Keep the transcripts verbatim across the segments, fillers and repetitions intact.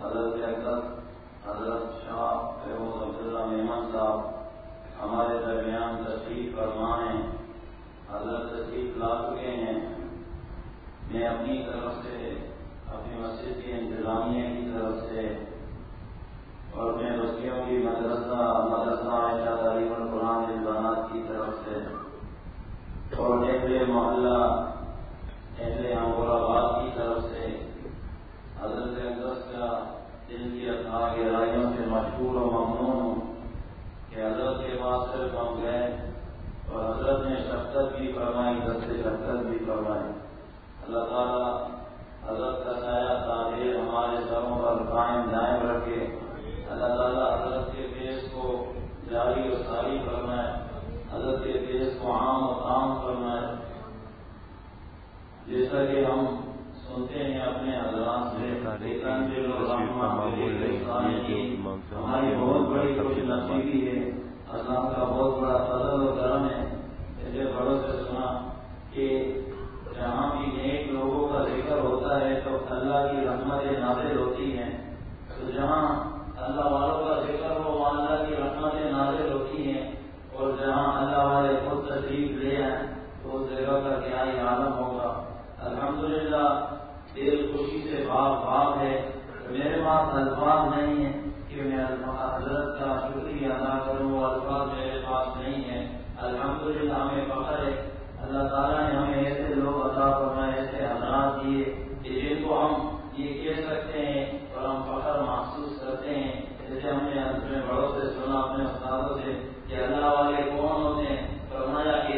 حضرت اکثر حضرت شاہ فیروز عبداللہ میمن صاحب ہمارے درمیان تشریف فرمائیں. حضرت تشریف لا چکے ہیں. میں اپنی طرف سے اپنی مسجد کی انتظامیہ کی طرف سے اور اپنے بچیوں کی مدرسہ مدرسہ عائشہ تعلیم القرآن البنات کی طرف سے اور اہل محلہ اہل انگور آباد کی طرف سے حضرت اقدس کا دل کی اثنا گہرائیوں سے مشہور و ممنون ہوں کہ حضرت کے پاس صرف ہم گئے اور حضرت نے شفقت بھی فرمائی، دست شفقت بھی فرمائی. اللہ تعالیٰ حضرت کا سایہ تعبیر ہمارے سروں پر قائم دائم رکھے. اللہ تعالیٰ حضرت کے فیض کو جاری و ساری فرمائے، حضرت کے فیض کو عام و عام فرمائے. جیسا کہ ہم سنتے ہیں اپنے حضرات سے ہماری بہت بڑی خوش نصیبی ہے، اللہ کا بہت بڑا فضل و کرم ہے. ایسے بڑوں سے سنا کہ جہاں بھی نیک لوگوں کا ذکر ہوتا ہے تو اللہ کی رحمتیں نازل ہوتی ہیں. تو جہاں اللہ والوں کا ذکر ہو وہاں اللہ کی رحمتیں نازل ہوتی ہیں، اور جہاں اللہ والے خود تشریف لے آئیں تو اس جگہ کا کیا ہی عالم ہوگا. الحمدللہ دل خوشی سے باغ باغ ہے. میرے پاس الفاظ نہیں ہیں کہ میں حضرت کا شکریہ ادا کروں، وہ الفاظ میرے پاس نہیں ہیں. الحمدللہ ہمیں فخر ہے، اللہ تعالیٰ نے ہمیں ایسے لوگ عطا فرمائے، ایسے حضرات دیے کہ جن کو ہم یہ کہہ سکتے ہیں اور ہم فخر محسوس کرتے ہیں. جیسے ہم نے اپنے بڑوں سے سنا، اپنے استادوں سے کہ اللہ والے کون ہوتے ہیں. فرمایا کہ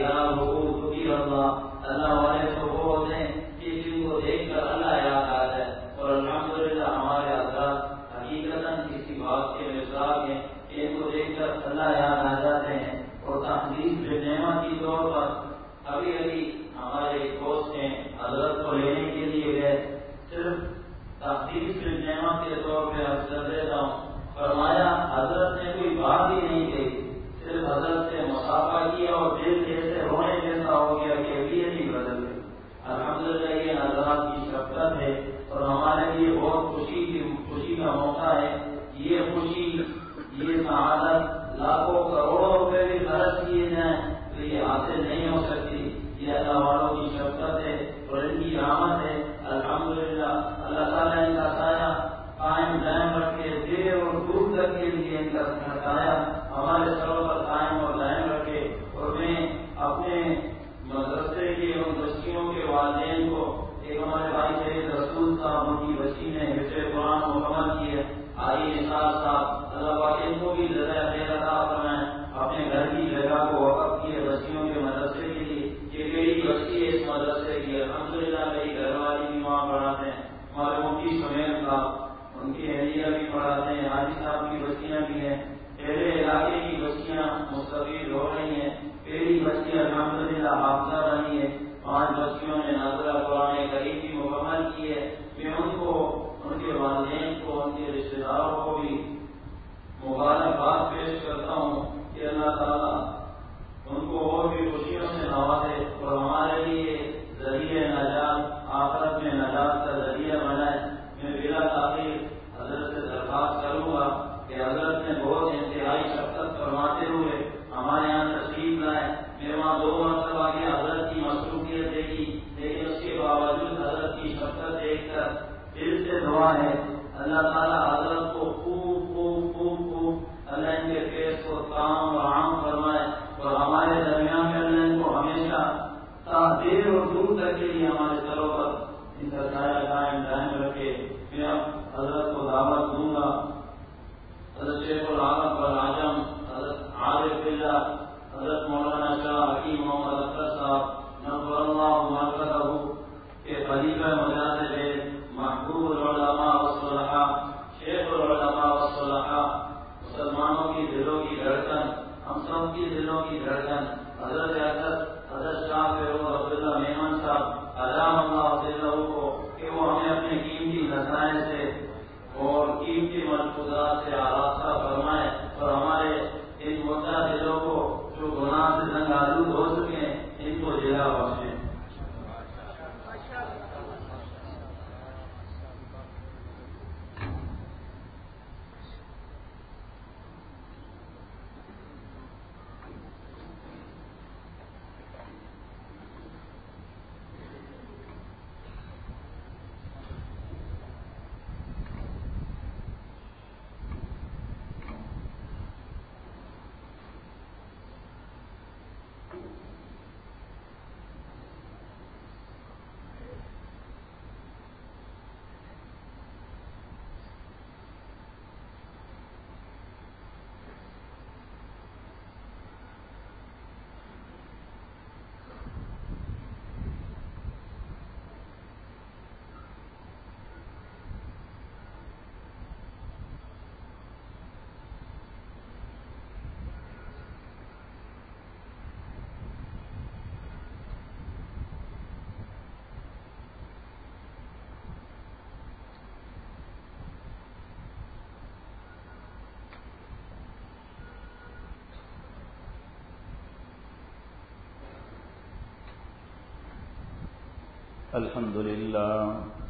اللہ اللہ والے تو وہ ہوتے ہیں کہ جن کو دیکھ کر اللہ یاد آ جائے. اور الحمدللہ ہمارے حضرات حقیقتاً کسی بات کے مزاج ہیں کہ ان کو دیکھ کر اللہ یاد آ جاتے ہیں. اور تحدیث نعمت کی طور پر ابھی ابھی ہمارے ایک دوست ہیں حضرت کو لینے کے لیے گئے. صرف تحدیث نعمت کے طور پہ عرض کر دیتا ہوں، فرمایا حضرت نے کوئی بات ہی نہیں کہی، صرف حضرت سے مصافحہ کیا اور دل جیسے رونے جیسا ہو گیا کہ کیفیت ہی بدل گئی. الحمدللہ یہ حضرات کی شفقت ہے اور ہمارے لیے بہت خوشی کی خوشی کا موقع ہے. یہ خوشی یہ سعادت لاکھوں کروڑوں روپے بھی خرچ کیے جائیں تو یہ حاصل نہیں ہو سکتی. یہ اللہ والوں کی شفقت ہے اور ان کی رحمت ہے. الحمدللہ اللہ تعالیٰ ان کا سایہ قائم دائم رکھے، دیر اور دور تک کے لیے ان کا سایہ ہمارے سروں پر قائم اور دائم رکھے. اور میں اپنے مدرسے کے اور بچیوں کے والدین کو، ایک ہمارے بھائی شہید رسول صاحب ان کی بچی نے حفظ قرآن مکمل کی ہے، آئی نثار صاحب، اللہ پاک ان کو بھی جزائے خیر عطا فرمائیں. اپنے گھر کی جگہ کو وقف کیے بچیوں کے مدرسے کے لیے. یہ میری بچی ہے اس مدرسے کی، الحمدللہ میری گھر والی بھی وہاں پڑھاتے ہیں. ہمارے مفتی شمیر صاحب ان کی اہلیہ بھی پڑھاتے ہیں، حاجی صاحب کی بچیاں بھی ہیں. پہلے علاقے کی بچیاں مستفید ہو رہی ہیں. پہلی بچی الحمدللہ حافظہ بنی ہے. پانچ بچیوں نے نازلہ قرآن کریم بھی مکمل کی ہے. میں ان کو، ان کے والدین کو، ان کے رشتے داروں کو بھی مبارکباد پیش کرتا ہوں کہ اللہ تعالیٰ ان کو اور بھی خوشیوں سے نوازے اور ہمارے لیے ذریعہ نجات، آخرت میں نجات کا ذریعہ بنائے. میں بلا تاخیر حضرت سے درخواست کروں گا کہ حضرت نے بہت انتہائی شفقت فرماتے ہوئے ہمارے یہاں تشریف لائے. میں وہاں دو مرتبہ کی حضرت کی مصروفیت دیکھی، لیکن اس کے باوجود حضرت کی شفقت دیکھ کر دل سے دعا ہے اللہ تعالیٰ حضرت کو خوب خوب خوب خوب اللہ ان کے فیض کو کام و عام فرمائے اور ہمارے درمیان میں اللہ ان کو ہمیشہ دیر اور دور تک کے لیے ہمارے سروں پر ان کا سایہ قائم دائم رکھے. میں اب حضرت کو دعوت دوں گا. حضرت شیخ العالم والعجم حضرت عارف باللہ حضرت مولانا شاہ حکیم محمد اختر صاحب نظر اللہ مرکزہ کے خلیفہ مجاز محبوب العلماء والصلحاء، شیخ العلماء والصلحاء، مسلمانوں کی دلوں کی دھڑکن، ہم سب کی دلوں کی دھڑکن، حضرت حضرت حضرت شاہ فیروز عبداللہ میمن صاحب علام اللہ ذلہ کو کہ وہ ہمیں اپنے قیمتی نذائر سے اور قیمتی ملفوظات سے آراستہ فرمائے اور ہمارے ان مردہ دلوں کو جو گناہ سے زنگ آلود ہو چکے ہیں ان کو جلا بخشیں. الحمد لله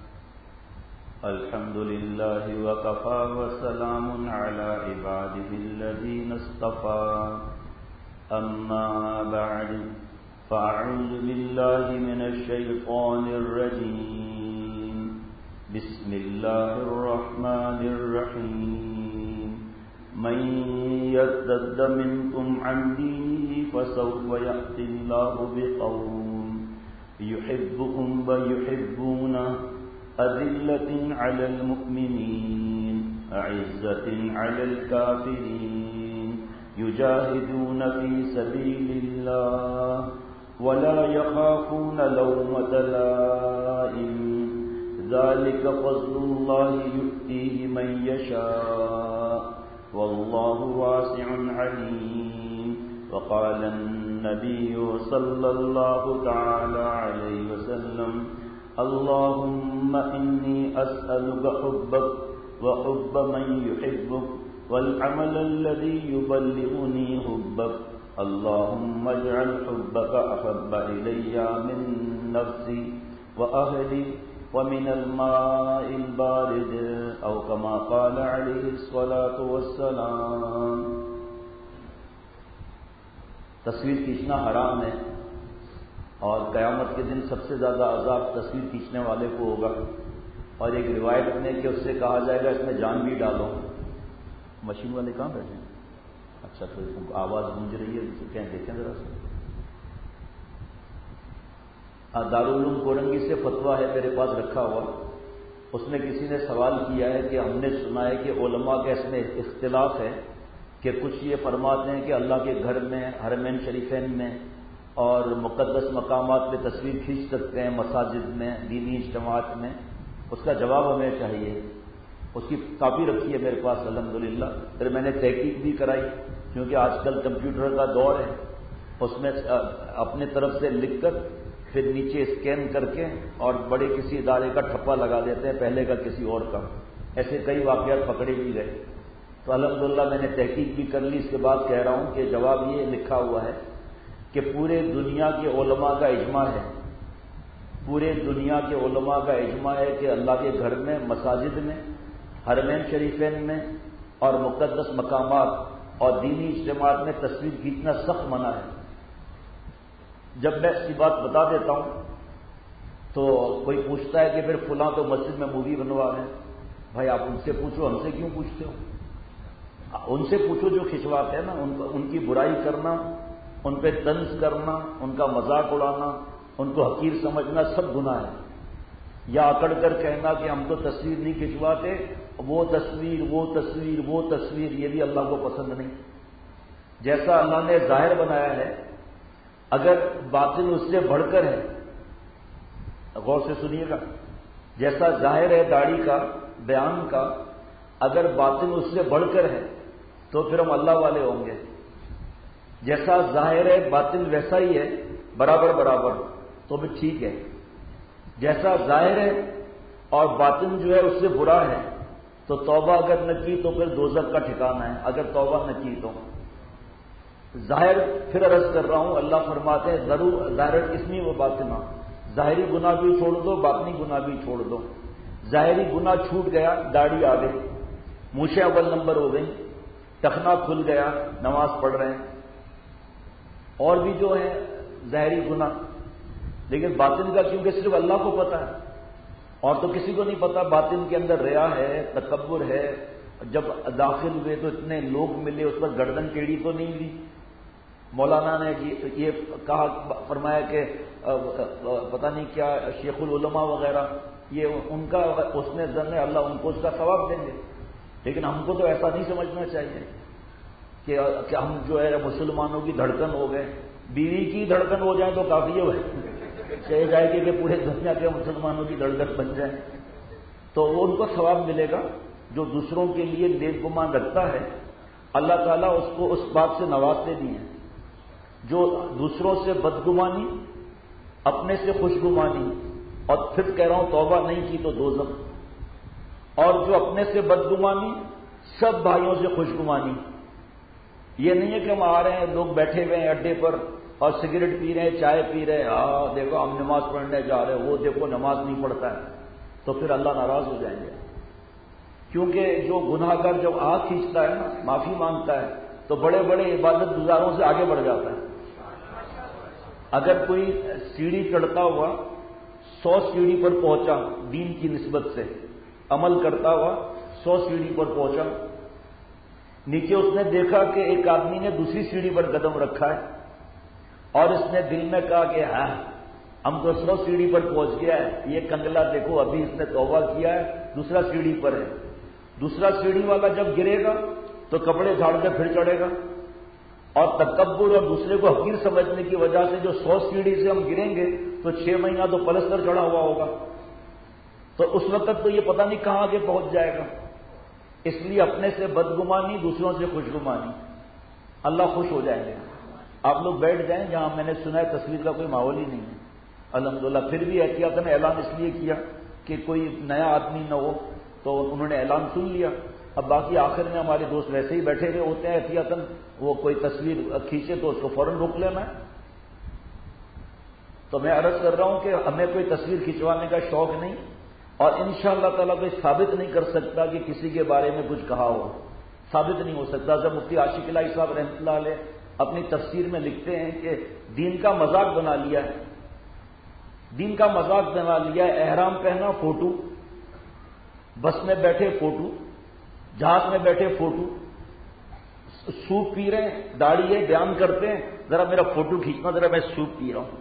الحمد لله وكفى وسلام على عباده الذين اصطفى أما بعد فأعوذ بالله من الشيطان الرجيم بسم الله الرحمن الرحيم من يرتد منكم عن دينه فسوف يأتي الله بقوم يحبهم ويحبونه أذلة على المؤمنين أعزة على الكافرين يجاهدون في سبيل الله ولا يخافون لومة لائم ذلك فضل الله يؤتيه من يشاء والله واسع عليم. وقال النبي صلى الله تعالى عليه وسلم اللهم إني أسألك حبك وحب من يحبك والعمل الذي يبلغني حبك اللهم اجعل حبك أحب إلي من نفسي وأهلي ومن الماء البارد أو كما قال عليه الصلاة والسلام. تصویر کھینچنا حرام ہے اور قیامت کے دن سب سے زیادہ عذاب تصویر کھینچنے والے کو ہوگا. اور ایک روایت میں کہ اس سے کہا جائے گا اس میں جان بھی ڈالو. مشین والے کہاں بیٹھے ہیں؟ اچھا تو آواز گونج رہی ہے کہیں دیکھیں ذرا سے. دارالعلوم کورنگی سے فتویٰ ہے میرے پاس رکھا ہوا. اس میں کسی نے سوال کیا ہے کہ ہم نے سنا ہے کہ علماء کا اس میں اختلاف ہے کہ کچھ یہ فرماتے ہیں کہ اللہ کے گھر میں حرمین شریفین میں اور مقدس مقامات پہ تصویر کھینچ سکتے ہیں مساجد میں دینی اجتماعات میں. اس کا جواب ہمیں چاہیے. اس کی کاپی رکھی ہے میرے پاس الحمدللہ. پھر میں نے تحقیق بھی کرائی کیونکہ آج کل کمپیوٹر کا دور ہے. اس میں اپنے طرف سے لکھ کر پھر نیچے اسکین کر کے اور بڑے کسی ادارے کا ٹھپا لگا دیتے ہیں پہلے کا کسی اور کا. ایسے کئی واقعات پکڑے بھی گئے. تو الحمدللہ میں نے تحقیق بھی کر لی. اس کے بعد کہہ رہا ہوں کہ جواب یہ لکھا ہوا ہے کہ پورے دنیا کے علماء کا اجماع ہے پورے دنیا کے علماء کا اجماع ہے کہ اللہ کے گھر میں مساجد میں حرمین شریفین میں اور مقدس مقامات اور دینی اجتماعات میں تصویر کھینچنا سخت منع ہے. جب میں اس کی بات بتا دیتا ہوں تو کوئی پوچھتا ہے کہ پھر فلاں تو مسجد میں مووی بنوا رہے ہیں. بھائی آپ ان سے پوچھو, ہم سے کیوں پوچھتے ہو؟ ان سے پوچھو جو کھنچواتے ہیں نا. ان, ان کی برائی کرنا, ان پہ طنز کرنا, ان کا مذاق اڑانا, ان کو حقیر سمجھنا سب گناہ ہے. یا اکڑ کر کہنا کہ ہم تو تصویر نہیں کھنچواتے, وہ تصویر وہ تصویر وہ تصویر یہ بھی اللہ کو پسند نہیں. جیسا اللہ نے ظاہر بنایا ہے اگر باطن اس سے بڑھ کر ہے, غور سے سنیے گا, جیسا ظاہر ہے داڑھی کا بیان کا, اگر باطن اس سے بڑھ کر ہے تو پھر ہم اللہ والے ہوں گے. جیسا ظاہر ہے باطن ویسا ہی ہے برابر برابر تو بھی ٹھیک ہے. جیسا ظاہر ہے اور باطن جو ہے اس سے برا ہے تو توبہ اگر نہ کی تو پھر دوزخ کا ٹھکانہ ہے. اگر توبہ نہ کی تو ظاہر پھر عرض کر رہا ہوں اللہ فرماتے ہیں ضرور ظاہر اسمی و باطنہ, ظاہری گناہ بھی چھوڑ دو باطنی گناہ بھی چھوڑ دو. ظاہری گناہ چھوٹ گیا, داڑھی آ گئی, مونچھیں اول نمبر ہو گئی, ٹخنا کھل گیا, نماز پڑھ رہے ہیں, اور بھی جو ہے ظاہری گناہ. لیکن باطن کا کیونکہ صرف اللہ کو پتا ہے اور تو کسی کو نہیں پتا. باطن کے اندر ریا ہے, تکبر ہے. جب داخل ہوئے تو اتنے لوگ ملے, اس پر گردن ٹیڑھی تو نہیں دی. مولانا نے یہ کہا فرمایا کہ پتہ نہیں کیا شیخ العلماء وغیرہ, یہ ان کا اس نے ظن ہے اللہ ان کو اس کا ثواب دیں گے. لیکن ہم کو تو ایسا نہیں سمجھنا چاہیے کہ ہم جو ہے مسلمانوں کی دھڑکن ہو گئے. بیوی کی دھڑکن ہو جائے تو کافی ہے, کہے جائے گی کہ پورے دنیا کے مسلمانوں کی دھڑکن بن جائے تو وہ ان کو ثواب ملے گا. جو دوسروں کے لیے نیک گمان رکھتا ہے اللہ تعالیٰ اس کو اس بات سے نوازتے بھی ہیں. جو دوسروں سے بدگمانی, اپنے سے خوشگمانی, اور پھر کہہ رہا ہوں توبہ نہیں کی تو دوزخ. اور جو اپنے سے بدگمانی, سب بھائیوں سے خوشگمانی. یہ نہیں ہے کہ ہم آ رہے ہیں لوگ بیٹھے ہوئے ہیں اڈے پر اور سگریٹ پی رہے ہیں، چائے پی رہے ہیں، ہاں دیکھو ہم نماز پڑھنے جا رہے ہیں، وہ دیکھو نماز نہیں پڑھتا ہے، تو پھر اللہ ناراض ہو جائیں گے۔ کیونکہ جو گناہ گار جب آنکھ کھینچتا ہے نا، معافی مانگتا ہے، تو بڑے بڑے عبادت گزاروں سے آگے بڑھ جاتا ہے۔ اگر کوئی سیڑھی چڑھتا ہوا سو سیڑھی پر پہنچا دین کی نسبت سے، عمل کرتا ہوا سو سیڑھی پر پہنچا، نیچے اس نے دیکھا کہ ایک آدمی نے دوسری سیڑھی پر قدم رکھا ہے، اور اس نے دل میں کہا کہ ہاں ہم تو سو سیڑھی پر پہنچ گیا ہے، یہ کنگلا دیکھو ابھی اس نے توبہ کیا ہے، دوسرا سیڑھی پر ہے۔ دوسرا سیڑھی والا جب گرے گا تو کپڑے جھاڑ کے پھر چڑھے گا، اور تکبر اور دوسرے کو حقیر سمجھنے کی وجہ سے جو سو سیڑھی سے ہم گریں گے تو چھ مہینہ تو پلستر چڑھا ہوا ہوگا، تو اس وقت تو یہ پتہ نہیں کہاں آگے پہنچ جائے گا۔ اس لیے اپنے سے بدگمانی، دوسروں سے خوشگمانی، اللہ خوش ہو جائیں گے۔ آپ لوگ بیٹھ جائیں جہاں میں نے سنا ہے تصویر کا کوئی ماحول ہی نہیں ہے الحمدللہ، پھر بھی احتیاطاً اعلان اس لیے کیا کہ کوئی نیا آدمی نہ ہو، تو انہوں نے اعلان سن لیا۔ اب باقی آخر میں ہمارے دوست ویسے ہی بیٹھے ہوئے ہوتے ہیں احتیاطاً، وہ کوئی تصویر کھینچے تو اس کو فوراً روک لینا ہے۔ تو میں عرض کر رہا ہوں کہ ہمیں کوئی تصویر کھنچوانے کا شوق نہیں، اور انشاءاللہ تعالیٰ کوئی ثابت نہیں کر سکتا کہ کسی کے بارے میں کچھ کہا ہو، ثابت نہیں ہو سکتا۔ جب مفتی عاشق الہی صاحب رحمۃ اللہ علیہ اپنی تفسیر میں لکھتے ہیں کہ دین کا مذاق بنا لیا ہے، دین کا مذاق بنا لیا ہے، احرام پہنا فوٹو، بس میں بیٹھے فوٹو، جہاز میں بیٹھے فوٹو، سوپ پی رہے ہیں، داڑھی ہے، بیان کرتے ہیں ذرا میرا فوٹو کھینچنا، ذرا میں سوپ پی رہا ہوں۔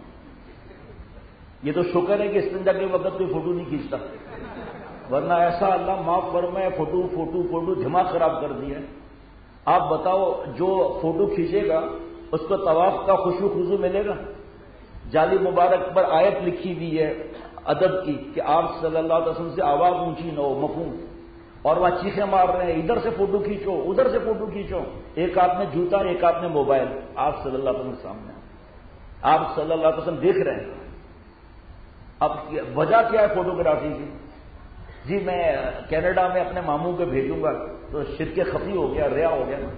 یہ تو شکر ہے کہ استنجا کے وقت کوئی فوٹو نہیں کھینچتا، ورنہ ایسا اللہ معاف فرمائے فوٹو فوٹو فوٹو دماغ خراب کر دیا۔ آپ بتاؤ جو فوٹو کھینچے گا اس کو طواف کا خشوع خضوع ملے گا؟ جالی مبارک پر آیت لکھی ہوئی ہے ادب کی کہ آپ صلی اللہ علیہ وسلم سے آواز اونچی نہ ہو، مفہوم، اور وہاں چیخیں مار رہے ہیں ادھر سے فوٹو کھینچو ادھر سے فوٹو کھینچو، ایک ہاتھ میں جوتا ایک ہاتھ میں موبائل، آپ صلی اللہ علیہ وسلم سامنے، آپ صلی اللہ علیہ وسلم دیکھ رہے ہیں۔ اب وجہ کیا ہے فوٹوگرافی کی؟ جی میں کینیڈا میں اپنے ماموں کو بھیجوں گا تو شرک خفی ہو گیا، ریا ہو گیا نا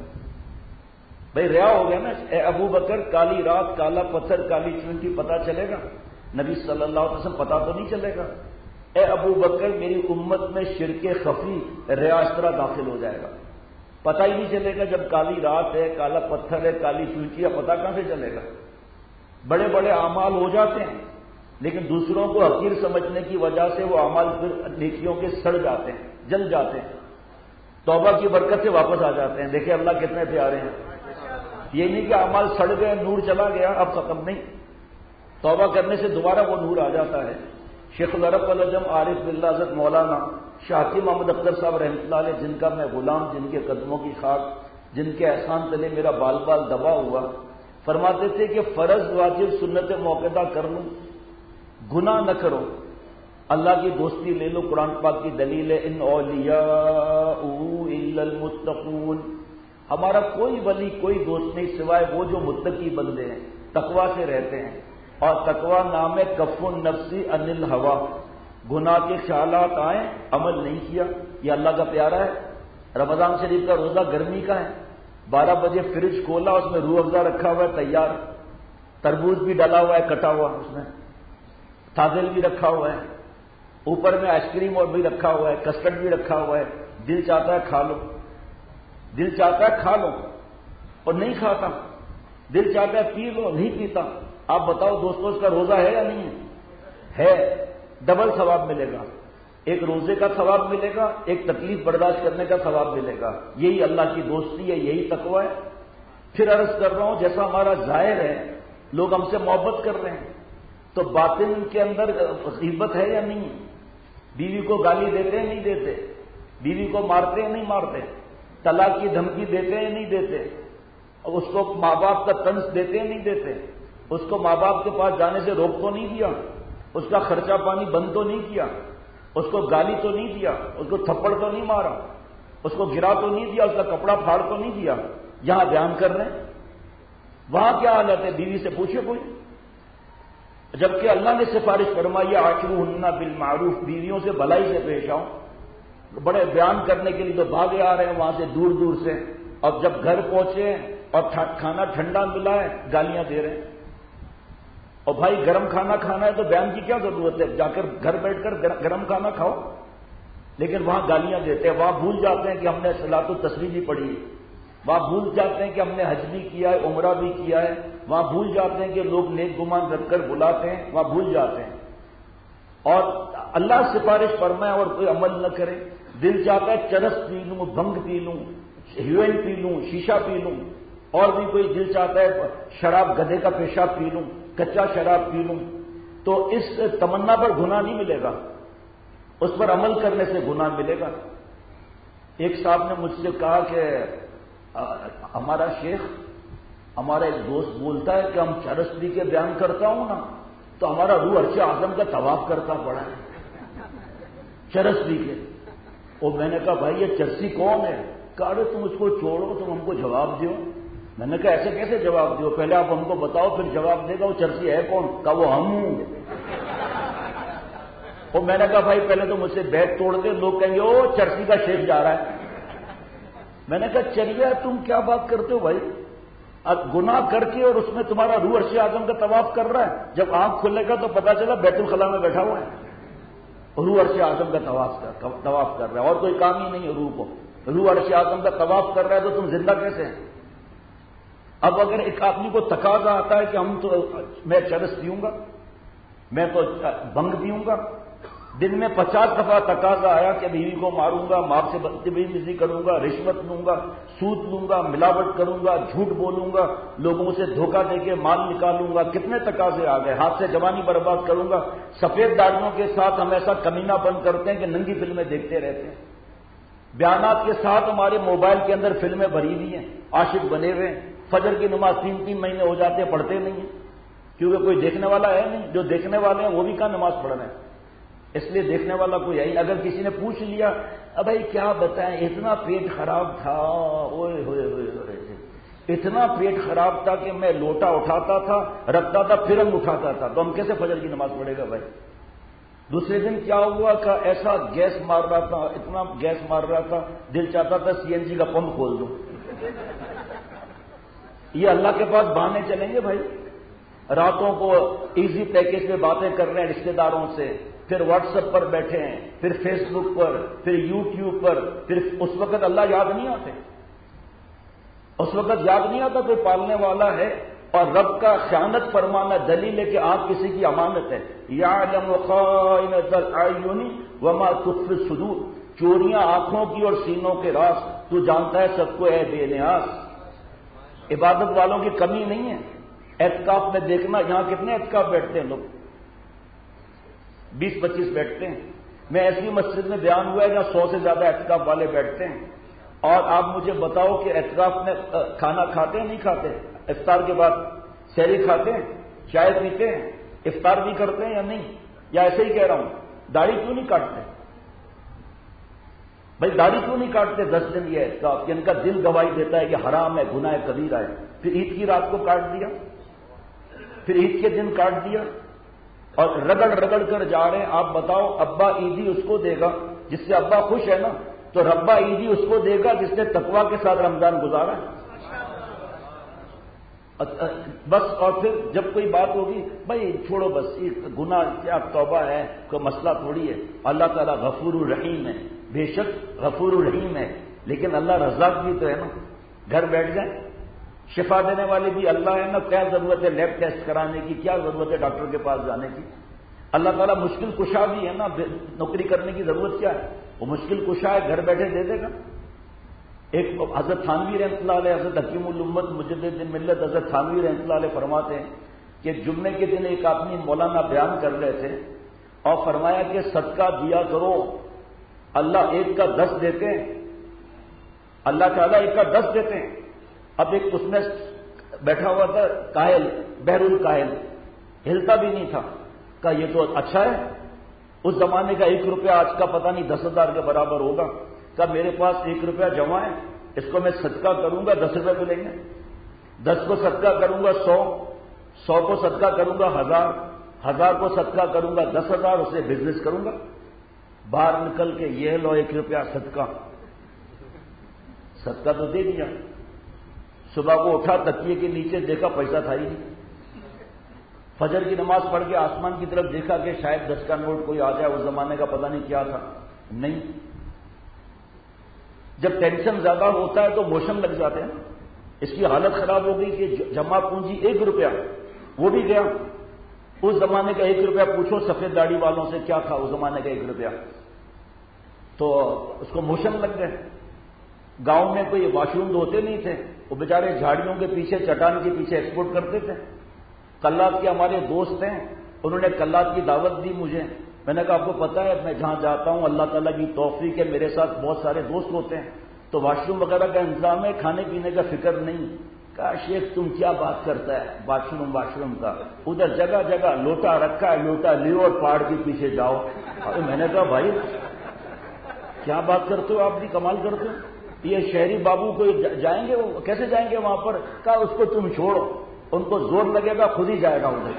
بھائی، ریا ہو گیا نا۔ اے ابو بکر کالی رات کالا پتھر کالی چونٹی پتہ چلے گا؟ نبی صلی اللہ علیہ وسلم پتہ تو نہیں چلے گا۔ اے ابو بکر میری امت میں شرک خفی ریا اس طرح داخل ہو جائے گا، پتہ ہی نہیں چلے گا۔ جب کالی رات ہے، کالا پتھر ہے، کالی چونٹی ہے، پتہ کہاں سے چلے گا؟ بڑے بڑے اعمال ہو جاتے ہیں لیکن دوسروں کو حقیر سمجھنے کی وجہ سے وہ اعمال پھر نیکیوں کے سڑ جاتے ہیں، جل جاتے ہیں، توبہ کی برکت سے واپس آ جاتے ہیں۔ دیکھیں اللہ کتنے پیارے ہیں، یہ نہیں کہ اعمال سڑ گئے، نور چلا گیا اب ختم، نہیں، توبہ کرنے سے دوبارہ وہ نور آ جاتا ہے۔ شیخ العرب والعجم عارف باللہ حضرت مولانا شاہی محمد اختر صاحب رحمۃ اللہ علیہ، جن کا میں غلام، جن کے قدموں کی خاک، جن کے احسان تلے میرا بال بال دبا ہوا، فرماتے تھے کہ فرض واجب سنت موقع کر لوں، گناہ نہ کرو، اللہ کی دوستی لے لو۔ قرآن پاک کی دلیل ہے ان اولیاء الا المتقون، ہمارا کوئی ولی کوئی دوست نہیں سوائے وہ جو متقی بندے ہیں، تقوی سے رہتے ہیں، اور تقوی نام ہے کف النفس عن الہوا، گناہ کے خیالات آئیں عمل نہیں کیا۔ یہ اللہ کا پیارا ہے۔ رمضان شریف کا روزہ گرمی کا ہے، بارہ بجے فریج کھولا، اس میں روح افزا رکھا ہوا ہے تیار، تربوز بھی ڈلا ہوا ہے کٹا ہوا، اس میں تازل بھی رکھا ہوا ہے، اوپر میں آئس کریم اور بھی رکھا ہوا ہے، کسٹرڈ بھی رکھا ہوا ہے، دل چاہتا ہے کھا لو، دل چاہتا ہے کھا لو اور نہیں کھاتا، دل چاہتا ہے پی لو نہیں پیتا۔ آپ بتاؤ دوستوں اس کا روزہ ہے یا نہیں ہے؟ ہے، ڈبل ثواب ملے گا، ایک روزے کا ثواب ملے گا، ایک تکلیف برداشت کرنے کا ثواب ملے گا۔ یہی اللہ کی دوستی ہے، یہی تقوی ہے۔ پھر عرض کر رہا ہوں جیسا ہمارا ظاہر ہے لوگ ہم سے محبت کر رہے ہیں، تو باطن کے اندر غیبت ہے یا نہیں؟ بیوی کو گالی دیتے ہیں نہیں دیتے؟ بیوی کو مارتے ہیں نہیں مارتے؟ طلاق کی دھمکی دیتے ہیں نہیں دیتے؟ اس کو ماں باپ کا طنز دیتے ہیں نہیں دیتے؟ اس کو ماں باپ کے پاس جانے سے روک تو نہیں دیا؟ اس کا خرچہ پانی بند تو نہیں کیا؟ اس کو گالی تو نہیں دیا؟ اس کو تھپڑ تو نہیں مارا؟ اس کو گرا تو نہیں دیا؟ اس کا کپڑا پھاڑ تو نہیں دیا؟ یہاں بیان کر رہے ہیں، وہاں کیا حالت ہے؟ بیوی سے پوچھے کوئی؟ جبکہ اللہ نے سفارش فرمائی عاشروہن بالمعروف، بیویوں سے بھلائی سے پیش آؤ۔ بڑے بیان کرنے کے لیے تو بھاگے آ رہے ہیں وہاں سے دور دور سے، اور جب گھر پہنچے اور کھانا ٹھنڈا ملا ہے گالیاں دے رہے ہیں۔ اور بھائی گرم کھانا کھانا ہے تو بیان کی کیا ضرورت ہے؟ جا کر گھر بیٹھ کر گرم کھانا کھاؤ. لیکن وہاں گالیاں دیتے ہیں، وہاں بھول جاتے ہیں کہ ہم نے صلاۃ التسبیح بھی پڑھی ہے، وہاں بھول جاتے ہیں کہ ہم نے حج بھی کیا ہے، عمرہ بھی کیا ہے، وہاں بھول جاتے ہیں کہ لوگ نیک گمان رکھ کر بلاتے ہیں، وہاں بھول جاتے ہیں. اور اللہ سفارش فرمائے اور کوئی عمل نہ کرے. دل چاہتا ہے چرس پی لوں، بھنگ پی لوں، ہیروئن پی لوں، شیشہ پی لوں، اور بھی کوئی دل چاہتا ہے شراب گدھے کا پیشاب پی لوں، کچا شراب پی لوں. تو اس تمنا پر گناہ نہیں ملے گا، اس پر عمل کرنے سے گناہ ملے گا. ایک صاحب نے مجھ سے کہا کہ ہمارا شیخ، ہمارا ایک دوست بولتا ہے کہ ہم چرس پی کے بیان کرتا ہوں نا تو ہمارا روح عرش اعظم کا طواف کرتا پڑا ہے چرس پی کے. اور میں نے کہا بھائی یہ چرسی کون ہے؟ کہا ارے تم اس کو چھوڑو، تم ہم کو جواب دیو. میں نے کہا ایسے کیسے جواب دیو؟ پہلے آپ ہم کو بتاؤ پھر جواب دے گا. وہ چرسی ہے کون؟ کہا وہ ہم ہوں. اور میں نے کہا بھائی پہلے تو مجھ سے بیت توڑ دے، لوگ کہیں گے او چرسی کا شیخ جا رہا ہے. میں نے کہا چریا تم کیا بات کرتے ہو بھائی؟ گناہ کر کے اور اس میں تمہارا روح عرش اعظم کا طواف کر رہا ہے. جب آنکھ کھلے گا تو پتا چلا بیت الخلا میں بیٹھا ہوا ہے، روح عرش اعظم کا طواف کر رہا ہے، اور کوئی کام ہی نہیں ہے روح کو. روح عرش اعظم کا طواف کر رہا ہے تو تم زندہ کیسے ہیں؟ اب اگر ایک آدمی کو تقاضا آتا ہے کہ ہم تو میں چرس پیوں گا، میں تو بنگ پیوں گا، دن میں پچاس دفعہ تقاضا آیا کہ بیوی کو ماروں گا، ماں سے بدتمیزی کروں گا، رشوت لوں گا، سود لوں گا، ملاوٹ کروں گا، جھوٹ بولوں گا، لوگوں سے دھوکہ دے کے مال نکالوں گا، کتنے تقاضے آ گئے. ہاتھ سے جوانی برباد کروں گا. سفید داڑھیوں کے ساتھ ہم ایسا کمینہ بند کرتے ہیں کہ ننگی فلمیں دیکھتے رہتے ہیں. بیانات کے ساتھ ہمارے موبائل کے اندر فلمیں بھری ہوئی ہیں، عاشق بنے ہوئے ہیں. فجر کی نماز تین تین مہینے ہو جاتے ہیں، پڑھتے نہیں ہیں کیونکہ کوئی دیکھنے والا ہے نہیں. جو دیکھنے والے ہیں وہ بھی کہاں نماز پڑھ رہے ہیں، اس لیے دیکھنے والا کوئی ہے نہیں. اگر کسی نے پوچھ لیا اب بھائی کیا بتائیں اتنا پیٹ خراب تھا، اوئے ہوئے ہوئے ہوئے اتنا پیٹ خراب تھا کہ میں لوٹا اٹھاتا تھا، رکھتا تھا، پھر ہم اٹھاتا تھا، تو ہم کیسے فجر کی نماز پڑھے گا بھائی؟ دوسرے دن کیا ہوا کہ ایسا گیس مار رہا تھا، اتنا گیس مار رہا تھا، دل چاہتا تھا سی این جی کا پمپ کھول دوں. یہ اللہ کے پاس بہانے چلیں گے بھائی؟ راتوں کو ایزی پیکج میں باتیں کر رہے ہیں رشتہ داروں سے، پھر واٹس ایپ پر بیٹھے ہیں، پھر فیس بک پر، پھر یوٹیوب پر. پھر اس وقت اللہ یاد نہیں آتے، اس وقت یاد نہیں آتا کوئی پالنے والا ہے. اور رب کا خیانت فرمانا دلیل ہے کہ آپ کسی کی امانت ہے. یعلم خائنۃ الاعین وما تخفی الصدور، چوریاں آنکھوں کی اور سینوں کے راز تو جانتا ہے سب کو اے بے نیاز. عبادت والوں کی کمی نہیں ہے. اعتکاف میں دیکھنا یہاں کتنے اعتکاف بیٹھتے ہیں لوگ، بیس پچیس بیٹھتے ہیں. میں ایسی مسجد میں بیان ہوا ہے جہاں سو سے زیادہ اعتکاف والے بیٹھتے ہیں. اور آپ مجھے بتاؤ کہ اعتکاف میں کھانا کھاتے ہیں نہیں کھاتے؟ افطار کے بعد سحری کھاتے ہیں، چائے پیتے ہیں، افطار بھی کرتے ہیں یا نہیں؟ یا ایسے ہی کہہ رہا ہوں داڑھی کیوں نہیں کاٹتے بھائی؟ داڑھی کیوں نہیں کاٹتے دس دن یہ اعتکاف کہ ان کا دل گواہی دیتا ہے کہ حرام ہے، گناہ کبیرہ ہے. پھر عید کی رات کو کاٹ دیا، پھر عید کے دن کاٹ دیا، اور رگڑ رگڑ کر جا رہے ہیں. آپ بتاؤ ابا عیدی اس کو دے گا جس سے ابا خوش ہے نا، تو ربا عیدی اس کو دے گا جس نے تقویٰ کے ساتھ رمضان گزارا ہے. بس اور پھر جب کوئی بات ہوگی بھائی چھوڑو بس، گناہ کیا توبہ ہے، کوئی مسئلہ تھوڑی ہے. اللہ تعالیٰ غفور الرحیم ہے، بے شک غفور الرحیم ہے، لیکن اللہ رزاق بھی تو ہے نا. گھر بیٹھ جائیں، شفا دینے والے بھی اللہ ہے نا. کیا ضرورت ہے لیب ٹیسٹ کرانے کی، کیا ضرورت ہے ڈاکٹر کے پاس جانے کی؟ اللہ تعالیٰ مشکل کشا بھی ہے نا. نوکری کرنے کی ضرورت کیا ہے؟ وہ مشکل کشا ہے، گھر بیٹھے دے دے گا. ایک حضرت تھانوی رحمۃ اللہ علیہ، حضرت حکیم الامت مجدد ملت حضرت تھانوی رحمۃ اللہ علیہ فرماتے ہیں کہ جمعے کے دن ایک آدمی مولانا بیان کر رہے تھے اور فرمایا کہ صدقہ دیا کرو، اللہ ایک کا دس دیتے ہیں، اللہ تعالیٰ ایک کا دس دیتے ہیں. اب ایک اس میں بیٹھا ہوا تھا کاہل، بحر الکاہل، ہلتا بھی نہیں تھا. کہا یہ تو اچھا ہے، اس زمانے کا ایک روپیہ آج کا پتہ نہیں دس ہزار کے برابر ہوگا. کہا میرے پاس ایک روپیہ جمع ہے، اس کو میں صدقہ کروں گا دس روپے ملیں گے. دس کو صدقہ کروں گا سو، سو کو صدقہ کروں گا ہزار، ہزار کو صدقہ کروں گا دس ہزار، اسے بزنس کروں گا. باہر نکل کے یہ لو ایک روپیہ صدقہ، صدقہ تو دے دیا. صبح کو اٹھا تکیے کے نیچے دیکھا پیسہ تھا ہی نہیں. فجر کی نماز پڑھ کے آسمان کی طرف دیکھا کہ شاید دس کا نوٹ کوئی آ جائے، اس زمانے کا پتہ نہیں کیا تھا، نہیں۔ جب ٹینشن زیادہ ہوتا ہے تو موشن لگ جاتے ہیں، اس کی حالت خراب ہو گئی کہ جمع پونجی ایک روپیہ وہ بھی گیا۔ اس زمانے کا ایک روپیہ پوچھو سفید داڑھی والوں سے کیا تھا اس زمانے کا ایک روپیہ، تو اس کو موشن لگ گئے۔ گاؤں میں کوئی واش روم ہوتے نہیں تھے، وہ بیچارے جھاڑیوں کے پیچھے چٹان کے پیچھے ایکسپورٹ کرتے تھے۔ کلات کے ہمارے دوست ہیں، انہوں نے کلات کی دعوت دی مجھے، میں نے کہا آپ کو پتا ہے میں جہاں جاتا ہوں اللہ تعالیٰ کی توفیق ہے میرے ساتھ بہت سارے دوست ہوتے ہیں، تو واش روم وغیرہ کا انتظام ہے، کھانے پینے کا فکر نہیں۔ کہا شیخ تم کیا بات کرتا ہے واش روم واش روم کا، ادھر جگہ جگہ لوٹا رکھا ہے، لوٹا لیو اور پہاڑ کے پیچھے جاؤ۔ اور میں نے کہا بھائی کیا بات کرتے ہو، آپ بھی کمال کرتے ہو، یہ شہری بابو کو جائیں گے، وہ کیسے جائیں گے وہاں پر؟ کہا اس کو تم چھوڑو، ان کو زور لگے گا خود ہی جائے گا ادھر۔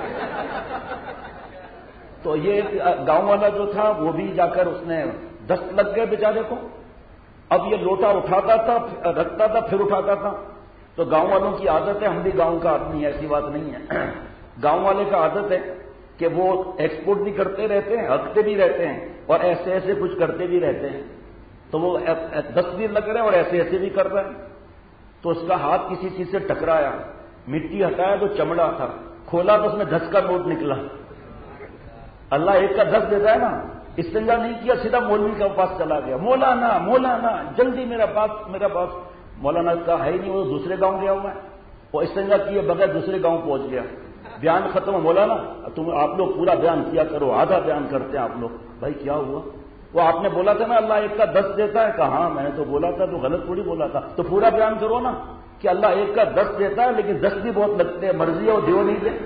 تو یہ گاؤں والا جو تھا وہ بھی جا کر اس نے دست لگ گئے بیچارے کو۔ اب یہ لوٹا اٹھاتا تھا رکھتا تھا پھر اٹھاتا تھا، تو گاؤں والوں کی عادت ہے، ہم بھی گاؤں کا آدمی ہے ایسی بات نہیں ہے، گاؤں والے کا عادت ہے کہ وہ ایکسپورٹ بھی کرتے رہتے ہیں، ہکتے بھی رہتے ہیں اور ایسے ایسے کچھ کرتے بھی رہتے ہیں، تو وہ دست بھی لگ رہے ہیں اور ایسے ایسے بھی کر رہے ہیں۔ تو اس کا ہاتھ کسی چیز سے ٹکرایا، مٹی ہٹایا تو چمڑا تھا، کھولا تو اس میں دس کا نوٹ نکلا۔ اللہ ایک کا دس دیتا ہے نا، استنجا نہیں کیا، سیدھا مولوی کے پاس چلا گیا، مولانا مولانا جلدی میرا پاس میرا پاس مولانا کا ہے ہی نہیں، وہ دوسرے گاؤں گیا ہوا ہے، وہ استنجا کیے بغیر دوسرے گاؤں پہنچ گیا۔ بیان ختم، مولانا تم آپ لوگ پورا بیان کیا کرو، آدھا بیان کرتے ہیں آپ لوگ۔ بھائی کیا ہوا؟ وہ آپ نے بولا تھا نا اللہ ایک کا دس دیتا ہے، کہا ہاں میں نے تو بولا تھا، تو غلط تھوڑی بولا تھا، تو پورا بیان کرو نا کہ اللہ ایک کا دس دیتا ہے لیکن دس بھی بہت لگتے ہیں، مرضی ہے وہ دیو نہیں دے۔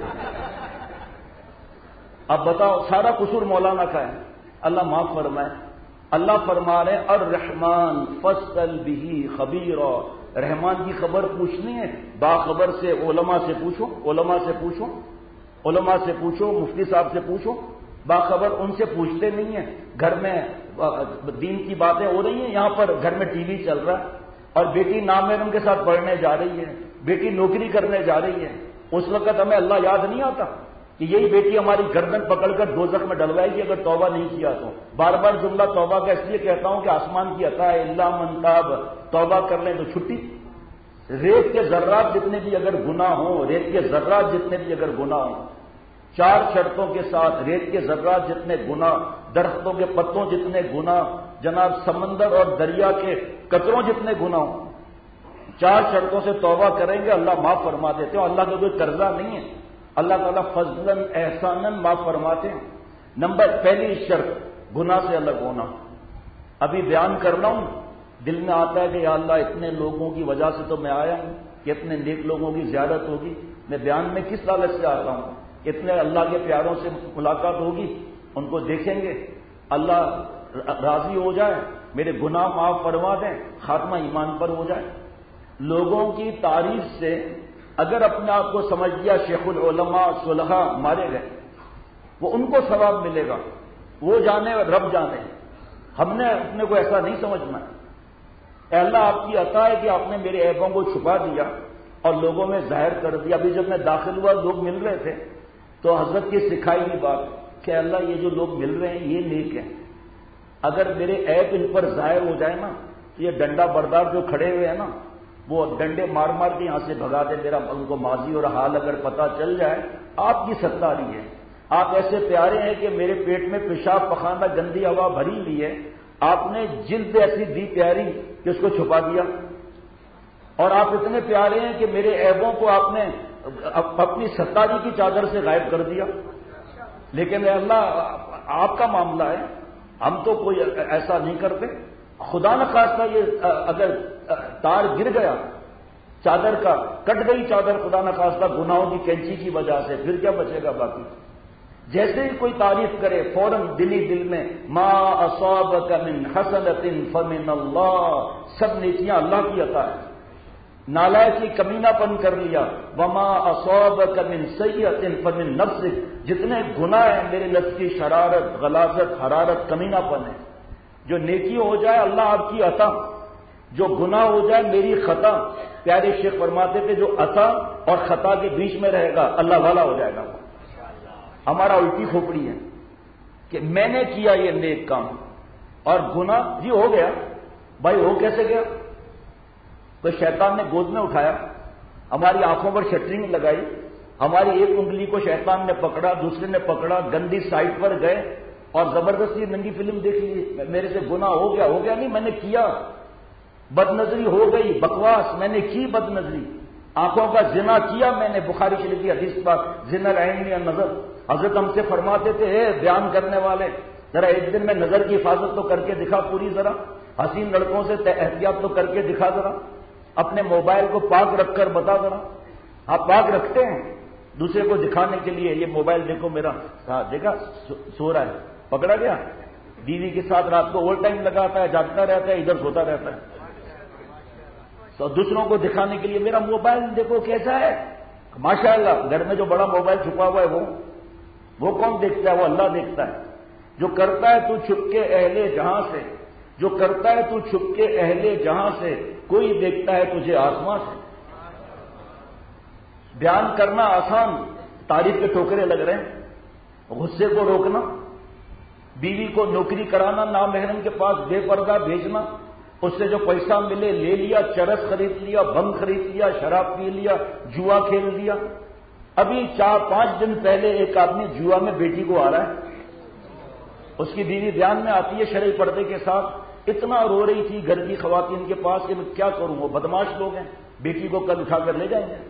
اب بتاؤ سارا قصور مولانا کا ہے، اللہ معاف فرمائے۔ اللہ فرما رہے الرحمن فاسأل به خبیرا، رحمان کی خبر پوچھنی ہے باخبر سے علماء سے پوچھو، علماء سے پوچھو علماء سے پوچھو مفتی صاحب سے پوچھو، باخبر ان سے پوچھتے نہیں ہیں۔ گھر میں دین کی باتیں ہو رہی ہیں، یہاں پر گھر میں ٹی وی چل رہا ہے اور بیٹی نامحرم کے ساتھ پڑھنے جا رہی ہے، بیٹی نوکری کرنے جا رہی ہے، اس وقت ہمیں اللہ یاد نہیں آتا کہ یہی بیٹی ہماری گردن پکڑ کر دوزخ میں ڈلوائے گی اگر توبہ نہیں کیا تو۔ بار بار جملہ توبہ کا اس لیے کہتا ہوں کہ آسمان کی عطا ہے الا من تاب، توبہ کر لیں تو چھٹی۔ ریت کے ذرات جتنے بھی اگر گناہ ہوں، ریت کے ذرات جتنے بھی اگر گناہ ہوں، چار شرطوں کے ساتھ، ریت کے ذرات جتنے گناہ، درختوں کے پتوں جتنے گناہ، جناب سمندر اور دریا کے قطروں جتنے گناہ ہوں، چار شرطوں سے توبہ کریں گے اللہ معاف فرما دیتے ہیں۔ اللہ کا کوئی قرضہ نہیں ہے، اللہ تعالیٰ فضلاً احساناً معاف فرماتے ہیں۔ نمبر پہلی شرط گناہ سے الگ ہونا۔ ابھی بیان کر رہا ہوں، دل میں آتا ہے کہ یا اللہ اتنے لوگوں کی وجہ سے تو میں آیا ہوں کہ اتنے نیک لوگوں کی زیارت ہوگی، میں بیان میں کس لالچ سے آتا ہوں، اتنے اللہ کے پیاروں سے ملاقات ہوگی، ان کو دیکھیں گے، اللہ راضی ہو جائے، میرے گناہ معاف فرما دیں، خاتمہ ایمان پر ہو جائے۔ لوگوں کی تعریف سے اگر اپنے آپ کو سمجھ لیا شیخ العلماء صلحاء مارے گئے، وہ ان کو ثواب ملے گا، وہ جانے اور رب جانے، ہم نے اپنے کو ایسا نہیں سمجھنا ہے۔ اے اللہ آپ کی عطا ہے کہ آپ نے میرے عیبوں کو چھپا دیا اور لوگوں میں ظاہر کر دیا۔ ابھی جب میں داخل ہوا لوگ مل رہے تھے تو حضرت کی سکھائی ہوئی بات کہ اللہ یہ جو لوگ مل رہے ہیں یہ نیک ہیں، اگر میرے عیب ان پر ظاہر ہو جائے نا تو یہ ڈنڈا بردار جو کھڑے ہوئے ہیں نا وہ ڈنڈے مار مار کے یہاں سے بھگا دے، میرا ان کو ماضی اور حال اگر پتہ چل جائے۔ آپ کی ستاری ہے، آپ ایسے پیارے ہیں کہ میرے پیٹ میں پیشاب پخانہ گندی ہوا بھری ہوئی ہے، آپ نے جلد ایسی دی پیاری کہ اس کو چھپا دیا، اور آپ اتنے پیارے ہیں کہ میرے عیبوں کو آپ نے اپنی ستاری کی چادر سے غائب کر دیا۔ لیکن اے اللہ آپ کا معاملہ ہے، ہم تو کوئی ایسا نہیں کرتے۔ خدا نخواستہ یہ اگر تار گر گیا چادر کا، کٹ گئی چادر خدا نخواستہ گناہوں کی کینچی کی وجہ سے، پھر کیا بچے گا باقی؟ جیسے ہی کوئی تعریف کرے فوراً دلی دل میں ما اصابک من حسنۃ فمن اللہ، سب نیکیاں اللہ کی عطا ہے۔ نالائق کی کمینہ پن کر لیا، وما اصابک من سیئۃ فمن نفسک، جتنے گناہ ہیں میرے نفس کی شرارت، غلاظت، حرارت، کمینہ پن ہے۔ جو نیکی ہو جائے اللہ آپ کی عطا، جو گناہ ہو جائے میری خطا۔ پیارے شیخ فرماتے تھے جو عطا اور خطا کے بیچ میں رہے گا اللہ والا ہو جائے گا، ہمارا الٹی کھوپڑی ہے کہ میں نے کیا یہ نیک کام اور گناہ جی ہو گیا. بھائی ہو کیسے گیا؟ تو شیطان نے گود میں اٹھایا، ہماری آنکھوں پر شٹرنگ لگائی، ہماری ایک انگلی کو شیطان نے پکڑا، دوسرے نے پکڑا، گندی سائٹ پر گئے اور زبردستی ننگی فلم دیکھ لی. میرے سے گناہ ہو گیا. ہو گیا نہیں، میں نے کیا. بد نظری ہو گئی، بکواس، میں نے کی بد نظری. آنکھوں کا زنا کیا میں نے. بخاری شریف کی حدیث پر زنا العین یا نظر. حضرت ہم سے فرماتے تھے اے بیان کرنے والے، ذرا ایک دن میں نظر کی حفاظت تو کر کے دکھا پوری، ذرا حسین لڑکوں سے احتیاط تو کر کے دکھا، ذرا اپنے موبائل کو پاک رکھ کر بتا. ذرا آپ پاک رکھتے ہیں دوسرے کو دکھانے کے لیے؟ یہ موبائل دیکھو میرا، دیکھا سو رہا ہے، پکڑا گیا. بیوی کے ساتھ رات کو اوور ٹائم لگاتا ہے، جاگتا رہتا ہے، ادھر سوتا رہتا ہے. تو دوسروں کو دکھانے کے لیے میرا موبائل دیکھو کیسا ہے. ماشاء اللہ، گھر میں جو بڑا موبائل چھپا ہوا ہے وہ وہ کون دیکھتا ہے؟ وہ اللہ دیکھتا ہے. جو کرتا ہے تو چھپ کے اہل جہاں سے، جو کرتا ہے تو چھپ کے اہل جہاں سے، کوئی دیکھتا ہے تجھے آسمان سے. بیان کرنا آسان، تعریف کے ٹھوکرے لگ رہے ہیں. غصے کو روکنا، بیوی کو نوکری کرانا، نامحرم کے پاس بے پردہ بھیجنا، اس سے جو پیسہ ملے لے لیا، چرس خرید لیا، بم خرید لیا، شراب پی لیا، جوا کھیل لیا. ابھی چار پانچ دن پہلے ایک آدمی جوا میں بیٹی کو آ رہا ہے، اس کی بیوی بیان میں آتی ہے شرعی پردے کے ساتھ، اتنا رو رہی تھی گھر کی خواتین کے پاس کہ میں کیا کروں، وہ بدماش لوگ ہیں، بیٹی کو کل اٹھا کر لے جائیں گے.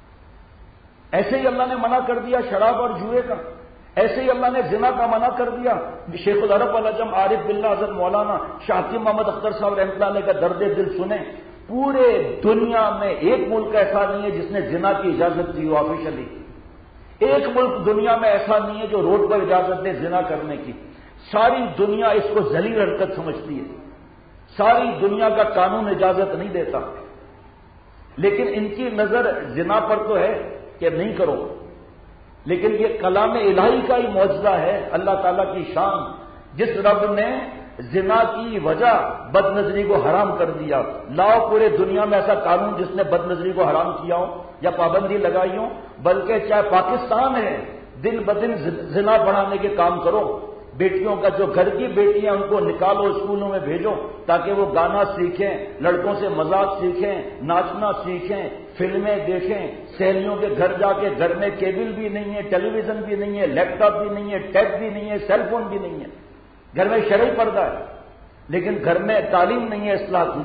ایسے ہی اللہ نے منع کر دیا شراب اور جوئے کا. ایسے ہی اللہ نے زنا کا منع کر دیا. شیخ العرب العجم عارف باللہ حضرت مولانا شاہ حکیم محمد اختر صاحب رحمۃ اللہ علیہ کا درد دل سنیں. پورے دنیا میں ایک ملک ایسا نہیں ہے جس نے زنا کی اجازت دی ہو آفیشلی. ایک ملک دنیا میں ایسا نہیں ہے جو روڈ پر اجازت دے زنا کرنے کی. ساری دنیا اس کو ذلیل حرکت سمجھتی ہے. ساری دنیا کا قانون اجازت نہیں دیتا، لیکن ان کی نظر زنا پر تو ہے کہ نہیں کرو. لیکن یہ کلام الہی کا ہی معجزہ ہے، اللہ تعالیٰ کی شان. جس رب نے زنا کی وجہ بد نظری کو حرام کر دیا، لاؤ پورے دنیا میں ایسا قانون جس نے بد نظری کو حرام کیا ہو یا پابندی لگائی ہو. بلکہ چاہے پاکستان ہے، دن بدن زنا بڑھانے کے کام کرو. بیٹیوں کا جو گھر کی بیٹیاں ان کو نکالو، اسکولوں میں بھیجو تاکہ وہ گانا سیکھیں، لڑکوں سے مذاق سیکھیں، ناچنا سیکھیں، فلمیں دیکھیں. سہیلیوں کے گھر جا کے گھر میں کیبل بھی نہیں ہے، ٹیلی ویژن بھی نہیں ہے، لیپ ٹاپ بھی نہیں ہے، ٹیب بھی نہیں ہے، سیل فون بھی نہیں ہے. گھر میں شرعی پردہ ہے لیکن گھر میں تعلیم نہیں ہے اصلاح کی.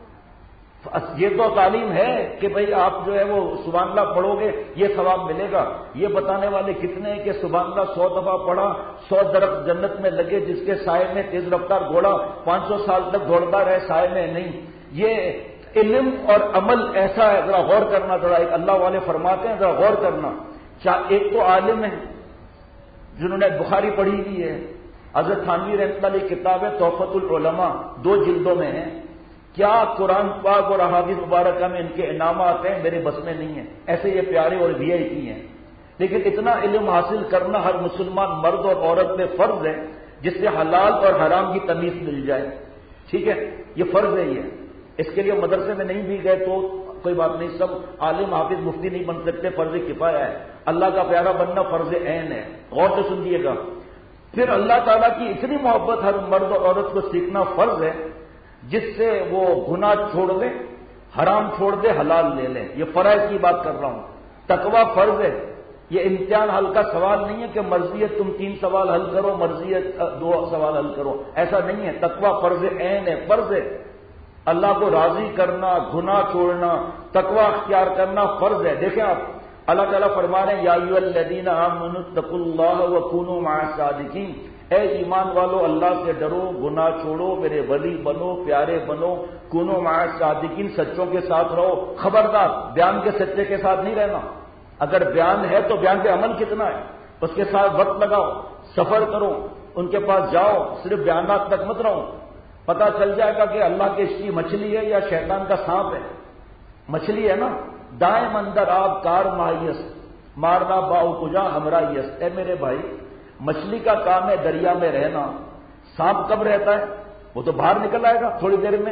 یہ تو تعلیم ہے کہ بھئی آپ جو ہے وہ سبحان اللہ پڑھو گے یہ ثواب ملے گا. یہ بتانے والے کتنے ہیں کہ سبحان اللہ سو دفعہ پڑھا سو درخت جنت میں لگے جس کے سائے میں تیز رفتار گھوڑا پانچ سو سال تک دوڑتا رہے سائے میں نہیں. یہ علم اور عمل ایسا ہے، ذرا غور کرنا. ذرا ایک اللہ والے فرماتے ہیں ذرا غور کرنا. ایک تو عالم ہے جنہوں نے بخاری پڑھی ہوئی ہے، حضرت تھانوی رحمۃ اللہ علیہ کتاب ہے تحفۃ العلماء، دو جلدوں میں ہے. کیا قرآن پاک اور احادیث مبارکہ میں ان کے انعامات ہیں، میرے بس میں نہیں ہے. ایسے یہ پیارے اور وی آئی پی ہیں. لیکن اتنا علم حاصل کرنا ہر مسلمان مرد اور عورت پہ فرض ہے جس سے حلال اور حرام کی تمیز مل جائے. ٹھیک ہے، یہ فرض ہے. یہ اس کے لیے مدرسے میں نہیں بھی گئے تو کوئی بات نہیں، سب عالم حافظ مفتی نہیں بن سکتے، فرض کفایہ ہے. اللہ کا پیارا بننا فرض عین ہے. غور سے سنیے گا. پھر اللہ تعالیٰ کی اتنی محبت ہر مرد اور عورت کو سیکھنا فرض ہے جس سے وہ گناہ چھوڑ دے، حرام چھوڑ دے، حلال لے لیں. یہ فرائض کی بات کر رہا ہوں. تقویٰ فرض ہے. یہ امتحان حل کا سوال نہیں ہے کہ مرضی ہے تم تین سوال حل کرو، مرضی ہے دو سوال حل کرو، ایسا نہیں ہے. تقویٰ فرض عین ہے، فرض ہے. اللہ کو راضی کرنا، گناہ چھوڑنا، تقویٰ اختیار کرنا فرض ہے. دیکھیں آپ، اللہ تعالیٰ فرما رہے ہیں یا ایھا الذین آمنوا اتقوا اللہ وکونوا مع الصادقین. اے ایمان والو اللہ سے ڈرو، گناہ چھوڑو، میرے ولی بنو، پیارے بنو، کونوا مع الصادقین، سچوں کے ساتھ رہو. خبردار بیان کے سچے کے ساتھ نہیں رہنا. اگر بیان ہے تو بیان پہ عمل کتنا ہے، اس کے ساتھ وقت لگاؤ، سفر کرو، ان کے پاس جاؤ، صرف بیانات تک مت رہو. پتہ چل جائے گا کہ اللہ کے عشق کی مچھلی ہے یا شیطان کا سانپ ہے. مچھلی ہے نا، دائیں اندر آب کار ماہیس مارنا باؤ کجا ہمراہیس. اے میرے بھائی، مچھلی کا کام ہے دریا میں رہنا. سانپ کب رہتا ہے؟ وہ تو باہر نکل آئے گا تھوڑی دیر میں.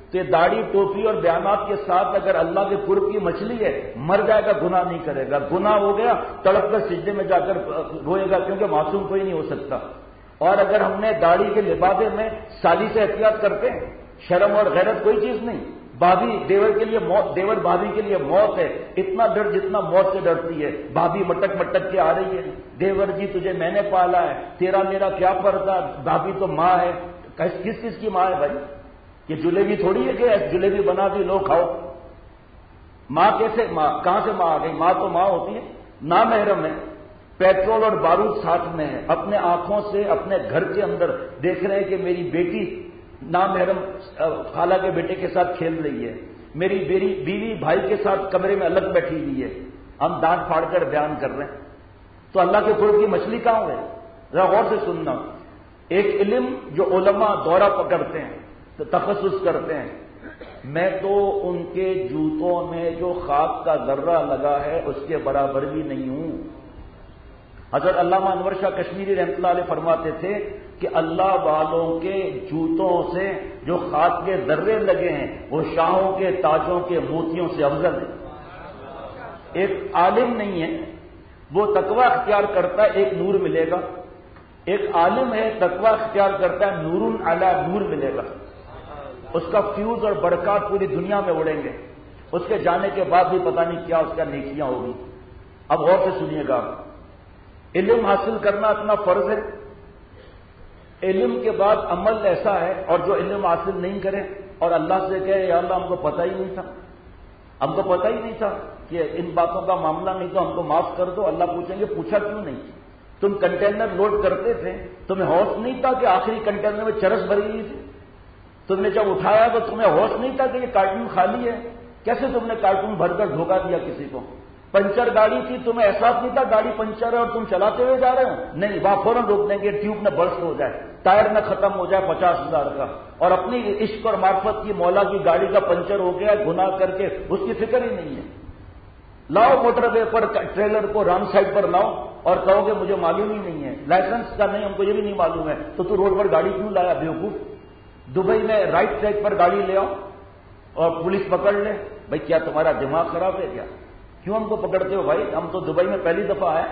تو یہ داڑھی ٹوپی اور بیانات کے ساتھ اگر اللہ کے قرب کی مچھلی ہے، مر جائے گا گناہ نہیں کرے گا، گناہ ہو گیا تڑپ کر سجدے میں جا کر روئے گا، کیونکہ معصوم کوئی نہیں ہو سکتا۔ اور اگر ہم نے داڑھی کے لبادے میں سالی سے احتیاط کرتے ہیں، شرم اور غیرت کوئی چیز نہیں، بھابھی دیور کے لیے موت، دیور بھابھی کے لیے موت ہے، اتنا ڈر جتنا موت سے ڈرتی ہے۔ بھابھی مٹک مٹک کے آ رہی ہے، دیور جی تجھے میں نے پالا ہے، تیرا میرا کیا پردہ، بھابھی تو ماں ہے۔ کس کس کی ماں ہے بھائی؟ یہ جلیبی تھوڑی ہے کہ جلیبی بنا دی لو کھاؤ۔ ماں کیسے ماں کہاں سے ماں آ گئی؟ ماں تو ماں ہوتی ہے، نامحرم ہے، پیٹرول اور بارود ساتھ میں ہے، اپنے آنکھوں سے اپنے گھر کے اندر دیکھ رہے ہیں کہ میری بیٹی نامحرم خالہ کے بیٹے کے ساتھ کھیل رہی ہے، میری بیوی بھائی کے ساتھ کمرے میں الگ بیٹھی ہوئی ہے، ہم دانت پھاڑ کر بیان کر رہے ہیں، تو اللہ کے قرب کی مچھلی کہاں ہے؟ ذرا غور سے سننا۔ ایک علم جو علماء دورہ پکڑتے ہیں، تخصص کرتے ہیں، میں تو ان کے جوتوں میں جو خاک کا ذرہ لگا ہے اس کے برابر بھی نہیں ہوں۔ حضرت علامہ انور شاہ کشمیری رحمۃ اللہ علیہ فرماتے تھے کہ اللہ والوں کے جوتوں سے جو خاک کے ذرے لگے ہیں وہ شاہوں کے تاجوں کے موتیوں سے افضل ہیں۔ ایک عالم نہیں ہے، وہ تقوی اختیار کرتا ہے ایک نور ملے گا، ایک عالم ہے تقوی اختیار کرتا ہے نور علی نور ملے گا، اس کا فیوز اور برکات پوری دنیا میں اڑیں گے، اس کے جانے کے بعد بھی پتہ نہیں کیا اس کا نیکیاں ہوگی۔ اب غور سے سنیے گا، علم حاصل کرنا اتنا فرض ہے، علم کے بعد عمل ایسا ہے، اور جو علم حاصل نہیں کرے اور اللہ سے کہے یا اللہ ہم کو پتہ ہی نہیں تھا، ہم کو پتہ ہی نہیں تھا کہ ان باتوں کا معاملہ نہیں تو ہم کو معاف کر دو، اللہ پوچھیں گے پوچھا کیوں نہیں؟ تم کنٹینر لوڈ کرتے تھے، تمہیں ہوش نہیں تھا کہ آخری کنٹینر میں چرس بھری ہوئی تھی؟ تم نے جب اٹھایا تو تمہیں ہوش نہیں تھا کہ یہ کارٹون خالی ہے؟ کیسے تم نے کارٹون بھر کر دھوکہ دیا کسی کو؟ پنچر گاڑی تھی، تمہیں احساس نہیں تھا گاڑی پنچر ہے اور تم چلاتے ہوئے جا رہے ہو؟ نہیں، وہاں فوراً روک دیں گے، ٹیوب نہ برسٹ ہو جائے، ٹائر نہ ختم ہو جائے پچاس ہزار کا، اور اپنی عشق اور معرفت کی مولا کی گاڑی کا پنچر ہو گیا گناہ کر کے اس کی فکر ہی نہیں ہے۔ لاؤ موٹر وے پر ٹریلر کو رانگ سائڈ پر لاؤ اور کہو کہ مجھے معلوم ہی نہیں ہے، لائسنس کا نہیں، ہم کو یہ بھی نہیں معلوم ہے، تو تو روڈ پر گاڑی کیوں لایا بیوقوف؟ دبئی میں رائٹ ٹریک پر گاڑی لے آؤ اور پولیس پکڑ لے، بھائی کیا تمہارا دماغ خراب ہے کیا؟ کیوں ہم کو پکڑتے ہو بھائی؟ ہم تو دبئی میں پہلی دفعہ آئے،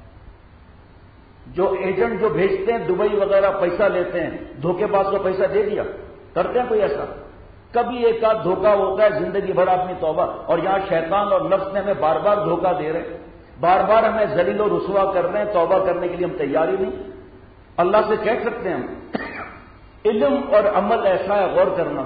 جو ایجنٹ جو بھیجتے ہیں دبئی وغیرہ پیسہ لیتے ہیں، دھوکے باز کو پیسہ دے دیا، کرتے ہیں کوئی ایسا؟ کبھی ایک آدھ دھوکہ ہوتا ہے، زندگی بھر اپنی توبہ، اور یہاں شیطان اور نفس نے ہمیں بار بار دھوکہ دے رہے ہیں، بار بار ہمیں ذلیل و رسوا کر رہے ہیں، توبہ کرنے کے لیے ہم تیار ہی نہیں۔ اللہ سے کہہ سکتے ہیں ہم، علم اور عمل ایسا ہے، غور کرنا،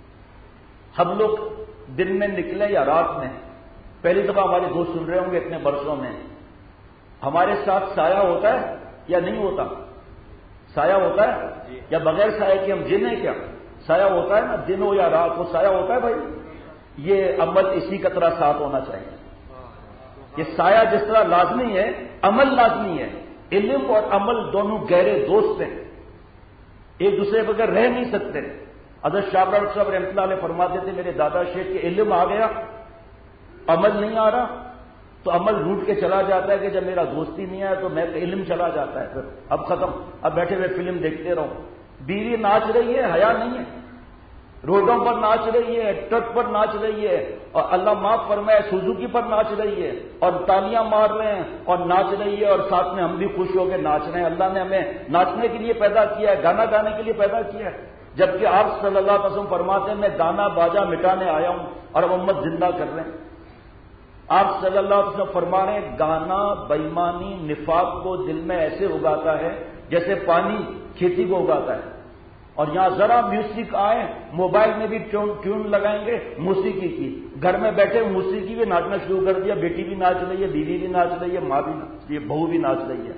ہم لوگ دن میں نکلے یا رات میں، پہلی دفعہ ہمارے دوست سن رہے ہوں گے اتنے برسوں میں، ہمارے ساتھ سایہ ہوتا ہے یا نہیں ہوتا؟ سایہ ہوتا ہے یا بغیر سایہ کہ ہم جن ہیں کیا؟ سایہ ہوتا ہے نا، دن ہو یا رات ہو سایہ ہوتا ہے بھائی۔ یہ عمل اسی کا طرح ساتھ ہونا چاہیے، یہ سایہ جس طرح لازمی ہے عمل لازمی ہے، علم اور عمل دونوں گہرے دوست ہیں، ایک دوسرے بغیر رہ نہیں سکتے۔ حضرت شاہ رخ صاحب رحمۃ اللہ علیہ فرماتے تھے میرے دادا شیخ کے علم آ گیا عمل نہیں آ رہا تو عمل روٹ کے چلا جاتا ہے کہ جب میرا دوستی نہیں آیا تو میں علم چلا جاتا ہے، پھر اب ختم، اب بیٹھے ہوئے فلم دیکھتے رہو، بیوی ناچ رہی ہے حیا نہیں ہے، روڈوں پر ناچ رہی ہے، ٹرک پر ناچ رہی ہے، اور اللہ معاف فرمائے سوزوکی پر ناچ رہی ہے، اور تالیاں مار رہے ہیں اور ناچ رہی ہے، اور ساتھ میں ہم بھی خوش ہو کے ناچ رہے ہیں۔ اللہ نے ہمیں ناچنے کے لیے پیدا کیا ہے، گانا گانے کے لیے پیدا کیا ہے، جبکہ آپ صلی اللہ علیہ وسلم فرماتے ہیں میں گانا باجا مٹانے آیا ہوں اور اب امت زندہ کر رہے ہیں۔ آپ صلی اللہ علیہ وسلم فرما رہے ہیں گانا بےایمانی نفاق کو دل میں ایسے اگاتا ہے جیسے پانی کھیتی کو اگاتا ہے، اور یہاں ذرا میوزک آئے، موبائل میں بھی ٹیون ٹیون لگائیں گے موسیقی کی، گھر میں بیٹھے موسیقی بھی ناچنا شروع کر دیا، بیٹی بھی ناچ رہی ہے، بیوی بھی ناچ رہی ہے، ماں بھی ناچ رہی ہے، بہو بھی ناچ رہی ہے۔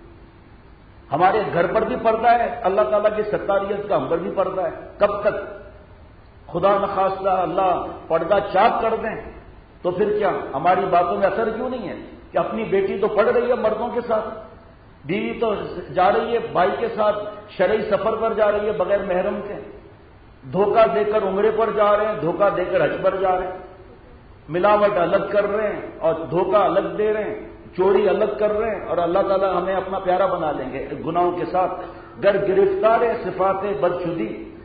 ہمارے گھر پر بھی پردہ ہے، اللہ تعالیٰ کی ستاریت کا ہم پر بھی پردہ ہے۔ کب تک؟ خدا نخواستہ اللہ پردہ چاک کر دیں تو پھر کیا ہماری باتوں میں اثر کیوں نہیں ہے کہ اپنی بیٹی تو پڑھ رہی ہے مردوں کے ساتھ، بیوی تو جا رہی ہے بھائی کے ساتھ شرعی سفر پر جا رہی ہے بغیر محرم کے، دھوکہ دے کر عمرے پر جا رہے ہیں، دھوکہ دے کر حج پر جا رہے ہیں، ملاوٹ الگ کر رہے ہیں اور دھوکہ الگ دے رہے ہیں، چوری الگ کر رہے ہیں، اور اللہ تعالیٰ ہمیں اپنا پیارا بنا لیں گے گناہوں کے ساتھ۔ گر گرفتار صفات بدشدی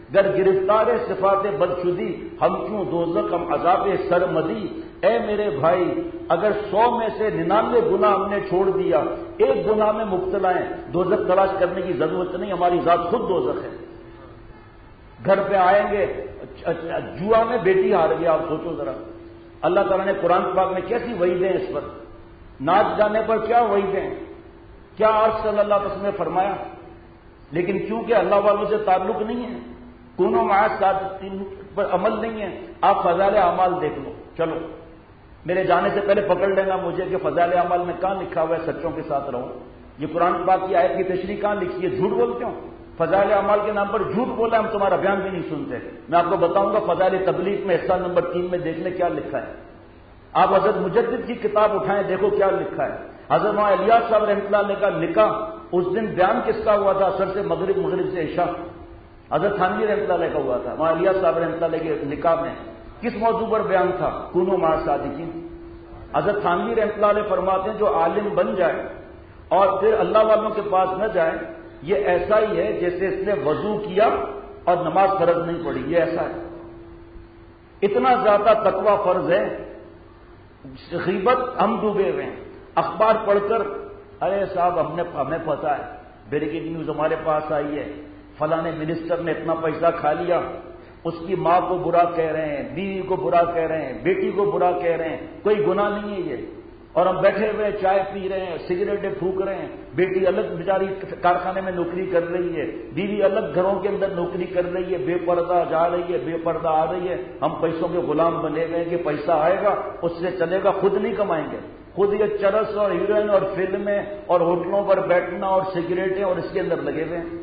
گر گرفتار صفات بدشدی ہم کیوں دوزخ ہم عذاب سرمدی. اے میرے بھائی اگر سو میں سے ننانوے گناہ ہم نے چھوڑ دیا، ایک گناہ میں مبتلا ہیں، دوزخ تلاش کرنے کی ضرورت نہیں، ہماری ذات خود دوزخ ہے. گھر پہ آئیں گے، جوا میں بیٹی ہار گیا، آپ سوچو ذرا، اللہ تعالیٰ نے قرآن پاک میں کیسی وعیدیں اس پر، ناچ گانے پر کیا وعیدیں، کیا آپ صلی اللہ علیہ وسلم نے فرمایا. لیکن کیونکہ اللہ والوں سے تعلق نہیں ہے، کونوں معاذ صادقین پر عمل نہیں ہے. آپ فضائل اعمال دیکھ لو. چلو میرے جانے سے پہلے پکڑ لینا مجھے کہ فضائل اعمال میں کہاں لکھا ہوا ہے سچوں کے ساتھ رہو. یہ قرآن پاک کی آیت کی تشریح کہاں لکھی ہے؟ جھوٹ بولتے ہو. فضائل اعمال کے نام پر جھوٹ بولا، ہم تمہارا بیان بھی نہیں سنتے. میں آپ کو بتاؤں گا فضائل تبلیغ میں حصہ نمبر تین میں دیکھ لیں کیا لکھا ہے. آپ حضرت مجدد کی کتاب اٹھائیں، دیکھو کیا لکھا ہے. حضرت مولانا الیاس صاحب رحمۃ اللہ علیہ کا نکاح اس دن بیان کس کا ہوا تھا؟ اثر سے مغرب، مغرب سے عشاء. حضرت تھانوی رحمۃ اللہ علیہ کا ہوا تھا. مولانا الیاس صاحب رحمۃ اللہ علیہ کے نکاح میں کس موضوع پر بیان تھا؟ کونوا مع الصادقین. حضرت تھانوی رحمۃ اللہ علیہ فرماتے ہیں جو عالم بن جائے اور پھر اللہ والوں کے پاس نہ جائے، یہ ایسا ہی ہے جیسے اس نے وضو کیا اور نماز فرض نہیں پڑھی. یہ ایسا ہے، اتنا زیادہ تقوی فرض ہے. غیبت ہم ڈوبے ہوئے ہیں. اخبار پڑھ کر ارے صاحب ہم نے ہمیں پتا ہے، بریکنگ نیوز ہمارے پاس آئی ہے، فلاں منسٹر نے اتنا پیسہ کھا لیا، اس کی ماں کو برا کہہ رہے ہیں، بیوی کو برا کہہ رہے ہیں، بیٹی کو برا کہہ رہے ہیں. کوئی گناہ نہیں ہے یہ. اور ہم بیٹھے ہوئے چائے پی رہے ہیں، سگریٹیں پھونک رہے ہیں. بیٹی الگ بیچاری کارخانے میں نوکری کر رہی ہے، بیوی الگ گھروں کے اندر نوکری کر رہی ہے، بے پردہ جا رہی ہے، بے پردہ آ رہی ہے. ہم پیسوں کے غلام بنے گئے کہ پیسہ آئے گا اس سے چلے گا، خود نہیں کمائیں گے. خود یہ چرس اور ہیروئن اور فلمیں اور ہوٹلوں پر بیٹھنا اور سگریٹیں اور اس کے اندر لگے ہوئے ہیں.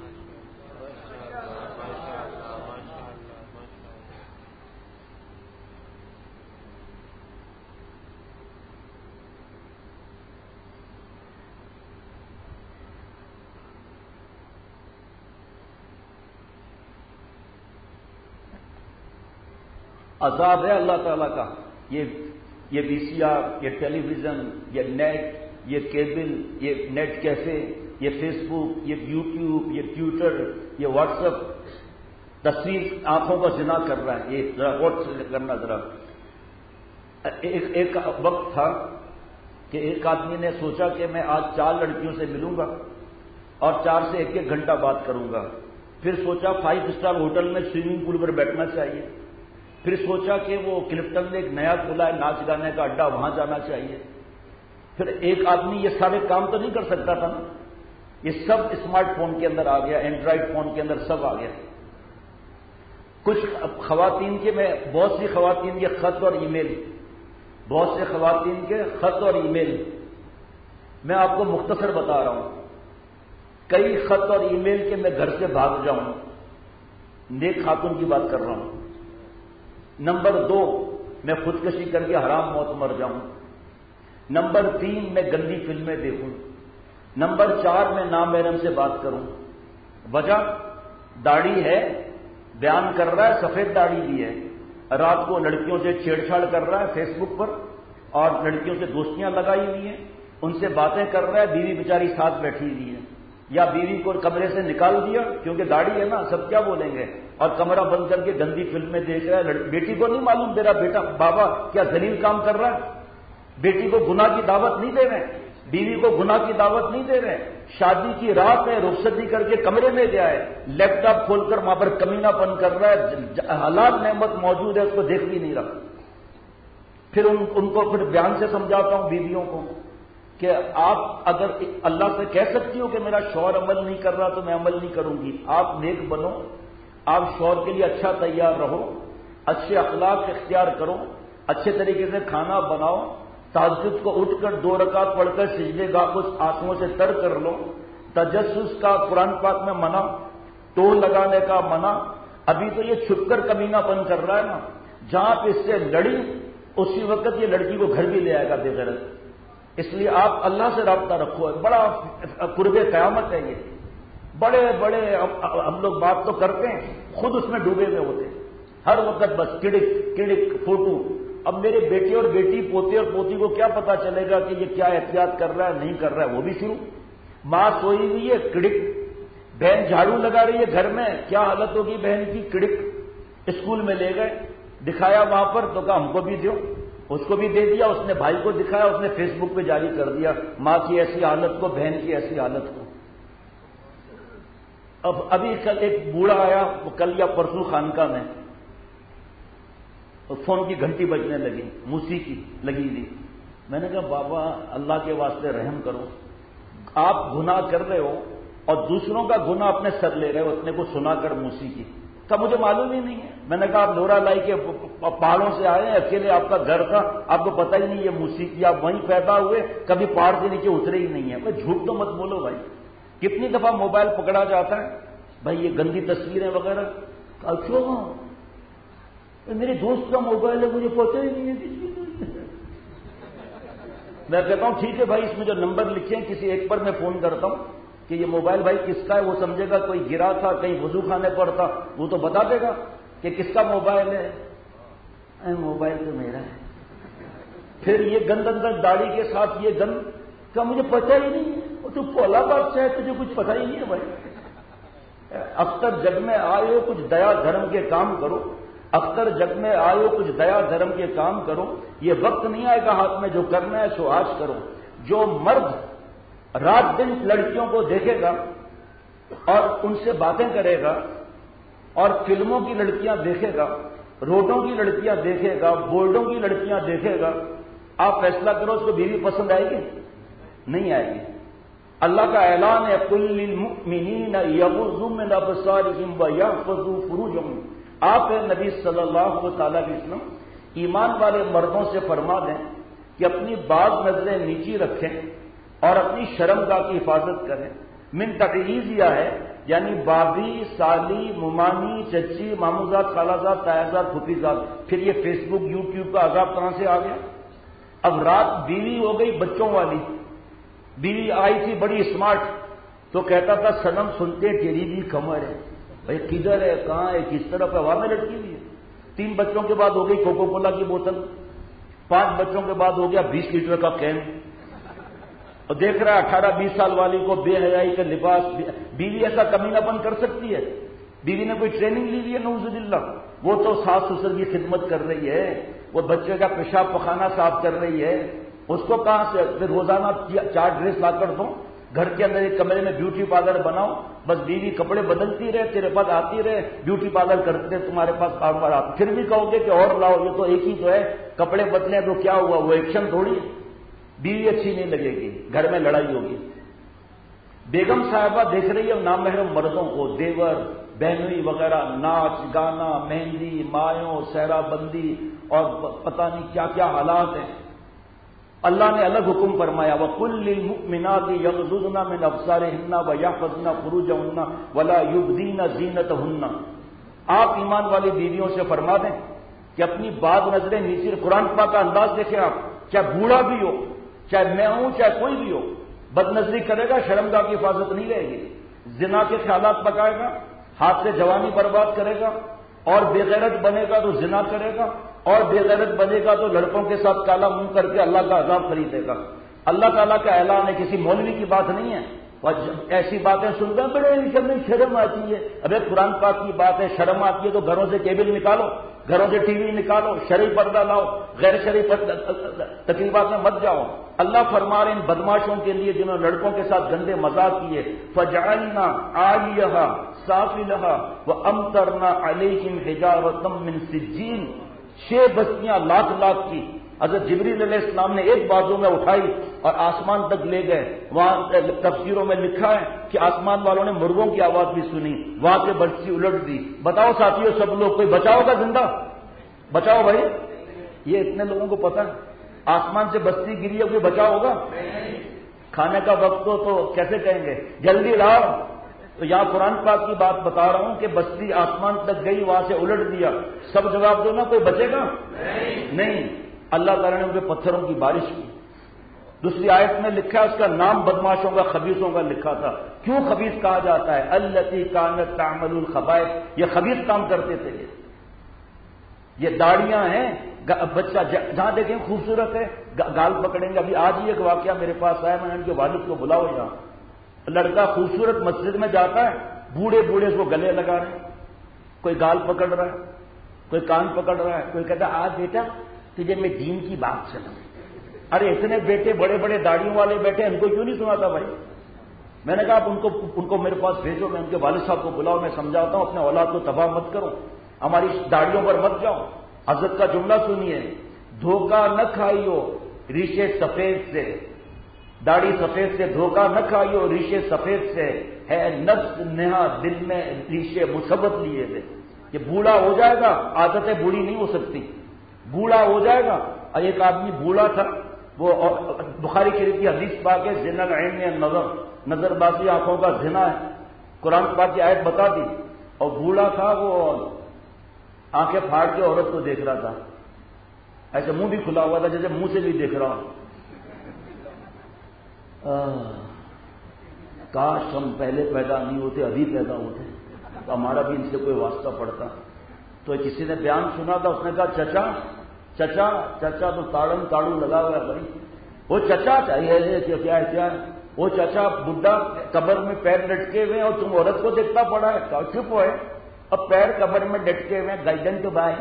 عذاب ہے اللہ تعالیٰ کا. یہ یہ وی سی آر، یہ ٹیلی ویژن، یہ نیٹ، یہ کیبل، یہ نیٹ کیفے، یہ فیس بک، یہ یوٹیوب، یہ ٹویٹر، یہ واٹس ایپ، تصویر آنکھوں کا زنا کر رہا ہے. یہ ذرا غور سے کرنا ذرا. ایک ایک وقت تھا کہ ایک آدمی نے سوچا کہ میں آج چار لڑکیوں سے ملوں گا اور چار سے ایک ایک گھنٹہ بات کروں گا. پھر سوچا فائیو اسٹار ہوٹل میں سوئمنگ پول پر بیٹھنا چاہیے. پھر سوچا کہ وہ کلفٹن میں ایک نیا کھلا ہے ناچ گانے کا اڈا، وہاں جانا چاہیے. پھر ایک آدمی یہ سارے کام تو نہیں کر سکتا تھا نا. یہ سب اسمارٹ فون کے اندر آ گیا، اینڈرائڈ فون کے اندر سب آ گیا. کچھ خواتین کے میں بہت سی خواتین کے خط اور ای میل، بہت سے خواتین کے خط اور ای میل میں آپ کو مختصر بتا رہا ہوں. کئی خط اور ای میل کے میں گھر سے بھاگ جاؤں، نیک خاتون کی بات کر رہا ہوں. نمبر دو، میں خودکشی کر کے حرام موت مر جاؤں. نمبر تین، میں گندی فلمیں دیکھوں. نمبر چار، میں نامحرم سے بات کروں. وجہ داڑھی ہے، بیان کر رہا ہے، سفید داڑھی بھی ہے. رات کو لڑکیوں سے چھیڑ چھاڑ کر رہا ہے فیس بک پر اور لڑکیوں سے دوستیاں لگائی ہوئی ہیں، ان سے باتیں کر رہا ہے. بیوی بیچاری ساتھ بیٹھی ہوئی ہے، یا بیوی کو کمرے سے نکال دیا کیونکہ داڑھی ہے نا، سب کیا بولیں گے، اور کمرہ بند کر کے گندی فلمیں دیکھ رہا ہے. بیٹی کو نہیں معلوم میرا بیٹا بابا کیا ذلیل کام کر رہا ہے. بیٹی کو گناہ کی دعوت نہیں دے رہے، بیوی کو گناہ کی دعوت نہیں دے رہے. شادی کی رات میں رخصتی کر کے کمرے میں گیا ہے، لیپ ٹاپ کھول کر وہاں پر کمینہ پن کر رہا ہے. حلال نعمت موجود ہے، اس کو دیکھ بھی نہیں رہا. پھر ان, ان کو پھر بیان سے سمجھاتا ہوں بیویوں کو کہ آپ اگر اللہ سے کہہ سکتی ہو کہ میرا شوہر عمل نہیں کر رہا تو میں عمل نہیں کروں گی. آپ نیک بنو، آپ شوہر کے لیے اچھا تیار رہو، اچھے اخلاق اختیار کرو، اچھے طریقے سے کھانا بناؤ، تہجد کو اٹھ کر دو رکعت پڑھ کر سجدے گاہ کو آنکھوں سے تر کر لو. تجسس کا قرآن پاک میں منع، ٹول لگانے کا منع. ابھی تو یہ چھپ کر کمینہ پن کر رہا ہے نا. جہاں پہ اس سے لڑی اسی وقت یہ لڑکی کو گھر بھی لے آئے گا بے غیرت. اس لیے آپ اللہ سے رابطہ رکھو، بڑا قرب قیامت ہے یہ. بڑے بڑے ہم لوگ بات تو کرتے ہیں، خود اس میں ڈوبے ہوئے ہوتے ہر وقت، بس کڑک کڑک فوٹو. اب میرے بیٹے اور بیٹی، پوتے اور پوتی کو کیا پتا چلے گا کہ یہ کیا احتیاط کر رہا ہے نہیں کر رہا ہے. وہ بھی شروع. ماں سوئی ہوئی ہے کڑک، بہن جھاڑو لگا رہی ہے گھر میں، کیا حالت ہوگی بہن کی؟ کڑک اسکول میں لے گئے، دکھایا وہاں پر تو کہا ہم کو بھی دو، اس کو بھی دے دیا، اس نے بھائی کو دکھایا، اس نے فیس بک پہ جاری کر دیا ماں کی ایسی حالت کو، بہن کی ایسی حالت کو۔ اب ابھی کل ایک بوڑھا آیا، وہ کل یا پرسوں خانقاہ میں، فون کی گھنٹی بجنے لگی، موسیقی لگی تھی۔ میں نے کہا بابا اللہ کے واسطے رحم کرو، آپ گناہ کر رہے ہو اور دوسروں کا گناہ اپنے سر لے رہے ہو اتنے کو سنا کر موسیقی کا، مجھے معلوم ہی نہیں ہے۔ میں نے کہا آپ نورا لائی کے پہاڑوں سے آئے ہیں، اکیلے آپ کا گھر تھا، آپ کو پتہ ہی نہیں یہ موسیقی، آپ وہیں پیدا ہوئے، کبھی پہاڑ سے نیچے اترے ہی نہیں ہیں۔ میں جھوٹ تو مت بولو بھائی، کتنی دفعہ موبائل پکڑا جاتا ہے بھائی یہ گندی تصویریں وغیرہ، اچھا میرے دوست کا موبائل ہے مجھے پتہ ہی نہیں ہے۔ میں کہتا ہوں ٹھیک ہے بھائی، اس میں جو نمبر لکھے ہیں کسی ایک پر میں فون کرتا ہوں کہ یہ موبائل بھائی کس کا ہے، وہ سمجھے گا کوئی گرا تھا کہیں وضو خانے پر تھا، وہ تو بتا دے گا کہ کس کا موبائل ہے۔ اے موبائل تو میرا ہے۔ پھر یہ گند اندر داڑھی کے ساتھ یہ گند کا مجھے پتہ ہی نہیں ہے، وہ تو پولا بات سے ہے، تجھے کچھ پتہ ہی نہیں ہے بھائی۔ اختر جگ میں آئے ہو کچھ دیا دھرم کے کام کرو، اختر جگ میں آئے ہو کچھ دیا دھرم کے کام کرو، یہ وقت نہیں آئے گا ہاتھ میں جو کرنا ہے سو آج کرو۔ جو مرد رات دن لڑکیوں کو دیکھے گا اور ان سے باتیں کرے گا اور فلموں کی لڑکیاں دیکھے گا، روڈوں کی لڑکیاں دیکھے گا، بورڈوں کی لڑکیاں دیکھے گا، آپ فیصلہ کرو اس کو بیوی پسند آئے گی؟ نہیں آئے گی۔ اللہ کا اعلان ہے قُل لِّلْمُؤْمِنِينَ يَغُضُّوا مِنْ أَبْصَارِهِمْ وَيَحْفَظُوا فُرُوجَهُمْ۔ آپ نبی صلی اللہ تعالی علیہ وسلم ایمان والے مردوں سے فرما دیں کہ اپنی بعض نظریں نیچی رکھیں اور اپنی شرمگاہ کی حفاظت کریں۔ من تقییزیہ ہے یعنی بابی، سالی، ممانی، چچی، ماموزاد، خالازاد، تایازاد، پھوپھیزاد۔ پھر یہ فیس بک یوٹیوب کا عذاب کہاں سے آ گیا؟ اب رات بیوی ہو گئی بچوں والی، بیوی آئی تھی بڑی اسمارٹ تو کہتا تھا صنم سنتے تیری بھی کمر ہے، بھائی کدھر ہے، کہاں ہے، کس طرف ہے، ہوا میں لٹکی ہوئی ہے۔ تین بچوں کے بعد ہو گئی کوکو کولا کی بوتل، پانچ بچوں کے بعد ہو گیا بیس لیٹر کا کین، اور دیکھ رہا ہے اٹھارہ بیس سال والی کو بے حیائی کا لباس۔ بیوی ایسا کمینہ پن کر سکتی ہے؟ بیوی نے کوئی ٹریننگ لی ہوئی ہے؟ نعوذ باللہ۔ وہ تو ساس سسر کی خدمت کر رہی ہے، وہ بچے کا پیشاب پخانہ صاف کر رہی ہے، اس کو کہاں سے پھر روزانہ چار ڈریس لا کر دو، گھر کے اندر ایک کمرے میں بیوٹی پارلر بناؤ، بس بیوی کپڑے بدلتی رہے، تیرے پاس آتی رہے، بیوٹی پارلر کرتے رہے، تمہارے پاس بار بار آتی، پھر بھی کہو گے کہ اور لاؤ، یہ تو ایک ہی تو ہے، کپڑے بدلے تو کیا ہوا، وہ ایکشن تھوڑی ہے۔ بیوی اچھی نہیں لگے گی، گھر میں لڑائی ہوگی۔ بیگم صاحبہ دیکھ رہی ہے نامحرم مردوں کو، دیور بہنوئی وغیرہ، ناچ گانا، مہندی، مایوں، سہرا بندی اور پتہ نہیں کیا کیا حالات ہیں۔ اللہ نے الگ حکم فرمایا وَقُلْ لِلْمُؤْمِنَاتِ يَغْضُضْنَ مِنْ أَبْصَارِهِنَّ وَيَحْفَظْنَ فُرُوجَهُنَّ وَلَا يُبْدِينَ زِينَتَهُنَّ۔ آپ ایمان والی بیویوں سے فرما دیں کہ اپنی بعض نظریں نیچے، قرآن پاک کا انداز دیکھیں آپ، چاہے بوڑھا بھی ہو، چاہے میں ہوں، چاہے کوئی بھی ہو، بد نظری کرے گا شرمگاہ کی حفاظت نہیں رہے گی، زنا کے خیالات پکائے گا، ہاتھ سے جوانی برباد کرے گا، اور بے غیرت بنے گا تو زنا کرے گا، اور بے غیرت بنے گا تو لڑکوں کے ساتھ کالا منہ کر کے اللہ کا عذاب خریدے گا۔ اللہ تعالیٰ کا اعلان ہے، کسی مولوی کی بات نہیں ہے۔ اور ایسی باتیں سن کر بڑے میں شرم آتی ہے، ابھی قرآن پاک کی بات ہے، شرم آتی ہے تو گھروں سے کیبل نکالو، گھروں سے ٹی وی نکالو، شرعی پردہ لاؤ، غیر شرعی تقریبات میں مت جاؤ۔ اللہ فرما رہے ان بدماشوں کے لیے جنہوں نے لڑکوں کے ساتھ گندے مذاق کیے، فجعلنا عالیہا سافلہا وامطرنا علیہم حجارۃ من سجیل۔ چھ بستیاں لاکھ لاکھ کی حضرت جبریل علیہ السلام نے ایک بازو میں اٹھائی اور آسمان تک لے گئے۔ وہاں تفسیروں میں لکھا ہے کہ آسمان والوں نے مرغوں کی آواز بھی سنی، وہاں سے بستی الٹ دی۔ بتاؤ ساتھیوں سب لوگ، کوئی بچاؤ گا زندہ؟ بچاؤ بھائی، یہ اتنے لوگوں کو پتہ ہے آسمان سے بستی گری ہے، کوئی بچاؤ ہوگا؟ کھانے کا وقت ہو تو کیسے کہیں گے جلدی لاؤ؟ تو یہاں قرآن پاک کی بات بتا رہا ہوں کہ بستی آسمان تک گئی، وہاں سے الٹ دیا، سب جواب دو نا، کوئی بچے گا؟ نہیں۔ اللہ تعالیٰ نے ان کے پتھروں کی بارش کی۔ دوسری آیت میں لکھا ہے، اس کا نام بدماشوں کا، خبیثوں کا لکھا تھا۔ کیوں خبیث کہا جاتا ہے؟ التی کانت تعمل الخبائث، یہ خبیث کام کرتے تھے۔ یہ داڑیاں ہیں، بچہ جہاں دیکھیں خوبصورت ہے گال پکڑیں گے۔ ابھی آج ہی ایک واقعہ میرے پاس آیا، میں نے ان کے والد کو بلاؤ یہاں، لڑکا خوبصورت مسجد میں جاتا ہے، بوڑھے بوڑھے اس کو گلے لگا رہے ہیں، کوئی گال پکڑ رہا ہے، کوئی کان پکڑ رہا ہے، کوئی کہتا ہے آج بیٹا تجھے میں دین کی بات سناؤں۔ ارے اتنے بیٹے بڑے بڑے داڑھیوں والے بیٹے، ان کو کیوں نہیں سناتا بھائی؟ میں نے کہا آپ ان کو ان کو میرے پاس بھیجو، میں ان کے والد صاحب کو بلاؤ، میں سمجھاتا ہوں، اپنے اولاد کو تباہ مت کرو، ہماری داڑھیوں پر مت جاؤ۔ حضرت کا جملہ سنیے، دھوکہ نہ کھائیو ریشے سفید سے، داڑھی سفید سے دھوکہ نہ کھائیو ریشے سفید سے، ہے نفس نہا دل میں ریشے مثبت لیے تھے۔ کہ بوڑھا ہو جائے گا، عادتیں بوڑھی نہیں ہو سکتی، بوڑھا ہو جائے گا۔ اور ایک آدمی بوڑھا تھا، وہ بخاری شریف کی حدیث پاک ہے، زنا العین نظر، نظر بازی آنکھوں کا زنا ہے، قرآن پاک کی آیت بتا دی۔ اور بوڑھا تھا، وہ آنکھیں پھاڑ کے عورت کو دیکھ رہا تھا، ایسے منہ بھی کھلا ہوا تھا جیسے منہ سے بھی دیکھ رہا ہوں۔ کاش ہم پہلے پیدا نہیں ہوتے، ابھی پیدا ہوتے تو ہمارا بھی ان سے کوئی واسطہ پڑتا۔ تو کسی نے بیان سنا تھا، اس نے کہا چچا چچا چچا تو تاڑن تاڑو لگا ہوا ہے بھائی، وہ چچا چاہیے کیا ہے کیا ہے وہ چچا بڈھا قبر میں پیر لٹکے ہوئے اور تم عورت کو دیکھتا پڑا ہے، چپ ہوئے، اب پیر قبر میں لٹکے ہوئے، گردن تو باہر ہے،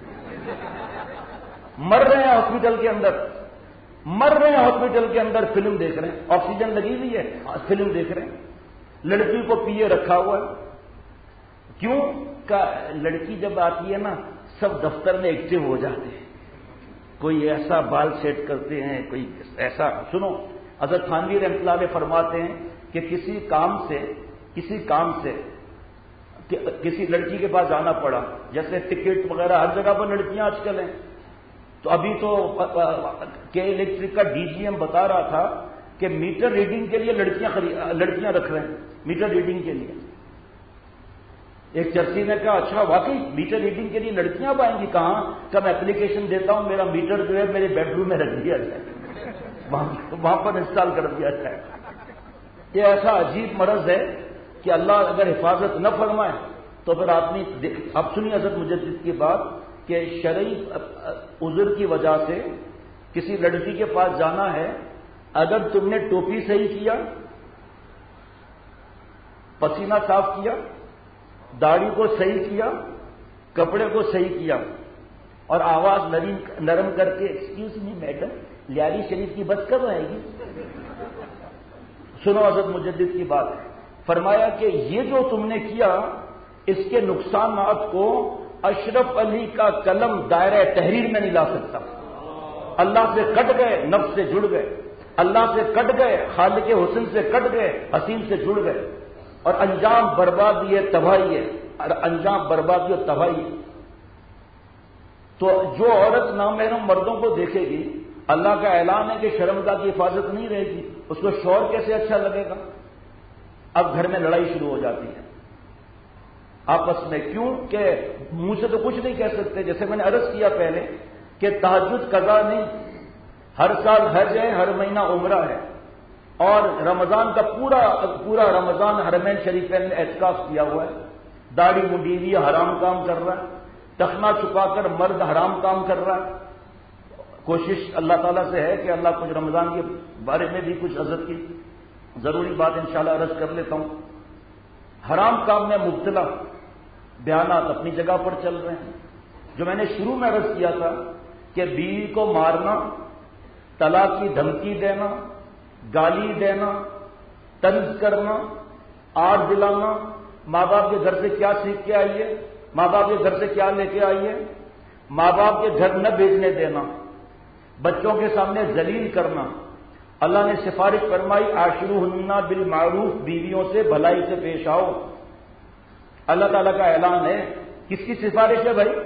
مر رہے ہیں ہاسپٹل کے اندر، مر رہے ہیں ہاسپٹل کے اندر، فلم دیکھ رہے ہیں، آکسیجن لگی ہوئی ہے، فلم دیکھ رہے ہیں، لڑکی کو پیے رکھا ہوا ہے۔ کیوں کہ لڑکی جب آتی ہے نا، سب دفتر میں ایکٹیو ہو جاتے ہیں، کوئی ایسا بال سیٹ کرتے ہیں، کوئی ایسا۔ سنو، حضرت تھانوی رحمۃ اللہ علیہ فرماتے ہیں کہ کسی کام سے کسی کام سے کسی لڑکی کے پاس جانا پڑا، جیسے ٹکٹ وغیرہ ہر جگہ پر لڑکیاں آج کل ہیں، تو ابھی تو کے الیکٹرک کا ڈی جی ایم بتا رہا تھا کہ میٹر ریڈنگ کے لیے لڑکیاں لڑکیاں رکھ رہے ہیں، میٹر ریڈنگ کے لیے۔ ایک چرسی نے کہا اچھا واقعی میٹر ریڈنگ کے لیے لڑکیاں پائیں گی؟ کہاں کہ میں اپلیکیشن دیتا ہوں، میرا میٹر جو ہے میرے بیڈ روم میں رکھ دیا جائے، وہاں پر انسٹال کر دیا جائے۔ یہ ایسا عجیب مرض ہے کہ اللہ اگر حفاظت نہ فرمائے تو پھر آپ نے اب سنی حضرت مجدد کی بات کہ شرعی عذر کی وجہ سے کسی لڑکی کے پاس جانا ہے، اگر تم نے ٹوپی صحیح کیا، پسینہ صاف کیا، داڑھی کو صحیح کیا، کپڑے کو صحیح کیا، اور آواز نرم نرم کر کے ایکسکیوز می میڈم لیاری شریف کی بس کب آئے گی؟ سنو حضرت مجدد کی بات، فرمایا کہ یہ جو تم نے کیا اس کے نقصانات کو اشرف علی کا قلم دائرہ تحریر میں نہیں لا سکتا۔ اللہ سے کٹ گئے، نفس سے جڑ گئے، اللہ سے کٹ گئے، خالق حسن سے کٹ گئے، حسین سے جڑ گئے، اور انجام بربادی ہے، تباہی ہے، اور انجام بربادی اور تباہی ہے۔ تو جو عورت نامحرم مردوں کو دیکھے گی، اللہ کا اعلان ہے کہ شرمگاہ کی حفاظت نہیں رہے گی، اس کو شوہر کیسے اچھا لگے گا؟ اب گھر میں لڑائی شروع ہو جاتی ہے آپس میں، کیوں کہ منہ سے تو کچھ نہیں کہہ سکتے۔ جیسے میں نے عرض کیا پہلے کہ تہجد قضا نہیں، ہر سال حج ہے، ہر مہینہ عمرہ ہے، اور رمضان کا پورا پورا رمضان حرمین شریفین میں اعتکاف کیا ہوا ہے، داڑھی منڈی ہوئی حرام کام کر رہا ہے، ٹخنا چھپا کر مرد حرام کام کر رہا ہے۔ کوشش اللہ تعالیٰ سے ہے کہ اللہ کچھ رمضان کے بارے میں بھی کچھ حضرت کی ضروری بات انشاءاللہ عرض کر لیتا ہوں۔ حرام کام میں مبتلا بیانات اپنی جگہ پر چل رہے ہیں۔ جو میں نے شروع میں عرض کیا تھا کہ بیوی کو مارنا، طلاق کی دھمکی دینا، گالی دینا، طنز کرنا، آگ دلانا، ماں باپ کے گھر سے کیا سیکھ کے آئیے، ماں باپ کے گھر سے کیا لے کے آئیے، ماں باپ کے گھر نہ بھیجنے دینا، بچوں کے سامنے ذلیل کرنا۔ اللہ نے سفارش فرمائی عاشروہن بالمعروف، بیویوں سے بھلائی سے پیش آؤ۔ اللہ تعالیٰ کا اعلان ہے، کس کی سفارش ہے بھائی؟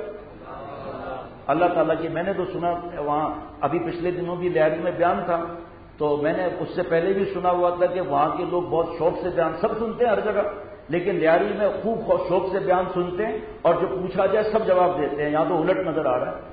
اللہ تعالیٰ کی۔ میں نے تو سنا وہاں ابھی پچھلے دنوں بھی لیاری میں بیان تھا، تو میں نے اس سے پہلے بھی سنا ہوا تھا کہ وہاں کے لوگ بہت شوق سے بیان، سب سنتے ہیں ہر جگہ، لیکن لیاری میں خوب شوق سے بیان سنتے ہیں، اور جو پوچھا جائے سب جواب دیتے ہیں۔ یہاں تو الٹ نظر آ رہا ہے،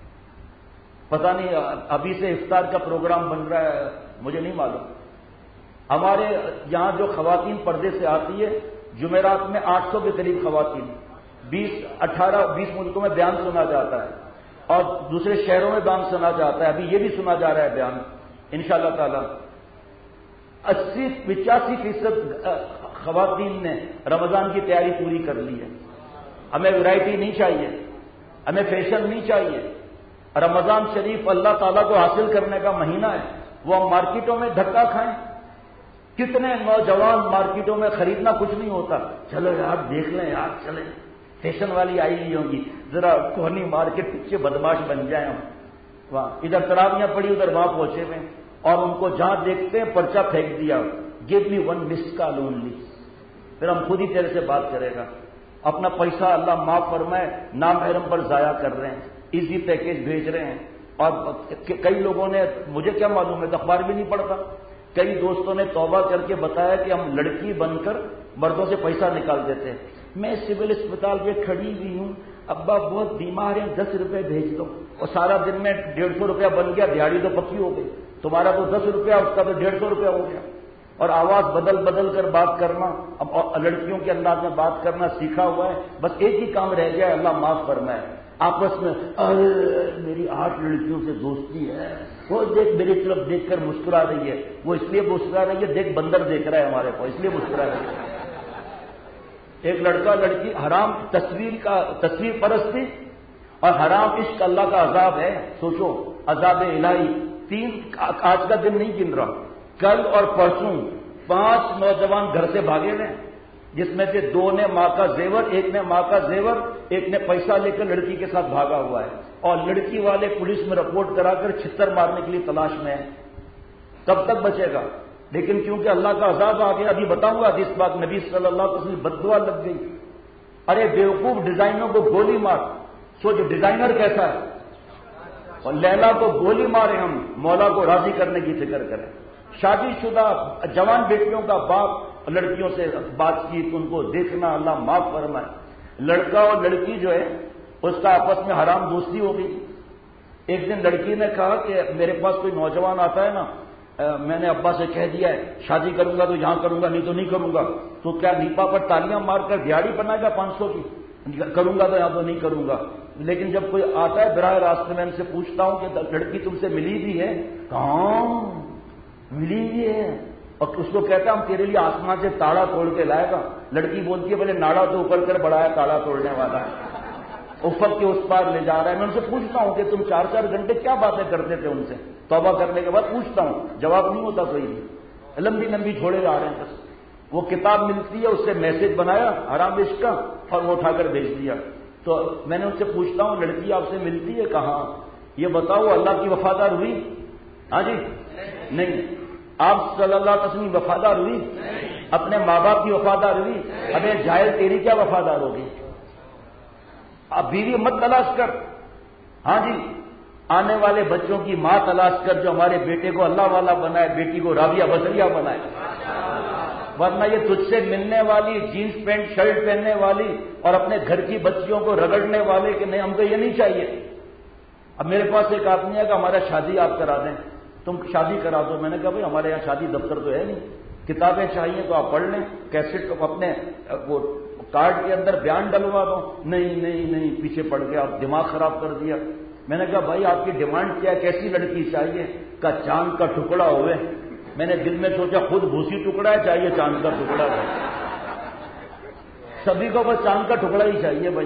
پتہ نہیں ابھی سے افطار کا پروگرام بن رہا ہے، مجھے نہیں معلوم۔ ہمارے یہاں جو خواتین پردے سے آتی ہے، جمعرات میں آٹھ سو کے قریب خواتین، بیس اٹھارہ بیس ملکوں میں بیان سنا جاتا ہے، اور دوسرے شہروں میں بیان سنا جاتا ہے، ابھی یہ بھی سنا جا رہا ہے بیان انشاءاللہ تعالی۔ اسی پچاسی فیصد خواتین نے رمضان کی تیاری پوری کر لی ہے. ہمیں ویرائٹی نہیں چاہیے، ہمیں فیشن نہیں چاہیے. رمضان شریف اللہ تعالیٰ کو حاصل کرنے کا مہینہ ہے، وہ ہم مارکیٹوں میں دھکا کھائیں. کتنے نوجوان مارکیٹوں میں خریدنا کچھ نہیں ہوتا، چلو یار دیکھ لیں یار، چلیں فیشن والی آئی ہوئی ہوں گی، ذرا کوہنی مارکیٹ پیچھے بدماش بن جائیں ہم. وہاں ادھر تراویاں پڑی ادھر وہاں پہنچے ہوئے، اور ان کو جہاں دیکھتے ہیں پرچہ پھینک دیا، give me one missed call only, پھر ہم خود ہی تیرے سے بات کرے گا. اپنا پیسہ اللہ معاف فرمائے نامحرم پر ضائع کر رہے ہیں، ایزی پیکیج بھیج رہے ہیں. اور کئی لوگوں نے، مجھے کیا معلوم ہے، اخبار بھی نہیں پڑھتا، کئی دوستوں نے توبہ کر کے بتایا کہ ہم لڑکی بن کر مردوں سے پیسہ نکال دیتے ہیں. میں سول اسپتال پہ کھڑی ہوئی ہوں، ابا بہت بیمار ہیں، دس روپے بھیج دو، اور سارا دن میں ڈیڑھ سو روپیہ بن گیا، دیہڑی تو پکی ہو گئی. تمہارا تو دس روپیہ، اس کا تو ڈیڑھ سو روپیہ ہو گیا. اور آواز بدل بدل کر بات کرنا، اب لڑکیوں کے انداز میں بات کرنا سیکھا ہوا ہے. بس ایک ہی کام رہ گیا ہے، اللہ معاف فرمائے، آپس میں میری آٹھ لڑکیوں سے دوستی ہے، وہ دیکھ میری طرف دیکھ کر مسکرا رہی ہے، وہ اس لیے مسکرا رہی ہے، دیکھ بندر دیکھ رہا ہے ہمارے کو، اس لیے مسکرا رہی ہے. ایک لڑکا لڑکی، حرام تصویر کا تصویر پرستی اور حرام عشق اللہ کا عذاب ہے. سوچو، عذاب الہی. تین آج کا دن نہیں گن رہا، کل اور پرسوں پانچ نوجوان گھر سے بھاگے ہوئے، جس میں سے دو نے ماں کا زیور، ایک نے ماں کا زیور، ایک نے پیسہ لے کر لڑکی کے ساتھ بھاگا ہوا ہے. اور لڑکی والے پولیس میں رپورٹ کرا کر چھتر مارنے کے لیے تلاش میں ہے. کب تک بچے گا؟ لیکن کیونکہ اللہ کا عذاب آ گیا، ابھی بتاؤں گا حدیث پاک، نبی صلی اللہ علیہ وسلم بد دعا لگ گئی. ارے بیوقوف ڈیزائنوں کو گولی مار، سوچ ڈیزائنر کیسا ہے. اور لیلا کو گولی مارے ہم، مولا کو راضی کرنے کی فکر کریں. شادی شدہ جوان بیٹیوں کا باپ لڑکیوں سے بات چیت، ان کو دیکھنا، اللہ معاف فرمائے. لڑکا اور لڑکی جو ہے اس کا آپس میں حرام دوستی ہو گئی. ایک دن لڑکی نے کہا کہ میرے پاس کوئی نوجوان آتا ہے نا، میں نے ابا سے کہہ دیا ہے شادی کروں گا تو یہاں کروں گا، نہیں تو نہیں کروں گا. تو کیا نیپا پر تالیاں مار کر دیہڑی بنائے گا پانچ سو کی؟ کروں گا تو یہاں تو نہیں کروں گا. لیکن جب کوئی آتا ہے براہ راست میں ان سے پوچھتا ہوں کہ لڑکی تم سے ملی بھی ہے؟ کہاں ملی بھی ہے. اور اس کو کہتا ہم تیرے لیے آسمان سے تاڑا توڑ کے لائے گا. لڑکی بولتی ہے بولے ناڑا تو اوپر کر بڑا ہے، تاڑا توڑنے والا ہے، افق کے اس پار لے جا رہا ہے. میں ان سے پوچھتا ہوں کہ تم چار چار گھنٹے کیا باتیں کرتے تھے ان سے؟ توبہ کرنے کے بعد پوچھتا ہوں، جواب نہیں ہوتا کوئی بھی، لمبی لمبی چھوڑے جا رہے ہیں. بس وہ کتاب ملتی ہے، اس سے میسج بنایا حرام عشق کا اور وہ اٹھا کر بھیج دیا. تو میں نے ان سے پوچھتا ہوں لڑکی آپ سے ملتی ہے کہاں؟ یہ بتاؤ اللہ کی وفادار ہوئی؟ ہاں جی نہیں. آپ صلی اللہ علیہ وسلم وفادار ہوئی؟ اپنے ماں باپ کی وفادار ہوئی؟ ابے جاہل تیری کیا وفادار ہوگی؟ اب بیوی مت تلاش کر، ہاں جی آنے والے بچوں کی ماں تلاش کر جو ہمارے بیٹے کو اللہ والا بنائے، بیٹی کو رابعہ بصریہ بنائے. ورنہ یہ تجھ سے ملنے والی جینس پینٹ شرٹ پہننے والی اور اپنے گھر کی بچیوں کو رگڑنے والے کہ نہیں ہم کو یہ نہیں چاہیے. اب میرے پاس ایک آدمی ہے کہ ہمارا شادی آپ کرا دیں، تم شادی کرا دو. میں نے کہا بھائی ہمارے یہاں شادی دفتر تو ہے نہیں، کتابیں چاہیے تو آپ پڑھ لیں، کیسٹ کو اپنے وہ کارڈ کے اندر بیان ڈلوا دو. نہیں نہیں نہیں پیچھے پڑ گیا، آپ دماغ خراب کر دیا. میں نے کہا بھائی آپ کی ڈیمانڈ کیا، کیسی لڑکی چاہیے؟ کا چاند کا ٹکڑا ہوئے. میں نے دل میں سوچا خود بھوسی ٹکڑا ہے، چاہیے چاند کا ٹکڑا ہے. سبھی کو بس چاند کا ٹکڑا ہی چاہیے بھائی.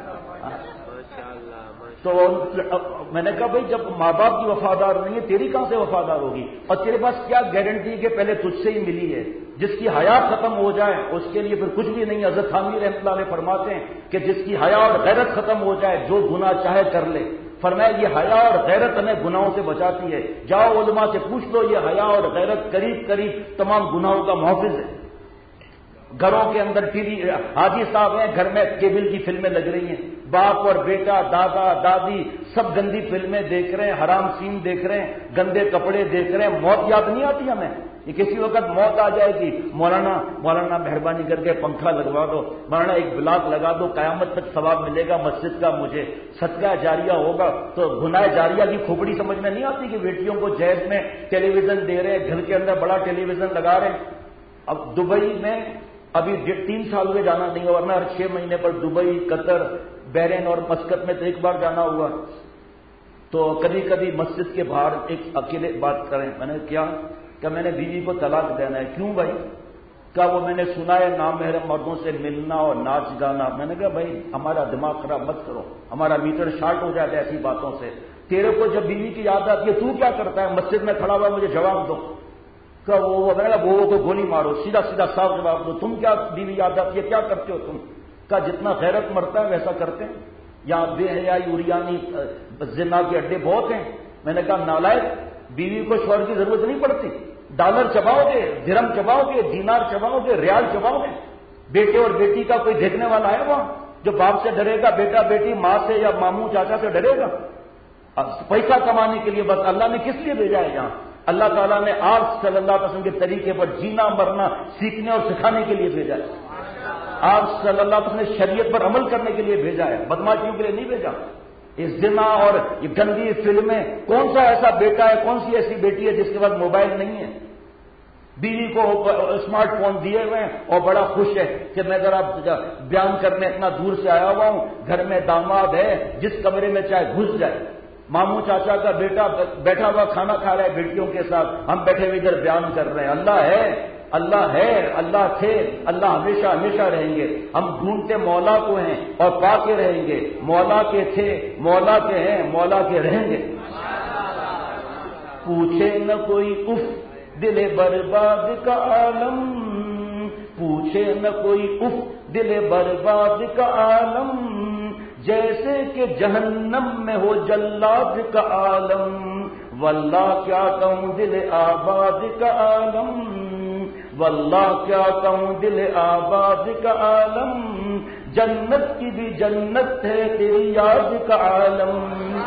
تو میں نے کہا بھائی جب ماں باپ کی وفادار نہیں ہے تیری کہاں سے وفادار ہوگی؟ اور تیرے پاس کیا گارنٹی کہ پہلے تجھ سے ہی ملی ہے؟ جس کی حیا ختم ہو جائے اس کے لیے پھر کچھ بھی نہیں. حضرت خانوی رحمۃ اللہ علیہ فرماتے ہیں کہ جس کی حیا اور غیرت ختم ہو جائے جو گناہ چاہے کر لے. فرمایا یہ حیا اور غیرت ہمیں گناہوں سے بچاتی ہے. جاؤ علماء سے پوچھ لو، یہ حیا اور غیرت قریب قریب تمام گناہوں کا محافظ ہے. گھروں کے اندر ٹی وی، حاجی صاحب ہیں گھر میں کیبل کی فلمیں لگ رہی ہیں، باپ اور بیٹا دادا دادی سب گندی فلمیں دیکھ رہے ہیں، حرام سین دیکھ رہے ہیں، گندے کپڑے دیکھ رہے ہیں. موت یاد نہیں آتی ہمیں؟ یہ کسی وقت موت آ جائے گی، مولانا مولانا مہربانی کر کے پنکھا لگوا دو، مولانا ایک بلاک لگا دو، قیامت تک ثواب ملے گا مسجد کا، مجھے صدقہ جاریہ ہوگا. تو گناہ جاریہ کی کھوپڑی سمجھ میں نہیں آتی کہ بیٹیوں کو جہیز میں ٹیلی ویژن دے رہے ہیں، گھر کے اندر بڑا ٹیلی ویژن لگا رہے ہیں. اب دبئی میں ابھی تین سال ہوئے جانا نہیں ہوا، ورنہ ہر چھ مہینے پر دبئی، قطر، بحرین اور مسقط میں تو ایک بار جانا ہوا. تو کبھی کبھی مسجد کے باہر ایک اکیلے بات کریں. میں نے کیا کہ میں نے بیوی کو طلاق دینا ہے. کیوں بھائی؟ کہا وہ میں نے سنا ہے نامحرم مردوں سے ملنا اور ناچ گانا. میں نے کہا بھائی ہمارا دماغ خراب مت کرو، ہمارا میٹر شارٹ ہو جاتا ہے ایسی باتوں سے. تیرے کو جب بیوی کی یاد آتی ہے تو کیا کرتا ہے؟ مسجد میں کھڑا ہوا مجھے جواب دو. کہ وہ وہ کو گولی مارو، سیدھا سیدھا صاف جواب دو. تم کیا بیوی یاد آتی ہے کیا کرتے ہو تم؟ کہ جتنا غیرت مرتا ہے ویسا کرتے ہیں. یہاں بے حیائی اوریانی زنا کے اڈے بہت ہیں. میں نے کہا نالائق، بیوی کو شوہر کی ضرورت نہیں پڑتی. ڈالر چباؤ گے، درہم چباؤ گے، دینار چباؤ گے، ریال چباؤ گے. بیٹے اور بیٹی کا کوئی دیکھنے والا ہے وہاں جو باپ سے ڈرے گا؟ بیٹا بیٹی ماں سے یا ماموں چاچا سے ڈرے گا؟ پیسہ کمانے کے لیے بس. اللہ نے کس لیے بھیجا ہے یہاں؟ اللہ تعالیٰ نے آپ صلی اللہ علیہ وسلم کے طریقے پر جینا مرنا سیکھنے اور سکھانے کے لیے بھیجا ہے. آپ صلی اللہ علیہ وسلم نے شریعت پر عمل کرنے کے لیے بھیجا ہے، بدماشیوں کے لیے نہیں بھیجا. اس زنا اور یہ گندی فلمیں، کون سا ایسا بیٹا ہے، کون سی ایسی بیٹی ہے جس کے پاس موبائل نہیں ہے؟ بیوی کو اسمارٹ فون دیے ہوئے ہیں اور بڑا خوش ہے کہ میں ذرا بیان کرنے اتنا دور سے آیا ہوا ہوں، گھر میں داماد ہے، جس کمرے میں چاہے گھس جائے. ماموں چاچا کا بیٹا بیٹھا ہوا کھانا کھا رہا ہے بیٹیوں کے ساتھ، ہم بیٹھے ہوئے ادھر بیان کر رہے ہیں. اللہ ہے، اللہ ہے، اللہ تھے، اللہ ہمیشہ ہمیشہ رہیں گے. ہم ڈھونڈتے مولا کو ہیں اور پا کے رہیں گے. مولا کے تھے، مولا کے ہیں، مولا کے رہیں گے. پوچھے نہ کوئی اف دل برباد کا عالم، پوچھے نہ کوئی اف دل برباد کا عالم، جیسے کہ جہنم میں ہو جلاد کا عالم. واللہ کیا کہوں دل آباد کا عالم، واللہ کیا کہوں دل آباد کا عالم، جنت کی بھی جنت ہے تیری یاد کا عالم.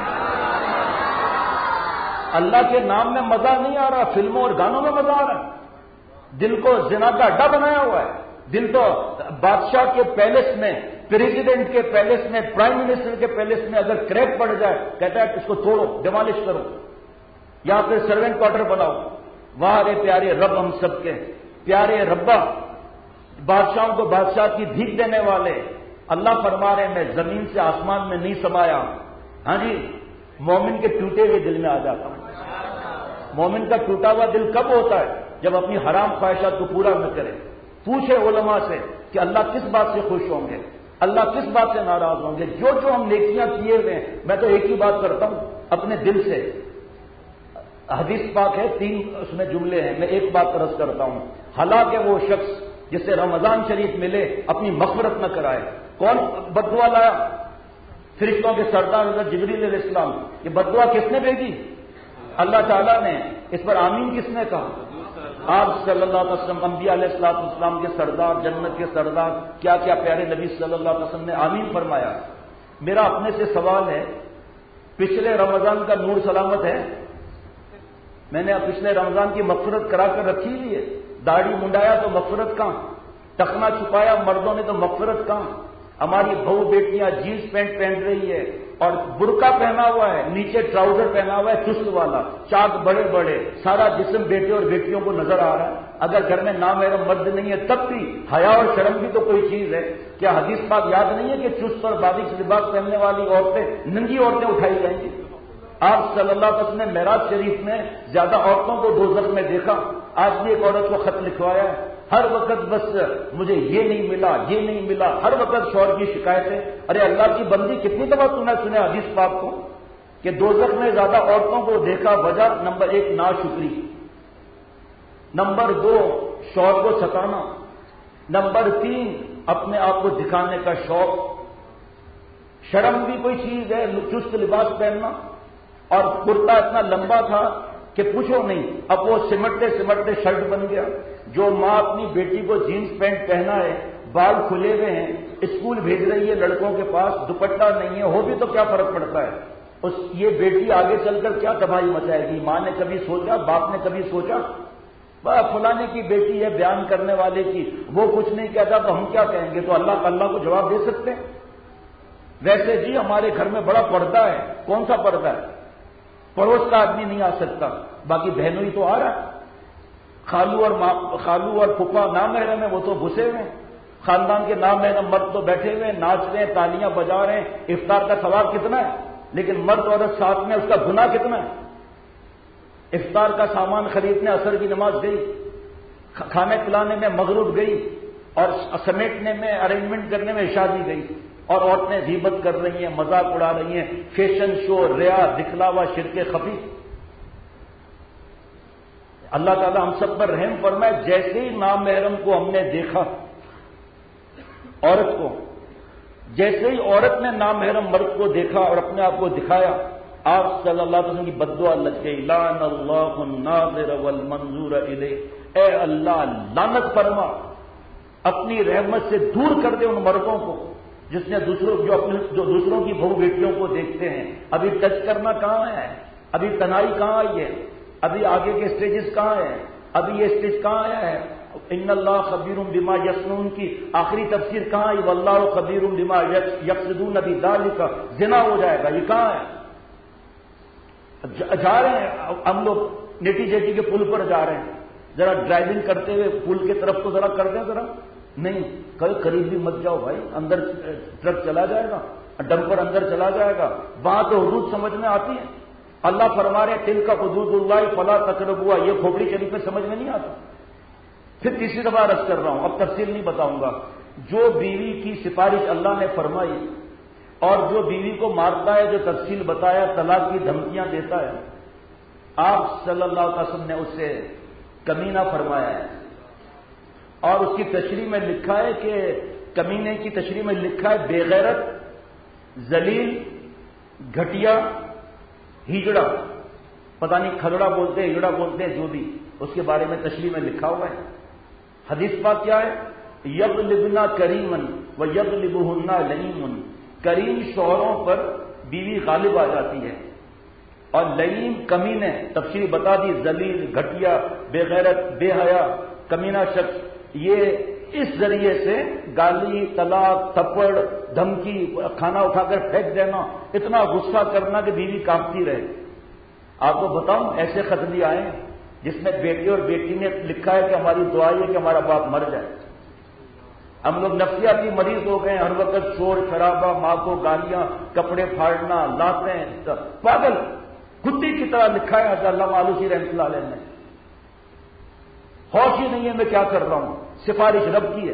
اللہ کے نام میں مزہ نہیں آ رہا، فلموں اور گانوں میں مزہ آ رہا ہے. دل کو زنا کا اڈا بنایا ہوا ہے. دل تو بادشاہ کے پیلس میں، پریزیڈنٹ کے پیلس میں، پرائم منسٹر کے پیلس میں اگر کریک پڑ جائے کہتا ہے اس کو توڑو، ڈیمالش کرو، یا پھر سروینٹ کوارٹر بناؤ. واہ رے پیارے رب ہم سب کے، پیارے ربا، بادشاہوں کو بادشاہ کی بھیک دینے والے. اللہ فرما رہے میں زمین سے آسمان میں نہیں سمایا. ہاں جی، مومن کے ٹوٹے ہوئے دل میں آ جاتا ہوں. مومن کا ٹوٹا ہوا دل کب ہوتا ہے؟ جب اپنی حرام خواہشات کو پورا نہ کرے. پوچھے علماء سے کہ اللہ کس بات سے خوش ہوں گے، اللہ کس بات سے ناراض ہوں گے. جو جو ہم نیکیاں کیے ہوئے ہیں، میں تو ایک ہی بات کرتا ہوں اپنے دل سے. حدیث پاک ہے، تین اس میں جملے ہیں، میں ایک بات عرض کرتا ہوں. ہلاک ہے وہ شخص جسے رمضان شریف ملے اپنی مغفرت نہ کرائے. کون بددعا لایا؟ فرشتوں کے سردار حضرت جبریل علیہ السلام. یہ بددعا کس نے بھیجی؟ اللہ تعالیٰ نے. اس پر آمین کس نے کہا؟ آپ صلی اللہ علیہ وسلم. انبیاء علیہ السلام کے سردار، جنت کے سردار، کیا کیا پیارے نبی صلی اللہ علیہ وسلم نے آمین فرمایا. میرا اپنے سے سوال ہے، پچھلے رمضان کا نور سلامت ہے؟ میں نے پچھلے رمضان کی مغفرت کرا کر رکھی ہوئی ہے. داڑھی منڈایا تو مغفرت کہاں؟ ٹخنا چھپایا مردوں نے تو مغفرت کہاں؟ ہماری بہو بیٹیاں جینس پینٹ پہن رہی ہے اور برقع پہنا ہوا ہے، نیچے ٹراؤزر پہنا ہوا ہے چست والا، چاک بڑے بڑے، سارا جسم بیٹے اور بیٹیوں کو نظر آ رہا ہے. اگر گھر میں نامحرم مرد نہیں ہے تب بھی حیا اور شرم بھی تو کوئی چیز ہے. کیا حدیث پاک یاد نہیں ہے کہ چست اور باریک لباس پہننے والی عورتیں، ننگی عورتیں اٹھائی جائیں گی؟ آپ صلی اللہ علیہ وسلم نے معراج شریف میں زیادہ عورتوں کو دوزخ میں دیکھا. آج بھی ایک عورت کو خط لکھوایا ہے، ہر وقت بس مجھے یہ نہیں ملا، یہ نہیں ملا، ہر وقت شوہر کی شکایتیں. ارے اللہ کی بندی، کتنی دفعہ تم نے سنا حدیث پاک کو کہ دوزخ میں زیادہ عورتوں کو دیکھا؟ وجہ نمبر ایک ناشکری، نمبر دو شوہر کو ستانا، نمبر تین اپنے آپ کو دکھانے کا شوق. شرم بھی کوئی چیز ہے، چست لباس پہننا. اور کرتا اتنا لمبا تھا کہ پوچھو نہیں، اب وہ سمٹتے سمٹتے شرٹ بن گیا. جو ماں اپنی بیٹی کو جینس پینٹ پہنا ہے، بال کھلے ہوئے ہیں، اسکول بھیج رہی ہے لڑکوں کے پاس، دوپٹہ نہیں ہے، ہو بھی تو کیا فرق پڑتا ہے؟ اس یہ بیٹی آگے چل کر کیا تباہی مچائے گی؟ ماں نے کبھی سوچا؟ باپ نے کبھی سوچا؟ فلانے کی بیٹی ہے بیان کرنے والے کی، وہ کچھ نہیں کہتا تو ہم کیا کہیں گے؟ تو اللہ اللہ کو جواب دے سکتے ہیں؟ ویسے جی ہمارے گھر میں بڑا پردہ ہے. کون سا پردہ ہے؟ پڑوس کا آدمی نہیں آ سکتا، باقی بہنوں ہی تو آ رہا ہے. خالو اور خالو اور پھپھا نامحرم ہیں، وہ تو گھسے ہوئے ہیں. خاندان کے نامحرم مرد تو بیٹھے ہوئے ہیں، ناچ رہے ہیں، تالیاں بجا رہے ہیں، افطار کا ثواب کتنا ہے، لیکن مرد عورت ساتھ میں اس کا گناہ کتنا ہے. افطار کا سامان خریدنے عصر کی نماز گئی، کھانے پلانے میں مغرب گئی، اور سمیٹنے میں ارینجمنٹ کرنے میں شادی گئی، اور عورتیں غیبت کر رہی ہیں، مذاق اڑا رہی ہیں، فیشن شو، ریا، دکھلاوا، شرک خفی۔ اللہ تعالی ہم سب پر رحم فرمائے۔ جیسے ہی نامحرم کو ہم نے دیکھا، عورت کو، جیسے ہی عورت نے نامحرم مرد کو دیکھا اور اپنے آپ کو دکھایا، آپ صلی اللہ علیہ وسلم کی بددعا لگ گئی، لعن اللہ الناظر والمنظور الیہ، اے اللہ لعنت فرما، اپنی رحمت سے دور کر دے ان مردوں کو جس نے دوسروں جو اپنے جو دوسروں کی بہو بیٹیوں کو دیکھتے ہیں۔ ابھی ٹچ کرنا کہاں ہے؟ ابھی تنہائی کہاں آئی ہے؟ ابھی آگے کے اسٹیجز کہاں ہیں؟ ابھی یہ اسٹیج کہاں آیا ہے؟ ان اللہ خبیر بما یصنعون کی آخری تفسیر کہاں آئی؟ واللہ خبیر بما یقصدون بذلک، زنا ہو جائے گا، یہ کہاں ہے؟ جا رہے ہیں ہم لوگ نیٹی جیٹی کے پل پر جا رہے ہیں، ذرا ڈرائیونگ کرتے ہوئے پل کی طرف تو ذرا کر دیں ذرا، نہیں کئی قریب بھی مت جاؤ بھائی، اندر ٹرک چلا جائے گا، ڈمپر اندر چلا جائے گا، وہاں تو حدود سمجھ میں آتی ہے۔ اللہ فرما رہے تلک حدود اللہ فلا تقربوها، یہ کھوپڑی شریف میں سمجھ میں نہیں آتا۔ پھر تیسری دفعہ عرض کر رہا ہوں، اب تفصیل نہیں بتاؤں گا۔ جو بیوی کی سفارش اللہ نے فرمائی اور جو بیوی کو مارتا ہے، جو تفصیل بتایا، طلاق کی دھمکیاں دیتا ہے، آپ صلی اللہ علیہ وسلم نے اسے کمینہ فرمایا ہے، اور اس کی تشریح میں لکھا ہے کہ کمینے کی تشریح میں لکھا ہے بے غیرت، ذلیل، گھٹیا، ہجڑا، پتہ نہیں کھگڑا بولتے ہیں ہجڑا بولتے ہیں، جو بھی اس کے بارے میں تشریح میں لکھا ہوا ہے۔ حدیث پاک کیا ہے؟ یغلبنا کریمن و یغلبہن لئیم، کریم شوہروں پر بیوی غالب آ جاتی ہے، اور لئیم کمینے، تفسیر بتا دی، ذلیل، گھٹیا، بے غیرت، بے حیا، کمینہ شخص، یہ اس ذریعے سے گالی، طلاق، تھپڑ، دھمکی، کھانا اٹھا کر پھینک دینا، اتنا غصہ کرنا کہ بیوی کانپتی رہے۔ آپ کو بتاؤں ایسے خط بھی آئے جس میں بیٹے اور بیٹی نے لکھا ہے کہ ہماری دعا ہے کہ ہمارا باپ مر جائے۔ ہم لوگ نفسیاتی مریض ہو گئے، ہر وقت شور شرابہ، ماں کو گالیاں، کپڑے پھاڑنا، لاتیں، پاگل کتی کی طرح لکھا ہے حضرت علامہ آلوسی رحمۃ اللہ علیہ نے۔ ہوش ہی نہیں ہے میں کیا کر رہا ہوں، سفارش رب کی ہے،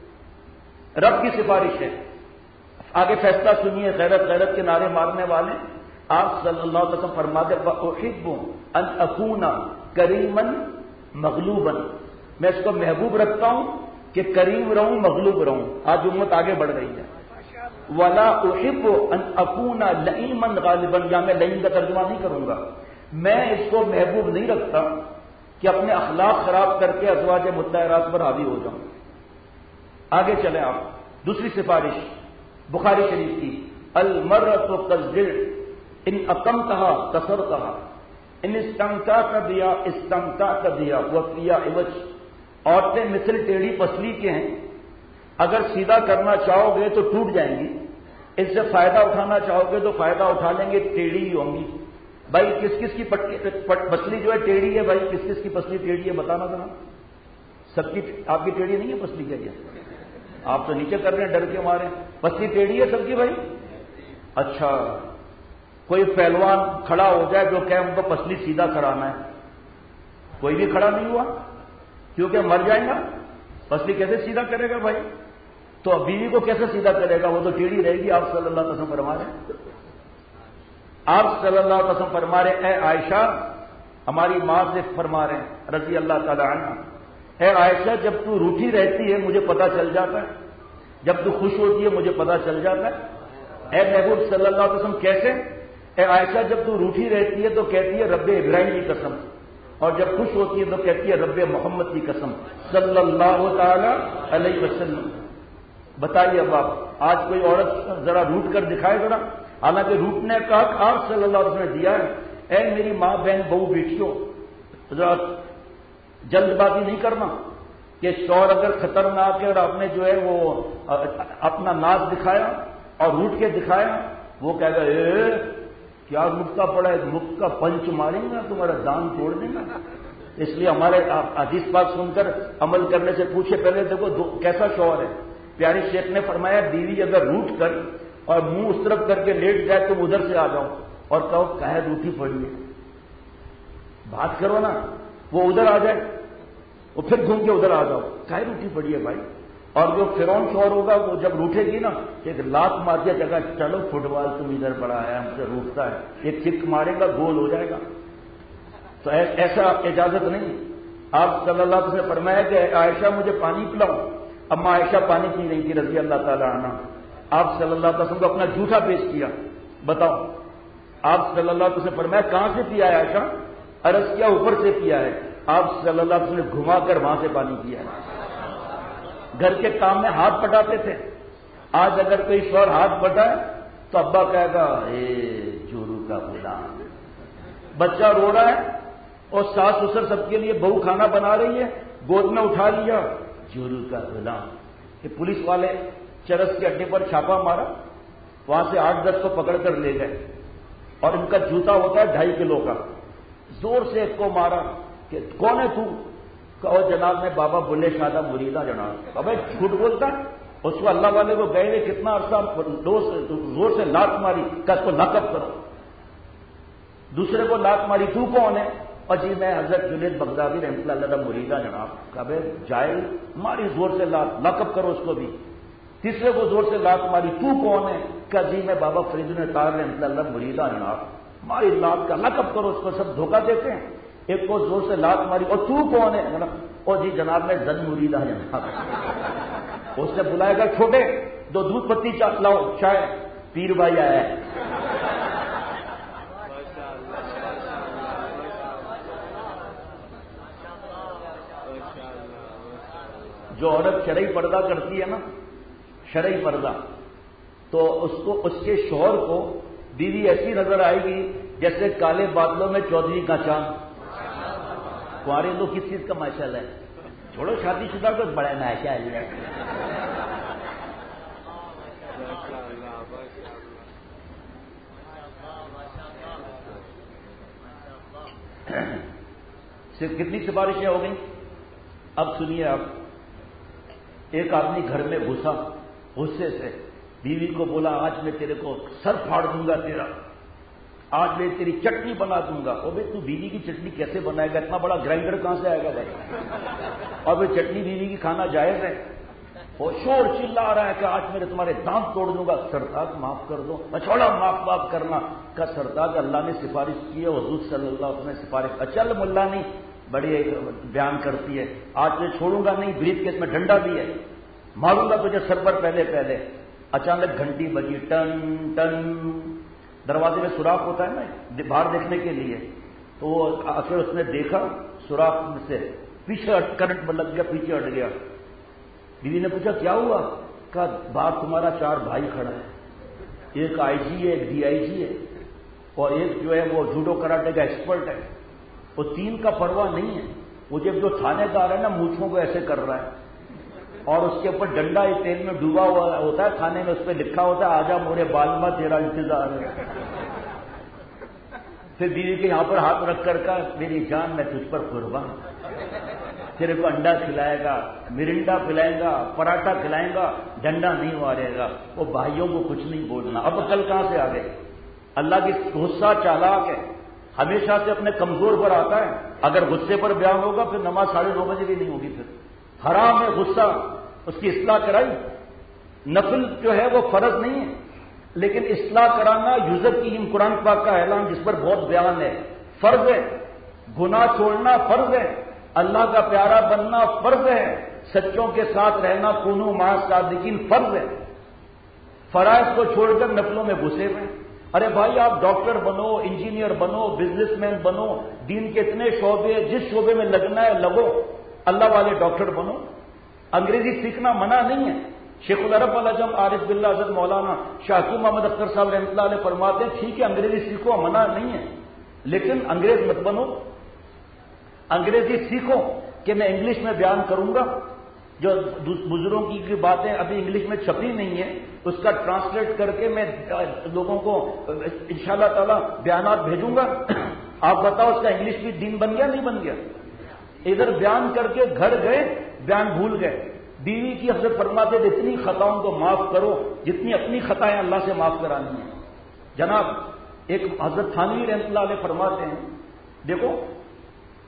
رب کی سفارش ہے۔ آگے فیصلہ سنیے، غیرت غیرت کے نعرے مارنے والے آپ صلی اللہ علیہ وسلم فرماتے وَأُحِبُّ أَنْ أَكُونَ كَرِيمًا مَغْلُوبًا، میں اس کو محبوب رکھتا ہوں کہ کریم رہوں، مغلوب رہوں۔ آج امت آگے بڑھ رہی ہے۔ وَلَا أُحِبُّ أَنْ أَكُونَ لَئِيمًا غَالِبًا، یا میں لئیم کا ترجمہ نہیں کروں گا، میں اس کو محبوب نہیں رکھتا کہ اپنے اخلاق خراب کر کے ازواج مطہرات پر حاوی ہو جاؤں۔ آگے چلیں آپ، دوسری سفارش بخاری شریف کی، المرأة كالزر ان اقمتها كسرتها ان استمتعت بها استمتعت بها وفي عوج، عورتیں مثل ٹیڑھی پسلی کے ہیں، اگر سیدھا کرنا چاہو گے تو ٹوٹ جائیں گی، اس سے فائدہ اٹھانا چاہو گے تو فائدہ اٹھا لیں گے، ٹیڑھی ہی ہوں گی۔ بھائی کس کس کی پسلی جو ہے ٹیڑھی ہے؟ بھائی کس کس کی پسلی ٹیڑھی ہے بتانا ذرا۔ سب کی آپ کی ٹیڑھی نہیں ہے پسلی؟ کیا یہ آپ تو نیچے کر رہے ہیں ڈر کے مارے، پسلی ٹیڑھی ہے سب کی بھائی؟ اچھا، کوئی پہلوان کھڑا ہو جائے جو کہ ہم کو پسلی سیدھا کرانا ہے، کوئی بھی کھڑا نہیں ہوا کیونکہ مر جائے گا، پسلی کیسے سیدھا کرے گا بھائی؟ تو بیوی کو کیسے سیدھا کرے گا؟ وہ تو ٹیڑھی رہے گی۔ آپ صلی اللہ علیہ وسلم فرما رہے ہیں، آپ صلی اللہ علیہ وسلم فرما رہے ہیں، اے عائشہ، ہماری ماں سے فرما رہے ہیں رضی اللہ تعالی عنہ، اے عائشہ جب تو روٹھی رہتی ہے مجھے پتا چل جاتا ہے، جب تو خوش ہوتی ہے مجھے پتا چل جاتا ہے۔ اے محبوب صلی اللہ علیہ وسلم کیسے؟ اے عائشہ جب تو روٹھی رہتی ہے تو کہتی ہے رب ابراہیم کی قسم، اور جب خوش ہوتی ہے تو کہتی ہے رب محمد کی قسم صلی اللہ تعالی علیہ وسلم۔ بتائیے اب آپ، آج کوئی عورت ذرا روٹ کر دکھائے ذرا، حالانکہ روٹنے کا حق آپ صلی اللہ علیہ وسلم نے دیا ہے۔ اے میری ماں بہن بہو بیٹیوں، ذرا جلد بازی نہیں کرنا کہ شوہر اگر خطرناک ہے اور آپ نے جو ہے وہ اپنا ناز دکھایا اور روٹ کے دکھایا، وہ کہے گا اے کیا مکہ پڑا ہے، مکہ کا پنچ ماریں گا، تمہارا دان توڑ دیں گا۔ اس لیے ہمارے حدیث پاک سن کر عمل کرنے سے پوچھے پہلے دیکھو کیسا شوہر ہے۔ پیارے شیخ نے فرمایا بیوی اگر روٹ کر اور منہ اس طرف کر کے لیٹ جائے تم ادھر سے آ جاؤ اور کہو کہے روٹھی پڑی ہے، بات کرو نا، وہ ادھر آ جائے، وہ پھر گھوم کے ادھر آ جاؤ، کہے روٹی پڑی ہے بھائی. اور جو فرعون شوہر ہوگا وہ جب روٹھے گی نا، ایک لات مار دیا جگہ، چلو فٹ بال تم ادھر پڑا ہے، ہم سے روٹتا ہے، ایک کک مارے گا گول ہو جائے گا. تو ایسا اجازت نہیں. آپ صلی اللہ علیہ وسلم نے فرمایا کہ عائشہ مجھے پانی پلاؤ. اما عائشہ پانی پی رہی تھی رضی اللہ تعالیٰ عنہ. آپ صلی اللہ علیہ وسلم کو اپنا جھوٹا پیش کیا. بتاؤ، آپ صلی اللہ علیہ وسلم نے فرمایا کہاں سے پیا ہے عائشہ؟ عرض کیا اوپر سے پیا ہے. آپ صلی اللہ علیہ وسلم نے گھما کر وہاں سے پانی پیا ہے. گھر کے کام میں ہاتھ بٹاتے تھے. آج اگر کوئی شوہر ہاتھ بٹائے تو ابا کہے گا اے جورو کا غلام. بچہ رو رہا ہے اور ساس سسر سب کے لیے بہو کھانا بنا رہی ہے، گود میں اٹھا لیا، جورو کا غلام. کہ پولیس والے چرس کے اڈے پر چھاپا مارا، وہاں سے آٹھ دس کو پکڑ کر لے گئے، اور ان کا جوتا ہوتا ہے ڈھائی کلو کا. زور سے ایک کو مارا کہ کون ہے تو؟ کہو جناب میں بابا بلے شادہ مریدہ جناب. ابے جھوٹ بولتا. اس کو اللہ والے کو گئے ہوئے کتنا عرصہ زور سے لات ماری کہ اس کو لاکب کرو. دوسرے کو لات ماری، تو کون ہے؟ اور جی میں حضرت جنید بغدادی رحمۃ اللہ علیہ مریدہ جناب. کہے جائل ماری زور سے لات، لاکب کرو اس کو بھی. تیسرے کو زور سے لات ماری، تو کون ہے؟ کہ جی میں بابا فرید الطاہر رحمۃ اللہ مریدہ جناب. ماری لات کا، لاکب کرو اس کو. سب دھوکہ دیتے ہیں. ایک کو زور سے لات ماری، اور تو کون ہے جناب؟ اور جی جناب میں زن مریدہ جناب. اس سے بلائے گا چھوٹے دو دودھ پتی لاؤ چائے، پیر بھائی آیا ہے. جو عورت شرعی پردہ کرتی ہے نا، شرعی پردہ، تو اس کو اس کے شوہر کو بیوی ایسی نظر آئے گی جیسے کالے بادلوں میں چودھری کا چاند. کمارے لوگ کس چیز کا ماشاءاللہ ہے؟ چھوڑو شادی شدہ کو بڑا ماشاءاللہ ہے. صرف کتنی سفارشیں ہو گئیں؟ اب سنیے آپ. ایک آدمی گھر میں گھسا، غصے سے بیوی کو بولا آج میں تیرے کو سر پھاڑ دوں گا تیرا، آج میں تیری چٹنی بنا دوں گا. او بھائی تو بیوی کی چٹنی کیسے بنائے گا؟ اتنا بڑا گرائنڈر کہاں سے آئے گا بھائی؟ اور وہ چٹنی بیوی کی کھانا جائز ہے؟ وہ شور چلا رہا ہے کہ آج میرے تمہارے دانت توڑ دوں گا. سرتاج معاف کر دو. چھوڑا معاف معاف کرنا کا سرتاج اللہ نے سفارش کی ہے، حضور صلی اللہ علیہ وسلم نے سفارش. اچل ملا نہیں بڑی بیان کرتی ہے، آج میں چھوڑوں گا نہیں، بریف کیس میں ڈنڈا بھی ہے، ماروں گا تجھے سر پر پہلے پہلے. اچانک گھنٹی بجی، ٹن ٹن. دروازے میں سوراخ ہوتا ہے نا باہر دیکھنے کے لیے، تو وہ آ کے اس نے دیکھا سوراخ سے، پیچھے کرنٹ لگ گیا، پیچھے ہٹ گیا. بیوی نے پوچھا کیا ہوا؟ کہا باہر تمہارا چار بھائی کھڑا ہے، ایک آئی جی ہے، ایک ڈی آئی جی ہے، اور ایک جو ہے وہ جوڈو کراٹے کا ایکسپرٹ ہے. وہ تین کا پرواہ نہیں ہے. وہ جب جو تھانے دار ہے نا مونچھوں کو ایسے کر رہا ہے، اور اس کے اوپر ڈنڈا تیل میں ڈوبا ہوا ہوتا ہے، تھانے میں اس پہ لکھا ہوتا ہے آجا مورے بالما تیرا انتظار ہے. پھر بیوی کے یہاں پر ہاتھ رکھ کر کہا میری جان میں تجھ پر قربان، تیرے کو انڈا کھلائے گا، مرنڈا پلائے گا، پراٹھا کھلائے گا، ڈنڈا نہیں مارے گا. وہ بھائیوں کو کچھ نہیں بولنا. اب کل کہاں سے آ گئے؟ اللہ کی غصہ چالاک ہے، ہمیشہ سے اپنے کمزور پر آتا ہے. اگر غصے پر بیان ہوگا پھر نماز ساڑھے نو بجے بھی نہیں ہوگی. پھر حرام ہے غصہ، اس کی اصلاح کرائی. نفل جو ہے وہ فرض نہیں ہے، لیکن اصلاح کرانا یوزر کی قرآن پاک کا اعلان جس پر بہت بیان ہے، فرض ہے. گناہ چھوڑنا فرض ہے، اللہ کا پیارا بننا فرض ہے، سچوں کے ساتھ رہنا کونوا مع الصادقین فرض ہے. فرائض کو چھوڑ کر نفلوں میں گھسے ہوئے. ارے بھائی آپ ڈاکٹر بنو، انجینئر بنو، بزنس مین بنو، دین کے اتنے شعبے، جس شعبے میں لگنا ہے لگو، اللہ والے ڈاکٹر بنو. انگریزی سیکھنا منع نہیں ہے. شیخ العرب العجم عارف باللہ حضرت مولانا شاکر محمد اختر صاحب رحمۃ اللہ علیہ فرماتے ہیں ٹھیک ہے انگریزی سیکھو، منع نہیں ہے، لیکن انگریز مت بنو. انگریزی سیکھو کہ میں انگلش میں بیان کروں گا، جو بزرگوں کی باتیں ابھی انگلش میں چھپی نہیں ہے اس کا ٹرانسلیٹ کر کے میں لوگوں کو انشاءاللہ تعالی بیانات بھیجوں گا. آپ بتاؤ اس کا انگلش بھی دین بن گیا نہیں بن گیا؟ ادھر بیان کر کے گھر گئے، بیان بھول گئے. بیوی کی حضرت فرماتے تھے اتنی خطاؤں کو معاف کرو جتنی اپنی خطائیں اللہ سے معاف کرانی ہیں. جناب ایک حضرت تھانوی رحمۃ اللہ علیہ فرماتے ہیں دیکھو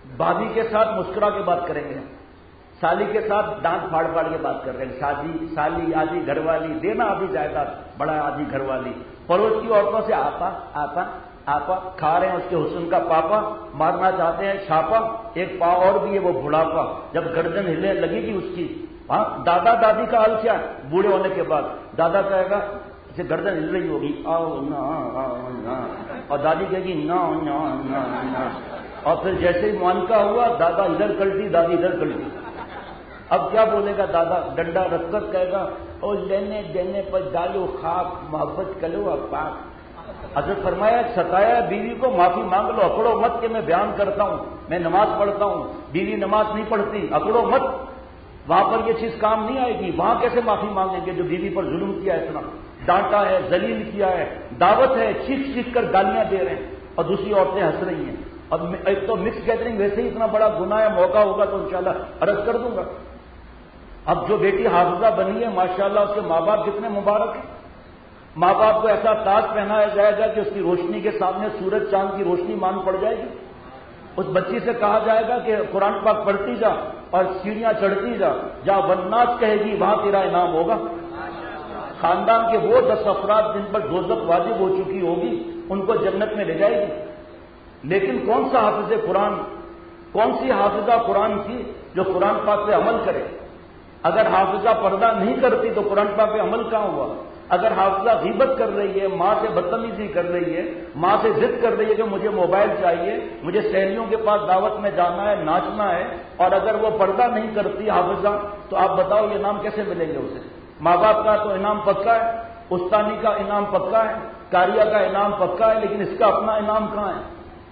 بھابھی کے ساتھ مسکرا کے بات کریں گے، سالی کے ساتھ دانت پھاڑ پھاڑ کے بات کر رہے ہیں، شادی سالی آدھی گھر والی، دینا آدھی جائیداد، بڑا آدھی گھر والی، پڑوس کی عورتوں سے آپا آپا آپا، کھا رہے ہیں اس کے حسن کا پاپا، مارنا چاہتے ہیں چھاپا، ایک پاؤ اور بھی ہے وہ بڑھاپا، جب گردن ہلنے لگے گی اس کی، ہاں دادا دادی کا حال کیا ہے بوڑھے ہونے کے بعد؟ دادا کہے گا اسے گردن ہل رہی ہوگی آؤ نا آؤ نا، اور دادی کہے گی نا نا نا نا، اور پھر جیسے ہی معانکہ ہوا دادا ادھر کلٹی دادی ادھر کلٹی، اب کیا بولے گا دادا؟ ڈنڈا رکھ کر کہے گا او لینے دینے پر ڈالو خاک، محبت کرو اب پاک۔ حضرت فرمایا ستایا بیوی کو معافی مانگ لو، اکڑو مت کہ میں بیان کرتا ہوں، میں نماز پڑھتا ہوں، بیوی نماز نہیں پڑھتی، اکڑو مت، وہاں پر یہ چیز کام نہیں آئے گی۔ وہاں کیسے معافی مانگیں گے جو بیوی پر ظلم کیا ہے، اتنا ڈانٹا ہے، ذلیل کیا ہے، دعوت ہے، چیخ چیخ کر گالیاں دے رہے ہیں اور دوسری عورتیں ہنس رہی ہیں، اور ایک تو مکس گیدرنگ ویسے ہی اتنا بڑا گناہ ہے، موقع ہوگا تو انشاءاللہ عرض کر دوں گا۔ اب جو بیٹی حافظہ بنی ہے ماشاءاللہ اس کے ماں باپ کتنے مبارک ہیں، ماں باپ کو ایسا تاج پہنایا جائے گا کہ اس کی روشنی کے سامنے سورج چاند کی روشنی مان پڑ جائے گی۔ اس بچی سے کہا جائے گا کہ قرآن پاک پڑھتی جا اور سیڑھیاں چڑھتی جا، جہاں ونناس کہے گی وہاں تیرا انعام ہوگا۔ خاندان کے وہ دس افراد جن پر دوزخ واجب ہو چکی ہوگی ان کو جنت میں لے جائے گی۔ لیکن کون سا حافظ قرآن، کون سی حافظہ قرآن کی جو قرآن پاک پہ عمل کرے؟ اگر حافظہ پردہ نہیں کرتی تو قرآن پاک پہ عمل کہاں ہوا؟ اگر حافظہ غیبت کر رہی ہے، ماں سے بدتمیزی کر رہی ہے، ماں سے ضد کر رہی ہے کہ مجھے موبائل چاہیے، مجھے سہیلیوں کے پاس دعوت میں جانا ہے، ناچنا ہے، اور اگر وہ پردہ نہیں کرتی حافظہ تو آپ بتاؤ یہ انعام کیسے ملیں گے اسے؟ ماں باپ کا تو انعام پکا ہے، استانی کا انعام پکا ہے، کاریہ کا انعام پکا ہے، لیکن اس کا اپنا انعام کہاں ہے؟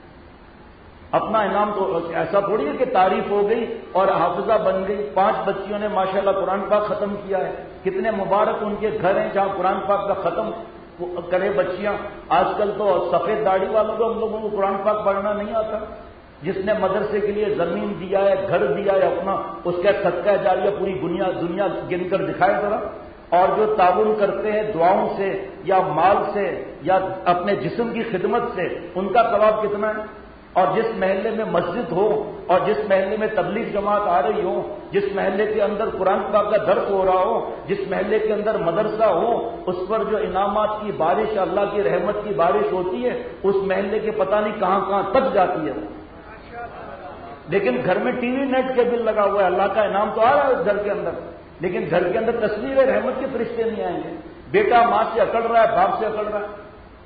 اپنا انعام تو ایسا تھوڑی ہے کہ تعریف ہو گئی اور حافظہ بن گئی۔ پانچ بچیوں نے ماشاءاللہ قرآن پاک ختم کیا ہے، کتنے مبارک ان کے گھر ہیں جہاں قرآن پاک کا ختم کرے بچیاں۔ آج کل تو سفید داڑھی والوں کو ہم لوگوں کو قرآن پاک پڑھنا نہیں آتا۔ جس نے مدرسے کے لیے زمین دیا ہے، گھر دیا ہے اپنا، اس کا صدقہ جاریہ پوری دنیا دنیا گن کر دکھائے ذرا۔ اور جو تعاون کرتے ہیں دعاؤں سے یا مال سے یا اپنے جسم کی خدمت سے، ان کا ثواب کتنا ہے؟ اور جس محلے میں مسجد ہو اور جس محلے میں تبلیغ جماعت آ رہی ہو، جس محلے کے اندر قرآن پاک کا درس ہو رہا ہو، جس محلے کے اندر مدرسہ ہو، اس پر جو انعامات کی بارش، اللہ کی رحمت کی بارش ہوتی ہے، اس محلے کے پتہ نہیں کہاں کہاں تک جاتی ہے۔ لیکن گھر میں ٹی وی نیٹ کے بل لگا ہوا ہے، اللہ کا انعام تو آ رہا ہے اس گھر کے اندر، لیکن گھر کے اندر تصویر رحمت کے فرشتے نہیں آئیں گے۔ بیٹا ماں سے اکڑ رہا ہے، باپ سے اکڑ رہا ہے،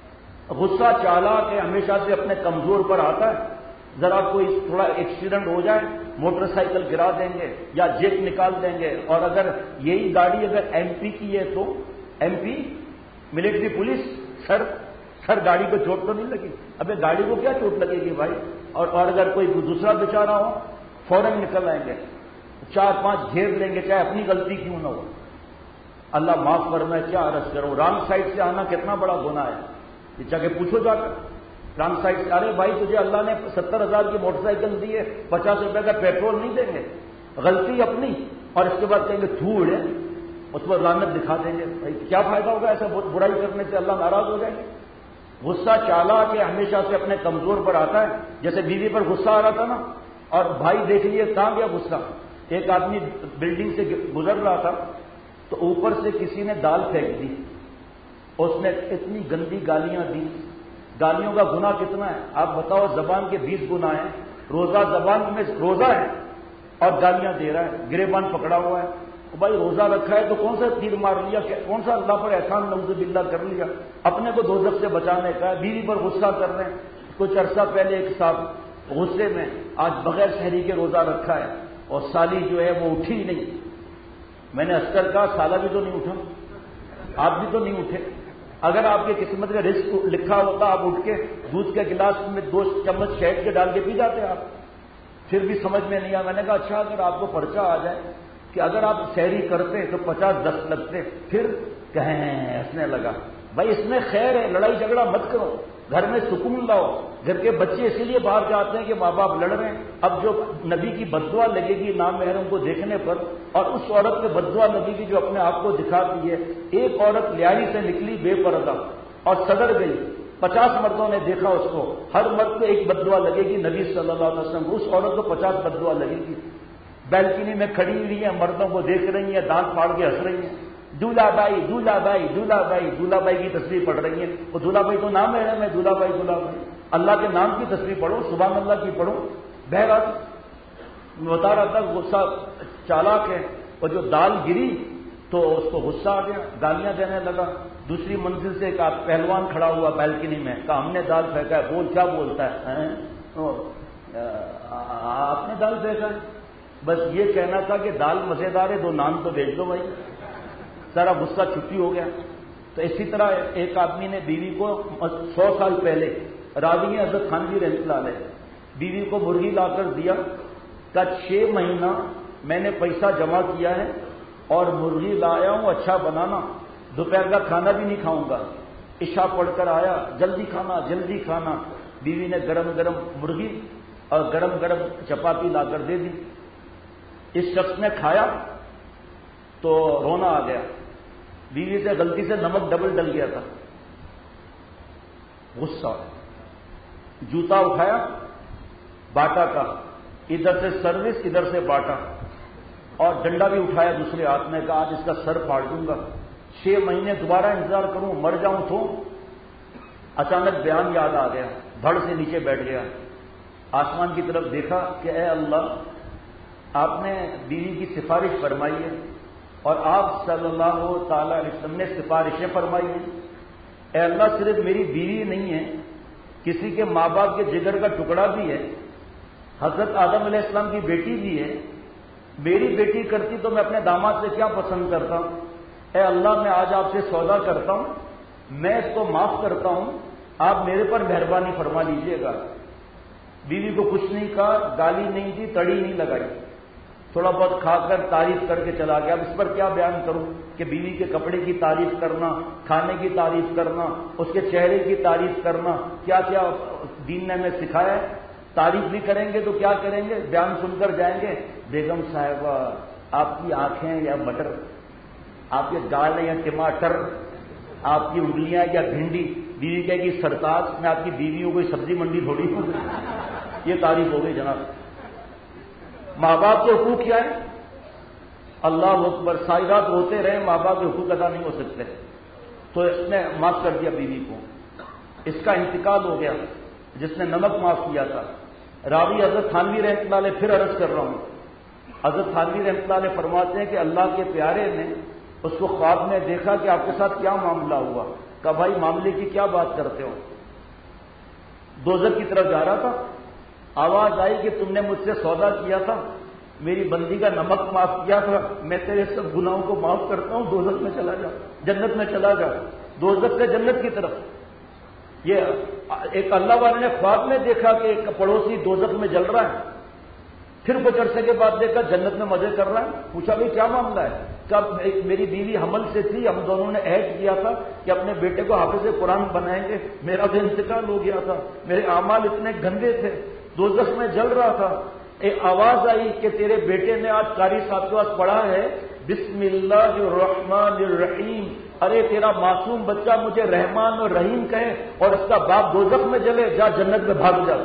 غصہ چالا کہ ہمیشہ سے اپنے کمزور پر آتا ہے، ذرا کوئی تھوڑا ایکسیڈنٹ ہو جائے موٹر سائیکل گرا دیں گے یا جیک نکال دیں گے، اور اگر یہی گاڑی اگر ایم پی کی ہے تو M P military police, sir sir گاڑی کو چوٹ تو نہیں لگی؟ ابے گاڑی کو کیا چوٹ لگے گی بھائی؟ اور اور اگر کوئی دوسرا بیچارہ ہو فوراً نکل آئیں گے، چار پانچ گھیر لیں گے چاہے اپنی غلطی کیوں نہ ہو۔ اللہ معاف فرمائے، کیا عرض کروں، رانگ سائڈ سے آنا کتنا بڑا گناہ ہے، یہ جا کے پوچھو جا کر رانگ سائڈ سے۔ ارے بھائی تجھے اللہ نے ستر ہزار کی موٹر سائیکل دی ہے، پچاس روپے کا پیٹرول نہیں دیں گے، غلطی اپنی، اور اس کے بعد کہیں گے دھوڑ ہے، اس پر لعنت دکھا دیں گے۔ بھائی کیا فائدہ ہوگا ایسا برائی کرنے سے؟ اللہ ناراض ہو جائے گا۔ غصہ چالا کہ ہمیشہ سے اپنے کمزور پر آتا ہے، جیسے بیوی پر غصہ آ رہا تھا نا، اور بھائی دیکھ لیے کہاں گیا غصہ۔ ایک آدمی بلڈنگ سے گزر رہا تھا تو اوپر سے کسی نے دال پھینک دی، اس نے اتنی گندی گالیاں دی۔ گالیوں کا گناہ کتنا ہے آپ بتاؤ؟ زبان کے بیس گناہ ہیں، روزہ زبان میں روزہ ہے اور گالیاں دے رہا ہے، گریبان پکڑا ہوا ہے۔ بھائی روزہ رکھا ہے تو کون سا تیر مار لیا، کون سا اللہ پر احسان نعوذ باللہ کر لیا؟ اپنے کو دوزخ سے بچانے کا ہے، بیوی پر غصہ کر رہے ہیں۔ کچھ عرصہ پہلے ایک صاحب غصے میں آج بغیر شہری کے روزہ رکھا ہے اور سالی جو ہے وہ اٹھی ہی نہیں۔ میں نے اصغر کہا سالہ بھی تو نہیں اٹھا، آپ بھی تو نہیں اٹھے، اگر آپ کی قسمت میں رزق لکھا ہوتا آپ اٹھ کے دودھ کے گلاس میں دو چمچ شہد کے ڈال کے پی جاتے آپ۔ پھر بھی سمجھ میں نہیں آیا، میں نے کہا اچھا اگر آپ کو پرچہ آ جائے کہ اگر آپ سحری کرتے تو پچاس دس لگتے، پھر کہیں ہنسنے لگا۔ بھائی اس میں خیر ہے، لڑائی جھگڑا مت کرو، گھر میں سکون لاؤ۔ گھر کے بچے اسی لیے باہر جاتے ہیں کہ ماں باپ لڑ رہے ہیں، اب جو نبی کی بددعا لگے گی نامحرم کو دیکھنے پر، اور اس عورت پہ بددعا لگے گی جو اپنے آپ کو دکھاتی ہے۔ ایک عورت لیاری سے نکلی بے پردہ اور صدر گئی، پچاس مردوں نے دیکھا اس کو، ہر مرد کو ایک بد دعا لگے گی نبی صلی اللہ علیہ وسلم کو، اس عورت کو پچاس بد دعا لگے گی۔ بیلکنی میں کھڑی ہوئی ہیں، مردوں کو دیکھ رہی ہیں، دانت پھاڑ کے ہنس رہی ہیں، دولہا بھائی دولہا بھائی دولہا بھائی دولہا بھائی کی تصویر پڑھ رہی ہیں۔ وہ دولہا بھائی تو نام ہے میں دولہا بھائی دولہا بھائی، اللہ کے نام کی تصویر پڑھو، سبحان اللہ کی پڑھو۔ بہرحال بتا رہا تھا غصہ چالاک ہے، اور جو دال گری تو اس کو غصہ آ گیا، گالیاں دینے لگا۔ دوسری منزل سے ایک پہلوان کھڑا ہوا بیلکنی میں، کہا ہم نے دال پھینکا ہے، بول کیا بولتا ہے، آپ نے دال پھینکا ہے؟ بس یہ کہنا تھا کہ دال مزیدار ہے، دو نان تو بھیج دو بھائی، سارا غصہ چھٹی ہو گیا۔ تو اسی طرح ایک آدمی نے بیوی کو سو سال پہلے، راوی حضرت تھانوی رحمۃ اللہ علیہ، بیوی کو مرغی لا کر دیا، کا چھ مہینہ میں نے پیسہ جمع کیا ہے اور مرغی لایا ہوں، اچھا بنانا، دوپہر کا کھانا بھی نہیں کھاؤں گا۔ عشاء پڑھ کر آیا، جلدی کھانا جلدی کھانا، بیوی نے گرم گرم مرغی اور گرم گرم چپاتی لا کر دے دی۔ اس شخص نے کھایا تو رونا آ گیا، بیوی سے غلطی سے نمک ڈبل ڈل گیا تھا، غصہ، جوتا اٹھایا باٹا کا، ادھر سے سروس ادھر سے باٹا، اور ڈنڈا بھی اٹھایا دوسرے ہاتھ میں، کہا آج اس کا سر پھاڑ دوں گا، چھ مہینے دوبارہ انتظار کروں، مر جاؤں تو۔ اچانک بیان یاد آ گیا، دھڑ سے نیچے بیٹھ گیا، آسمان کی طرف دیکھا کہ اے اللہ، آپ نے بیوی کی سفارش فرمائی ہے اور آپ صلی اللہ تعالی علیہ وسلم نے سفارشیں فرمائی ہیں، اے اللہ صرف میری بیوی نہیں ہے، کسی کے ماں باپ کے جگر کا ٹکڑا بھی ہے، حضرت آدم علیہ السلام کی بیٹی بھی ہے، میری بیٹی کرتی تو میں اپنے داماد سے کیا پسند کرتا ہوں، اے اللہ میں آج آپ سے سودا کرتا ہوں، میں اس کو معاف کرتا ہوں، آپ میرے پر مہربانی فرما لیجئے گا۔ بیوی کو کچھ نہیں کہا، گالی نہیں دی، تڑی نہیں لگائی، تھوڑا بہت کھا کر تعریف کر کے چلا گیا۔ اب اس پر کیا بیان کروں کہ بیوی کے کپڑے کی تعریف کرنا، کھانے کی تعریف کرنا، اس کے چہرے کی تعریف کرنا، کیا کیا دین نے ہمیں سکھایا ہے۔ تعریف بھی کریں گے تو کیا کریں گے، بیان سن کر جائیں گے، بیگم صاحبہ آپ کی آنکھیں یا مٹر، آپ کے گال یا ٹماٹر، آپ کی انگلیاں یا بھنڈی، بیوی کہے گی سرتاج میں آپ کی بیوی ہوں، کوئی سبزی منڈی تھوڑی ہوں، یہ تعریف ہو گئی جناب۔ ماں باپ کے حقوق کیا ہے، اللہ اکبر، ساری رات روتے رہے، ماں باپ کے حقوق ادا نہیں ہو سکتے، تو اس نے معاف کر دیا بیوی کو، اس کا انتقال ہو گیا جس نے نمک معاف کیا تھا۔ راوی حضرت تھانوی رحمۃ اللہ علیہ، پھر عرض کر رہا ہوں، حضرت تھانوی رحمۃ اللہ علیہ فرماتے ہیں کہ اللہ کے پیارے نے اس کو خواب میں دیکھا کہ آپ کے ساتھ کیا معاملہ ہوا، کہا بھائی معاملے کی کیا بات کرتے ہو، دوزخ کی طرف جا رہا تھا، آواز آئی کہ تم نے مجھ سے سودا کیا تھا، میری بندی کا نمک معاف کیا تھا، میں تیرے سب گناہوں کو معاف کرتا ہوں، دوزخ میں چلا جا، جنت میں چلا جا، دوزخ سے جنت کی طرف۔ یہ ایک اللہ والے نے خواب میں دیکھا کہ ایک پڑوسی دوزخ میں جل رہا ہے، پھر کچھ عرصے کے بعد دیکھا جنت میں مزے کر رہا ہے، پوچھا بھائی کیا معاملہ ہے، کب میری بیوی حمل سے تھی، ہم دونوں نے عہد کیا تھا کہ اپنے بیٹے کو حافظ قرآن بنائیں گے، میرا تو انتقال ہو گیا تھا، میرے اعمال اتنے گندے تھے، دوزخ میں جل رہا تھا، ایک آواز آئی کہ تیرے بیٹے نے آج قاری صاحب کے پاس پڑھا ہے بسم اللہ الرحمن الرحیم، ارے تیرا معصوم بچہ مجھے رحمان اور رحیم کہے اور اس کا باپ دوزخ میں جلے، جا جنت میں بھاگ جا۔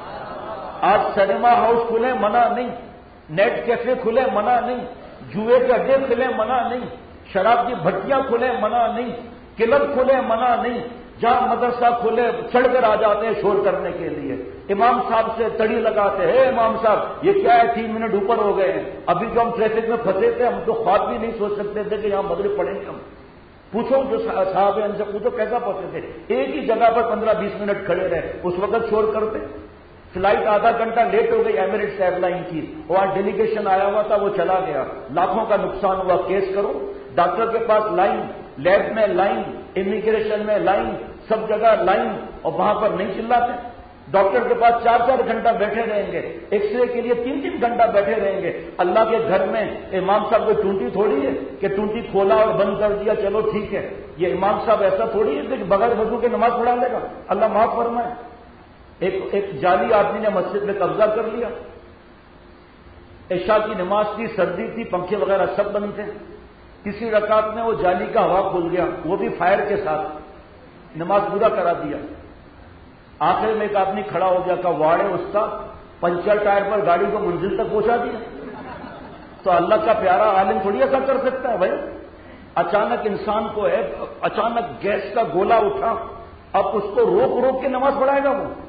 آج سنیما ہاؤس کھلے منع نہیں، نیٹ کیفے کھلے منع نہیں، جوئے کے اڈے کھلے منع نہیں، شراب کی بھٹیاں کھلے منع نہیں، کلب کھلے منع نہیں، جہاں مدرسہ کھلے چڑھ کر آ جاتے ہیں شور کرنے کے لیے، امام صاحب سے تڑی لگاتے ہیں، اے امام صاحب یہ کیا ہے، تین منٹ اوپر ہو گئے ہیں، ابھی جو ہم ٹریفک میں پھنسے تھے ہم تو خواب بھی نہیں سوچ سکتے تھے کہ یہاں مغرب پڑھیں گے ہم۔ پوچھو جو صاحب ان سے پوچھو کیسا پہنچے تھے، ایک ہی جگہ پر پندرہ بیس منٹ کھڑے رہے، اس وقت شور کرتے۔ فلائٹ آدھا گھنٹہ لیٹ ہو گئی ایمریٹس ایئر لائن کی، وہاں ڈیلیگیشن آیا ہوا تھا وہ چلا گیا، لاکھوں کا نقصان ہوا، کیس کرو، ڈاکٹر کے پاس لائن، لیب میں لائن، امیگریشن میں لائن، سب جگہ لائن، اور وہاں پر نہیں چلاتے، ڈاکٹر کے پاس چار چار گھنٹہ بیٹھے رہیں گے، ایکس رے کے لیے تین تین گھنٹہ بیٹھے رہیں گے۔ اللہ کے گھر میں امام صاحب کو ٹونٹی تھوڑی ہے کہ ٹونٹی کھولا اور بند کر دیا چلو ٹھیک ہے، یہ امام صاحب ایسا تھوڑی ہے کہ بغیر وضو کے نماز پڑھا لے گا، اللہ معاف فرمائے۔ ایک ایک جعلی آدمی نے مسجد میں قبضہ کر لیا، عشاء کی نماز تھی، سردی تھی، پنکھے وغیرہ سب بند تھے، تیسری رکعت میں وہ جعلی کا ہوا کھل گیا، وہ بھی فائر کے ساتھ، نماز پورا کرا دیا۔ آخر میں ایک آدمی کھڑا ہو گیا کہ واڑے اس کا پنچر ٹائر پر گاڑی کو منزل تک پہنچا دیا. تو اللہ کا پیارا عالم تھوڑی ایسا کر سکتا ہے بھائی. اچانک انسان کو ہے، اچانک گیس کا گولا اٹھا، اب اس کو روک روک کے نماز پڑھائے گا وہ.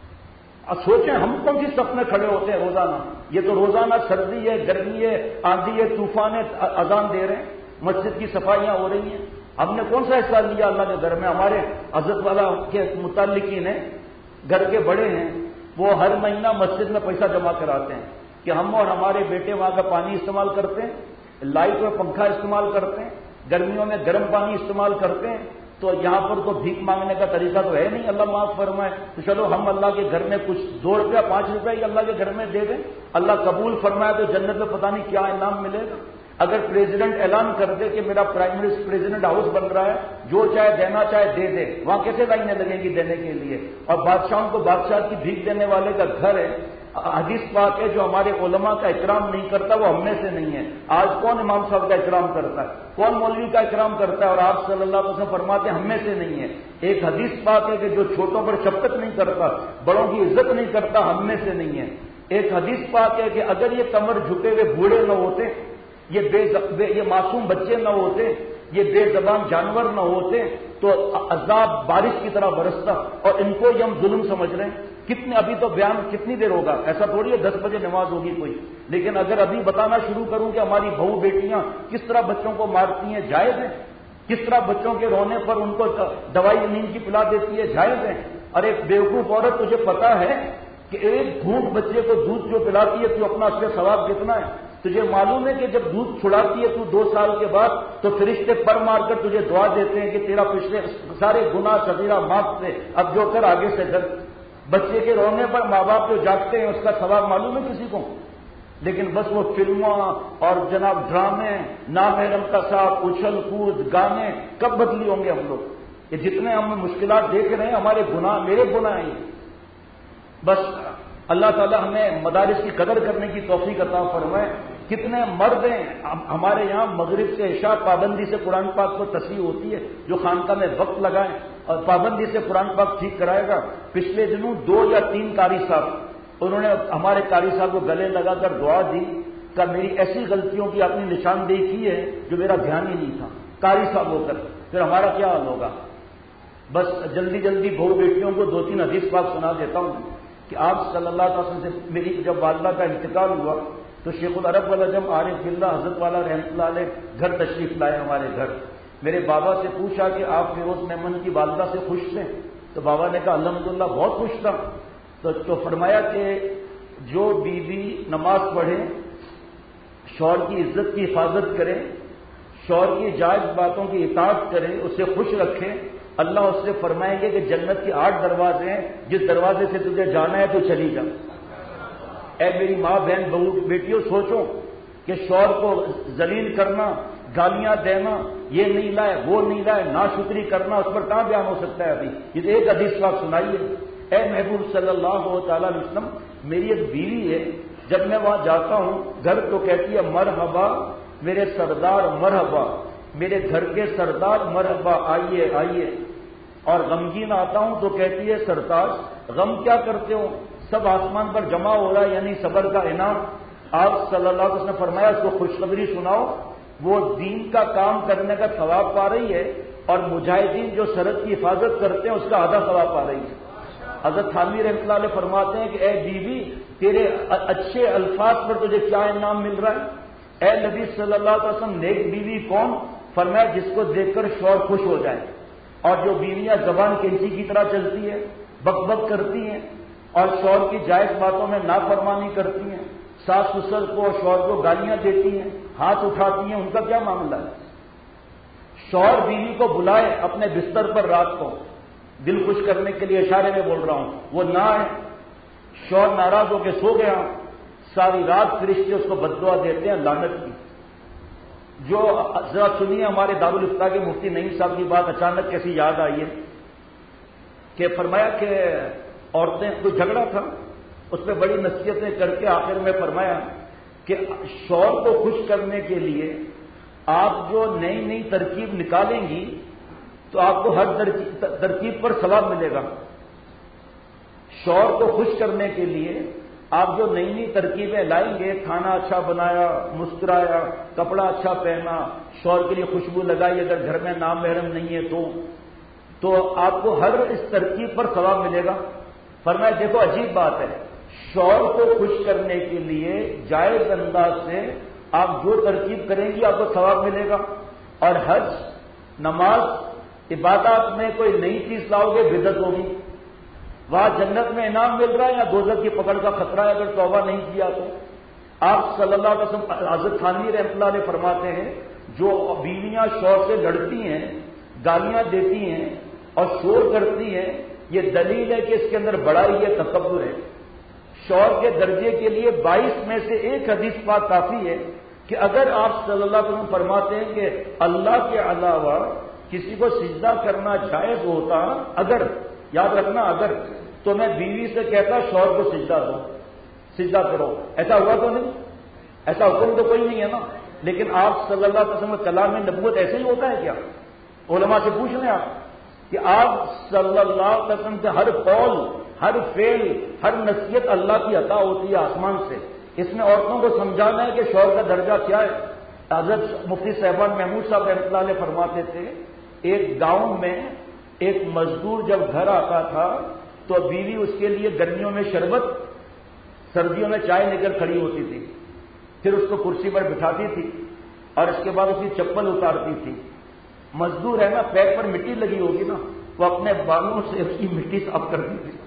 اب سوچیں ہم کون سی صف میں کھڑے ہوتے ہیں روزانہ. یہ تو روزانہ سردی ہے، گرمی ہے، آندھی ہے، طوفان ہے، اذان دے رہے ہیں، مسجد کی صفائیاں ہو رہی ہیں. ہم نے کون سا حصہ لیا اللہ کے گھر میں؟ ہمارے حضرت والا کے متعلقین ہیں، گھر کے بڑے ہیں، وہ ہر مہینہ مسجد میں پیسہ جمع کراتے ہیں کہ ہم اور ہمارے بیٹے وہاں کا پانی استعمال کرتے ہیں، لائٹ اور پنکھا استعمال کرتے ہیں، گرمیوں میں گرم پانی استعمال کرتے ہیں. تو یہاں پر تو بھیک مانگنے کا طریقہ تو ہے نہیں، اللہ معاف فرمائے. تو چلو ہم اللہ کے گھر میں کچھ دو روپیہ پانچ روپیہ ہی اللہ کے گھر میں دے دیں، اللہ قبول فرمائے تو جنت میں پتہ نہیں کیا انعام ملے گا. اگر پریزیڈنٹ اعلان کر دے کہ میرا پرائم منسٹر پریزیڈنٹ ہاؤس بن رہا ہے، جو چاہے دینا چاہے دے دے، وہاں کیسے لائنیں لگیں گی دینے کے لیے؟ اور بادشاہوں کو بادشاہ کی بھیک دینے والے کا گھر ہے. حدیث پاک ہے جو ہمارے علماء کا اکرام نہیں کرتا وہ ہم میں سے نہیں ہے. آج کون امام صاحب کا اکرام کرتا ہے؟ کون مولوی کا اکرام کرتا ہے؟ اور آپ صلی اللہ علیہ وسلم فرماتے ہیں ہم میں سے نہیں ہے. ایک حدیث پاک ہے کہ جو چھوٹوں پر شفقت نہیں کرتا، بڑوں کی عزت نہیں کرتا، ہم میں سے نہیں ہے. ایک حدیث پاک ہے کہ اگر یہ کمر جھکے ہوئے بوڑھے نہ ہوتے، یہ بے بے یہ معصوم بچے نہ ہوتے، یہ بے زبان جانور نہ ہوتے تو عذاب بارش کی طرح برستا. اور ان کو یہ ہم ظلم سمجھ رہے ہیں. کتنے ابھی تو بیان کتنی دیر ہوگا؟ ایسا تھوڑی ہے دس بجے نماز ہوگی کوئی. لیکن اگر ابھی بتانا شروع کروں کہ ہماری بہو بیٹیاں کس طرح بچوں کو مارتی ہیں، جائز ہے. کس طرح بچوں کے رونے پر ان کو دوائی نیند کی پلا دیتی ہے، جائز ہے. اور ایک بیوقوف عورت تجھے پتا ہے کہ ایک گھونٹ بچے کو دودھ جو پلاتی ہے تو اپنا اس کے ثواب کتنا ہے؟ تجھے معلوم ہے کہ جب دودھ چھڑاتی ہے تو دو سال کے بعد تو فرشتے پر مار کر تجھے دعا دیتے ہیں کہ تیرا پچھلے سارے گناہ صغیرہ معاف سے، اب جو کر آگے سے کر. بچے کے رونے پر ماں باپ جو جاگتے ہیں اس کا ثواب معلوم ہے کسی کو؟ لیکن بس وہ فلموں اور جناب ڈرامے، نامحرم کا ساتھ، اچھل کود، گانے کب بدلی ہوں گے ہم لوگ؟ یہ جتنے ہم مشکلات دیکھ رہے ہیں ہمارے گناہ، میرے گناہ ہیں. بس اللہ تعالیٰ ہمیں مدارس کی قدر کرنے کی توفیق عطا فرمائے. کتنے مرد ہیں ہمارے یہاں مغرب سے عشاء پابندی سے قرآن پاک کو تصحیح ہوتی ہے، جو خانقاہ میں وقت لگائیں اور پابندی سے قرآن پاک ٹھیک کرائے گا. پچھلے دنوں دو یا تین قاری صاحب انہوں نے ہمارے قاری صاحب کو گلے لگا کر دعا دی کہ میری ایسی غلطیوں کی اپنی نشاندہی کی ہے جو میرا دھیان ہی نہیں تھا. قاری صاحب ہو کر پھر ہمارا کیا حال ہوگا؟ بس جلدی جلدی بہو بیٹیوں کو دو تین حدیث پاک سنا دیتا ہوں کہ آپ صلی اللہ علیہ وسلم سے میری جب والدہ کا انتقال ہوا تو شیخ العرب والعجم عارف باللہ حضرت والا رحمۃ اللہ علیہ گھر تشریف لائے ہمارے گھر. میرے بابا سے پوچھا کہ آپ فیروز میمن کی والدہ سے خوش تھے؟ تو بابا نے کہا الحمدللہ بہت خوش تھا. تو, تو فرمایا کہ جو بیوی نماز پڑھے، شوہر کی عزت کی حفاظت کرے، شوہر کی جائز باتوں کی اطاعت کرے، اسے خوش رکھے، اللہ اس سے فرمائیں گے کہ جنت کے آٹھ دروازے ہیں، جس دروازے سے تجھے جانا ہے تو چلی جا. اے میری ماں بہن بہو بیٹیوں سوچو کہ شوہر کو ذلیل کرنا، گالیاں دینا، یہ نہیں لائے وہ نہیں لائے، ناشکری کرنا، اس پر کہاں بیان ہو سکتا ہے؟ ابھی یہ ایک حدیث پاک سنائیے. اے محبوب صلی اللہ تعالیٰ علیہ وسلم، میری ایک بیوی ہے، جب میں وہاں جاتا ہوں گھر تو کہتی ہے مرحبا میرے سردار، مرحبا میرے گھر کے سردار، مرحبا آئیے آئیے. اور غمگین آتا ہوں تو کہتی ہے سرتاج غم کیا کرتے ہو، سب آسمان پر جمع ہو رہا ہے، یعنی صبر کا انعام. آپ صلی اللہ علیہ وسلم نے فرمایا اس کو خوشخبری سناؤ، وہ دین کا کام کرنے کا ثواب پا رہی ہے اور مجاہدین جو سرحد کی حفاظت کرتے ہیں اس کا آدھا ثواب پا رہی ہے. حضرت تھانوی رحمۃ اللہ علیہ فرماتے ہیں کہ اے بیوی تیرے اچھے الفاظ پر تجھے کیا انعام مل رہا ہے؟ اے نبی صلی اللہ علیہ وسلم نیک بیوی کون؟ فرمایا جس کو دیکھ کر شوہر خوش ہو جائے. اور جو بیویاں زبان کینچی کی طرح چلتی ہیں، بک بک کرتی ہیں اور شوہر کی جائز باتوں میں نافرمانی کرتی ہیں، ساس سسر کو اور شوہر کو گالیاں دیتی ہیں، ہاتھ اٹھاتی ہیں، ان کا کیا معاملہ ہے؟ شوہر بیوی کو بلائے اپنے بستر پر رات کو، دل خوش کرنے کے لیے اشارے میں بول رہا ہوں، وہ نہ آئے، شوہر ناراض ہو کے سو گیا، ساری رات فرشتے اس کو بددعا دیتے ہیں لعنت کی. جو ذرا سنیے ہمارے دارالفتاء کے مفتی نعیم صاحب کی بات اچانک کیسی یاد آئی ہے کہ فرمایا کہ عورتیں کوئی جھگڑا تھا، اس پہ بڑی نصیحتیں کر کے آخر میں فرمایا کہ شوہر کو خوش کرنے کے لیے آپ جو نئی نئی ترکیب نکالیں گی تو آپ کو ہر ترکیب پر ثواب ملے گا. شوہر کو خوش کرنے کے لیے آپ جو نئی نئی ترکیبیں لائیں گے، کھانا اچھا بنایا، مسکرایا، کپڑا اچھا پہنا، شوہر کے لیے خوشبو لگائی، اگر گھر میں نام محرم نہیں ہے تو تو آپ کو ہر اس ترکیب پر ثواب ملے گا۔ فرمایا دیکھو عجیب بات ہے، شوہر کو خوش کرنے کے لیے جائز انداز سے آپ جو ترکیب کریں گی آپ کو ثواب ملے گا، اور حج، نماز، عبادات میں کوئی نئی چیز لاؤ گے بدعت ہوگی، وہاں جنت میں انعام مل رہا ہے یا دوزخ کی پکڑ کا خطرہ ہے اگر توبہ نہیں کیا تو۔ آپ صلی اللہ علیہ وسلم حضرت تھانوی رحمۃ اللہ علیہ فرماتے ہیں جو بیویاں شوہر سے لڑتی ہیں، گالیاں دیتی ہیں اور شور کرتی ہیں، یہ دلیل ہے کہ اس کے اندر بڑائی ہے، تکبر ہے۔ شوہر کے درجے کے لیے بائیس میں سے ایک حدیث پاک کافی ہے کہ اگر آپ صلی اللہ علیہ وسلم فرماتے ہیں کہ اللہ کے علاوہ کسی کو سجدہ کرنا جائز ہوتا، اگر، یاد رکھنا اگر، تو میں بیوی سے کہتا شوہر کو سجدہ دو، سجدہ کرو۔ ایسا ہوا تو نہیں، ایسا حکم تو کوئی نہیں ہے نا، لیکن آپ صلی اللہ علیہ وسلم کلام نبوت ایسے ہی ہوتا ہے کیا؟ علماء سے پوچھ لیں آپ کہ آپ صلی اللہ علیہ وسلم سے ہر قول، ہر فعل، ہر نصیحت اللہ کی عطا ہوتی ہے آسمان سے، اس میں عورتوں کو سمجھانا ہے کہ شوہر کا درجہ کیا ہے۔ حضرت مفتی صاحبان محمود صاحب رحمۃ اللہ علیہ فرماتے تھے ایک گاؤں میں ایک مزدور جب گھر آتا تھا تو بیوی اس کے لیے گرمیوں میں شربت، سردیوں میں چائے لے کر کھڑی ہوتی تھی، پھر اس کو کرسی پر بٹھاتی تھی اور اس کے بعد اس کی چپل اتارتی تھی۔ مزدور ہے نا، پیر پر مٹی لگی ہوگی نا، وہ اپنے بالوں سے اس کی مٹی صاف کرتی تھی۔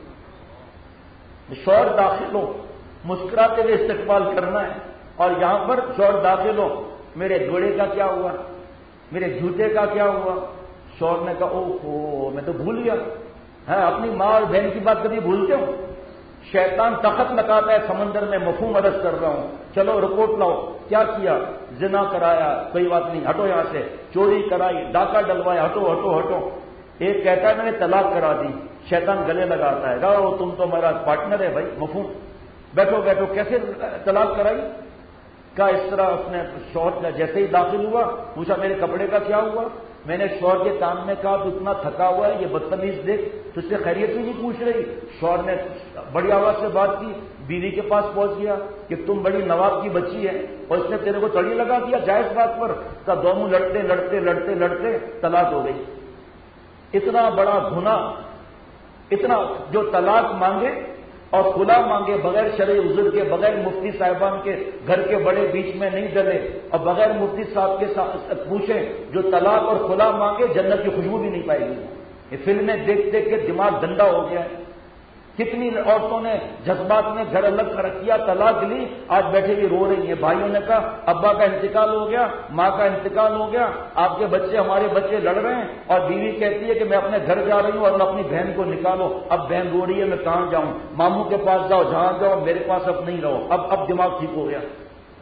شوہر داخل ہو، مسکراتے ہوئے استقبال کرنا ہے، اور یہاں پر شوہر داخل ہو، میرے گھوڑے کا کیا ہوا، میرے جوتے کا کیا ہوا؟ شوہر نے کہا او ہو میں تو بھول گیا، ہے اپنی ماں اور بہن کی بات کبھی بھولتے ہو؟ شیطان تخت لگاتا ہے سمندر میں، مفہوم عرض کر رہا ہوں، چلو رپورٹ لاؤ، کیا کیا؟ زنا کرایا، کوئی بات نہیں، ہٹو یہاں سے، چوری کرائی، ڈاکہ ڈلوایا، ہٹو ہٹو ہٹو۔ ایک کہتا ہے میں نے طلاق کرا دی، شیطان گلے لگاتا ہے، گاؤ تم تو میرا پارٹنر ہے بھائی، مفہوم، بیٹھو بیٹھو، کیسے طلاق کرائی؟ کہا اس طرح اس نے شوہر کا جیسے ہی داخل ہوا پوچھا میرے کپڑے کا کیا ہوا؟ میں نے شوہر کے کام میں کہا تو اتنا تھکا ہوا ہے، یہ بدتمیز دیکھ تو اس سے خیریت بھی نہیں پوچھ رہی۔ شوہر نے بڑی آواز سے بات کی، بیوی کے پاس پہنچ گیا کہ تم بڑی نواب کی بچی ہے اور اس نے تیرے کو تڑی لگا دیا جائز بات پر، کا دونوں لڑتے لڑتے لڑتے لڑتے طلاق ہو گئی۔ اتنا بڑا گناہ، اتنا جو طلاق مانگے اور خلا مانگے بغیر شرعی عذر کے، بغیر مفتی صاحبان کے گھر کے بڑے بیچ میں نہیں ڈلے اور بغیر مفتی صاحب کے ساتھ پوچھے، جو طلاق اور خلا مانگے جنت کی خوشبو بھی نہیں پائے گی۔ یہ فلمیں دیکھ دیکھ کے دماغ گندا ہو گیا ہے۔ کتنی عورتوں نے جذبات میں گھر الگ کیا، طلاق لی، آج بیٹھے بھی رو رہی ہیں۔ بھائیوں نے کہا ابا کا انتقال ہو گیا، ماں کا انتقال ہو گیا، آپ کے بچے ہمارے بچے لڑ رہے ہیں، اور بیوی کہتی ہے کہ میں اپنے گھر جا رہی ہوں اور اپنی بہن کو نکالو۔ اب بہن رو رہی ہے میں کہاں جاؤں، ماموں کے پاس جاؤ، جہاں جاؤ، میرے پاس اب نہیں رہو۔ اب اب دماغ ٹھیک ہو گیا۔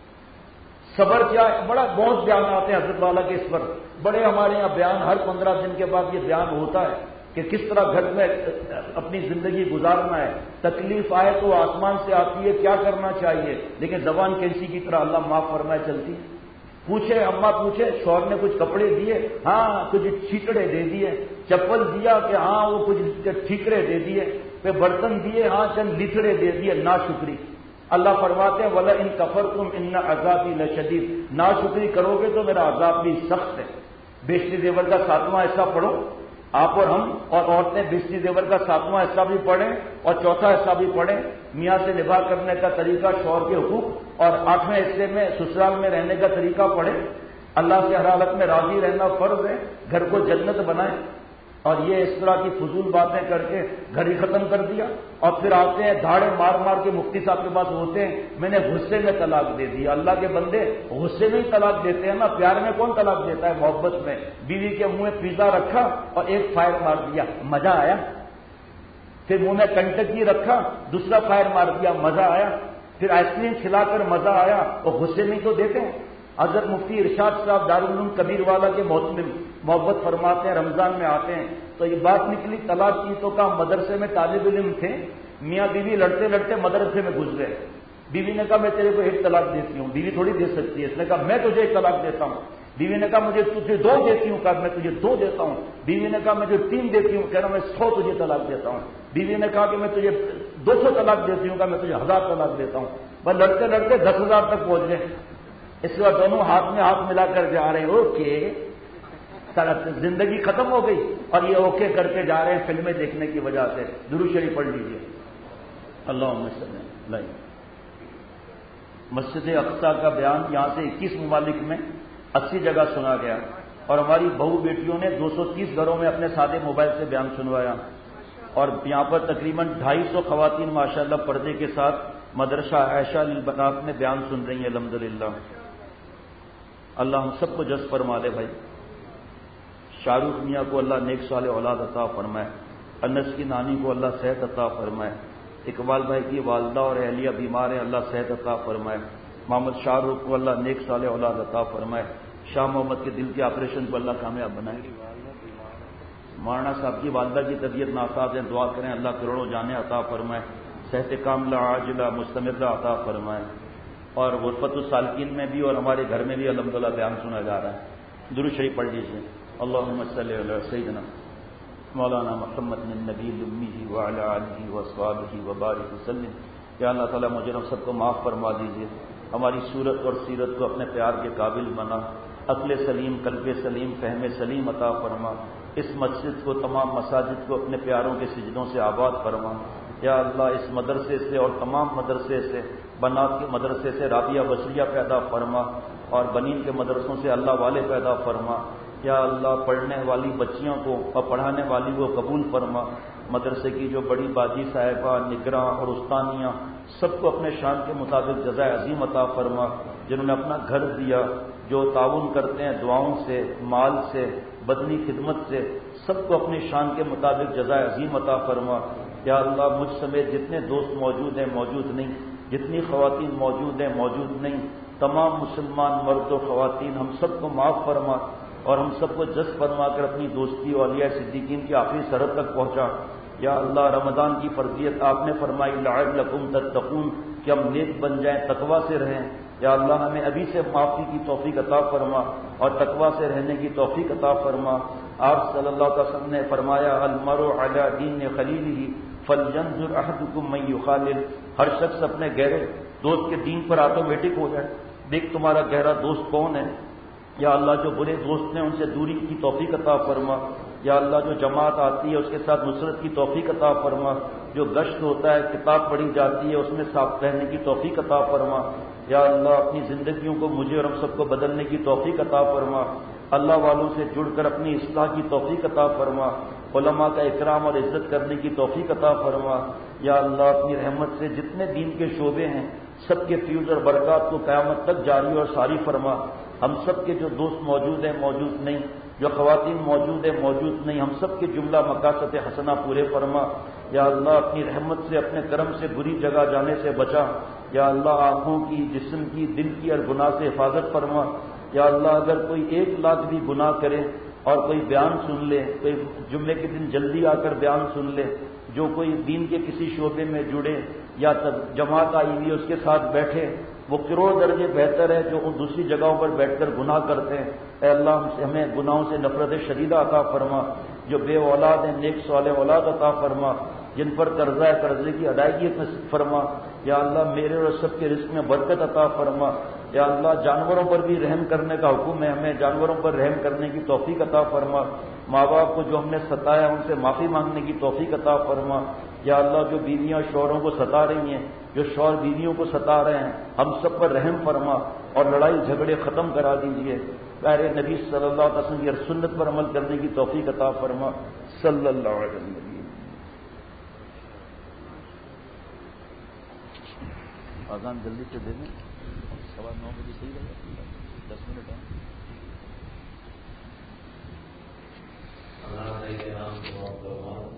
صبر کیا ہے، بڑا بہت بیان آتے ہیں حضرت والا کے اس پر، بڑے ہمارے یہاں بیان ہر پندرہ دن کے بعد یہ بیان ہوتا ہے کہ کس طرح گھر میں اپنی زندگی گزارنا ہے۔ تکلیف آئے تو آسمان سے آتی ہے، کیا کرنا چاہیے، لیکن زبان کینسی کی طرح اللہ معاف فرمائے چلتی۔ پوچھے اماں پوچھے شوہر نے کچھ کپڑے دیے، ہاں کچھ ٹھیکڑے دے دیے، چپل دیا کہ ہاں وہ کچھ ٹھیکڑے دے دیے، پھر برتن دیے، ہاں چند لتڑے دے دیے، ناشکری۔ اللہ فرماتے ہیں وَلَئِن كَفَرْتُمْ إِنَّ عَذَابِي لَشَدِيدٌ، ناشکری کرو گے تو میرا عذاب بھی سخت ہے۔ بیشتری زیور کا ساتواں حصہ پڑھو، آپ اور ہم اور عورتیں بیشتری زیور کا ساتواں حصہ بھی پڑھیں اور چوتھا حصہ بھی پڑھیں۔ میاں سے نباہ کرنے کا طریقہ، شوہر کے حقوق، اور آٹھویں حصے میں سسرال میں رہنے کا طریقہ پڑھیں۔ اللہ سے ہر حالت میں راضی رہنا فرض ہے، گھر کو جنت بنائیں۔ اور یہ اس طرح کی فضول باتیں کر کے گھر ہی ختم کر دیا، اور پھر آتے ہیں دھاڑے مار مار کے مفتی صاحب کے پاس ہوتے ہیں میں نے غصے میں طلاق دے دیا۔ اللہ کے بندے غصے میں ہی طلاق دیتے ہیں نا، پیار میں کون طلاق دیتا ہے؟ محبت میں۔ بیوی کے منہ میں پیزا رکھا اور ایک فائر مار دیا، مزہ آیا۔ پھر منہ میں کنٹکی رکھا، دوسرا فائر مار دیا، مزہ آیا۔ پھر آئس کریم کھلا کر مزہ آیا، اور غصے میں ہی تو دیتے ہیں۔ حضرت مفتی ارشاد صاحب دارالعلوم کبیر والا کے محتمم محبت فرماتے ہیں، رمضان میں آتے ہیں تو یہ بات نکلی طلاق کی تو کہا مدرسے میں طالب علم تھے، میاں بیوی لڑتے لڑتے مدرسے میں گھس گئے۔ بیوی نے کہا میں تیرے کو ایک طلاق دیتی ہوں۔ بیوی تھوڑی دے سکتی ہے، اس نے کہا میں تجھے ایک طلاق دیتا ہوں۔ بیوی نے کہا مجھے تجھے دو دیتی ہوں، کہا میں تجھے دو دیتا ہوں۔ بیوی نے کہا مجھے تین دیتی ہوں، کہہ رہا میں سو تجھے طلاق دیتا ہوں۔ بیوی نے کہا کہ میں تجھے دو سو طلاق دیتی ہوں، کہا میں تجھے ہزار طلاق دیتا ہوں۔ بس لڑتے لڑتے دس ہزار تک پہنچ گئے۔ اس کے بعد دونوں ہاتھ میں ہاتھ ملا کر جا رہے ہیں، اوکے زندگی ختم ہو گئی، اور یہ اوکے کرتے جا رہے ہیں فلمیں دیکھنے کی وجہ سے۔ درود شریف پڑھ لیجیے، اللہم صلی اللہ۔ مسجد اقصیٰ کا بیان یہاں سے اکیس ممالک میں اسی جگہ سنا گیا، اور ہماری بہو بیٹیوں نے دو سو تیس گھروں میں اپنے سادے موبائل سے بیان سنوایا، اور یہاں پر تقریباً ڈھائی سو خواتین ماشاءاللہ پردے کے ساتھ مدرسہ عائشہ للبنات میں بیان سن رہی ہیں الحمدللہ۔ اللہ ہم سب کو جذب فرما دے بھائی۔ شاہ رخ میاں کو اللہ نیک صالح اولاد عطا فرمائے، انس کی نانی کو اللہ صحت عطا فرمائے، اقبال بھائی کی والدہ اور اہلیہ بیمار ہیں، اللہ صحت عطا فرمائے، محمد شاہ رخ کو اللہ نیک صالح اولاد عطا فرمائے، شاہ محمد کے دل کے آپریشن کو اللہ کامیاب بنائے۔ مولانا صاحب کی والدہ کی طبیعت ناساز ہے، دعا کریں اللہ کروڑوں جانیں عطا فرمائے، صحت کاملہ عاجلہ مستمرہ عطا فرمائے۔ اور غرفت السالکین میں بھی اور ہمارے گھر میں بھی الحمدللہ بیان سنا جا رہا ہے۔ درود شریف پڑھ لیجیے، اللہم صلی علی سیدنا مولانا محمد النبی الامی وعلی آلہ وصحبہ وبارک وسلم۔ یا اللہ تعالیٰ مجھے ہم سب کو معاف فرما دیجیے، ہماری صورت اور سیرت کو اپنے پیار کے قابل بنا، عقل سلیم، قلب سلیم، فہم سلیم عطا فرما، اس مسجد کو، تمام مساجد کو اپنے پیاروں کے سجدوں سے آباد فرما۔ یا اللہ اس مدرسے سے اور تمام مدرسے سے، بنات کے مدرسے سے رابعہ بصریہ پیدا فرما، اور بنین کے مدرسوں سے اللہ والے پیدا فرما۔ یا اللہ پڑھنے والی بچیوں کو اور پڑھانے والی کو قبول فرما۔ مدرسے کی جو بڑی باجی صاحبہ، نگراں اور استانیاں، سب کو اپنے شان کے مطابق جزائے عظیم عطا فرما۔ جنہوں نے اپنا گھر دیا، جو تعاون کرتے ہیں دعاؤں سے، مال سے، بدنی خدمت سے، سب کو اپنی شان کے مطابق جزائے عظیم عطا فرما۔ یا اللہ مجھ سمیت جتنے دوست موجود ہیں موجود نہیں، جتنی خواتین موجود ہیں موجود نہیں، تمام مسلمان مرد و خواتین ہم سب کو معاف فرما، اور ہم سب کو جذب فرما کر اپنی دوستی اولیاء صدیقین کی آخری سرحد تک پہنچا۔ یا اللہ رمضان کی فرضیت آپ نے فرمائی لعلکم تتقون، کہ ہم نیک بن جائیں، تقوی سے رہیں۔ یا اللہ ہمیں ابھی سے معافی کی توفیق عطا فرما اور تقوی سے رہنے کی توفیق عطا فرما۔ آپ صلی اللہ علیہ وسلم نے فرمایا المرء علی دین خلیلہ فلینظر احدکم من یخالل، ہر شخص اپنے گہرے دوست کے دین پر آٹومیٹک ہو جائے، دیکھ تمہارا گہرا دوست کون ہے۔ یا اللہ جو برے دوست ہیں ان سے دوری کی توفیق عطا فرما۔ یا اللہ جو جماعت آتی ہے اس کے ساتھ نصرت کی توفیق عطا فرما، جو گشت ہوتا ہے کتاب پڑھی جاتی ہے اس میں ساتھ رہنے کی توفیق عطا فرما۔ یا اللہ اپنی زندگیوں کو مجھے اور ہم سب کو بدلنے کی توفیق عطا فرما، اللہ والوں سے جڑ کر اپنی اصلاح کی توفیق عطا فرما، علماء کا اکرام اور عزت کرنے کی توفیق عطا فرما۔ یا اللہ اپنی رحمت سے جتنے دین کے شعبے ہیں سب کے فیوز اور برکات کو قیامت تک جاری اور ساری فرما۔ ہم سب کے جو دوست موجود ہیں موجود نہیں، جو خواتین موجود ہیں موجود نہیں، ہم سب کے جملہ مقاصد حسنہ پورے فرما۔ یا اللہ اپنی رحمت سے اپنے کرم سے بری جگہ جانے سے بچا۔ یا اللہ آنکھوں کی، جسم کی، دل کی اور گناہ سے حفاظت فرما۔ یا اللہ اگر کوئی ایک لاکھ بھی گناہ کرے اور کوئی بیان سن لے، کوئی جمعے کے دن جلدی آ کر بیان سن لے، جو کوئی دین کے کسی شعبے میں جڑے یا جماعت آئی ہوئی اس کے ساتھ بیٹھے، وہ کروڑ درجے بہتر ہے جو ان دوسری جگہوں پر بیٹھ کر گناہ کرتے ہیں۔ اے اللہ ہمیں گناہوں سے نفرت شدیدہ عطا فرما، جو بے اولاد ہیں نیک صالح اولاد عطا فرما، جن پر قرضہ ہے قرضے کی ادائیگی نصیب فرما۔ یا اللہ میرے اور سب کے رزق میں برکت عطا فرما۔ یا اللہ جانوروں پر بھی رحم کرنے کا حکم ہے، ہمیں جانوروں پر رحم کرنے کی توفیق عطا فرما۔ ماں باپ کو جو ہم نے ستایا ان سے معافی مانگنے کی توفیق عطا فرما۔ یا اللہ جو بیویاں شوہروں کو ستا رہی ہیں، جو شوہر بیویوں کو ستا رہے ہیں، ہم سب پر رحم فرما اور لڑائی جھگڑے ختم کرا دیجیے۔ پیارے نبی صلی اللہ علیہ وسلم کی سنت پر عمل کرنے کی توفیق عطا فرما۔ صلی اللہ علیہ وسلم۔ اذان جلدی سے دے دیں، سوا نو بجے صحیح رہے گا، دس منٹ ہیں۔ اللہ کے نام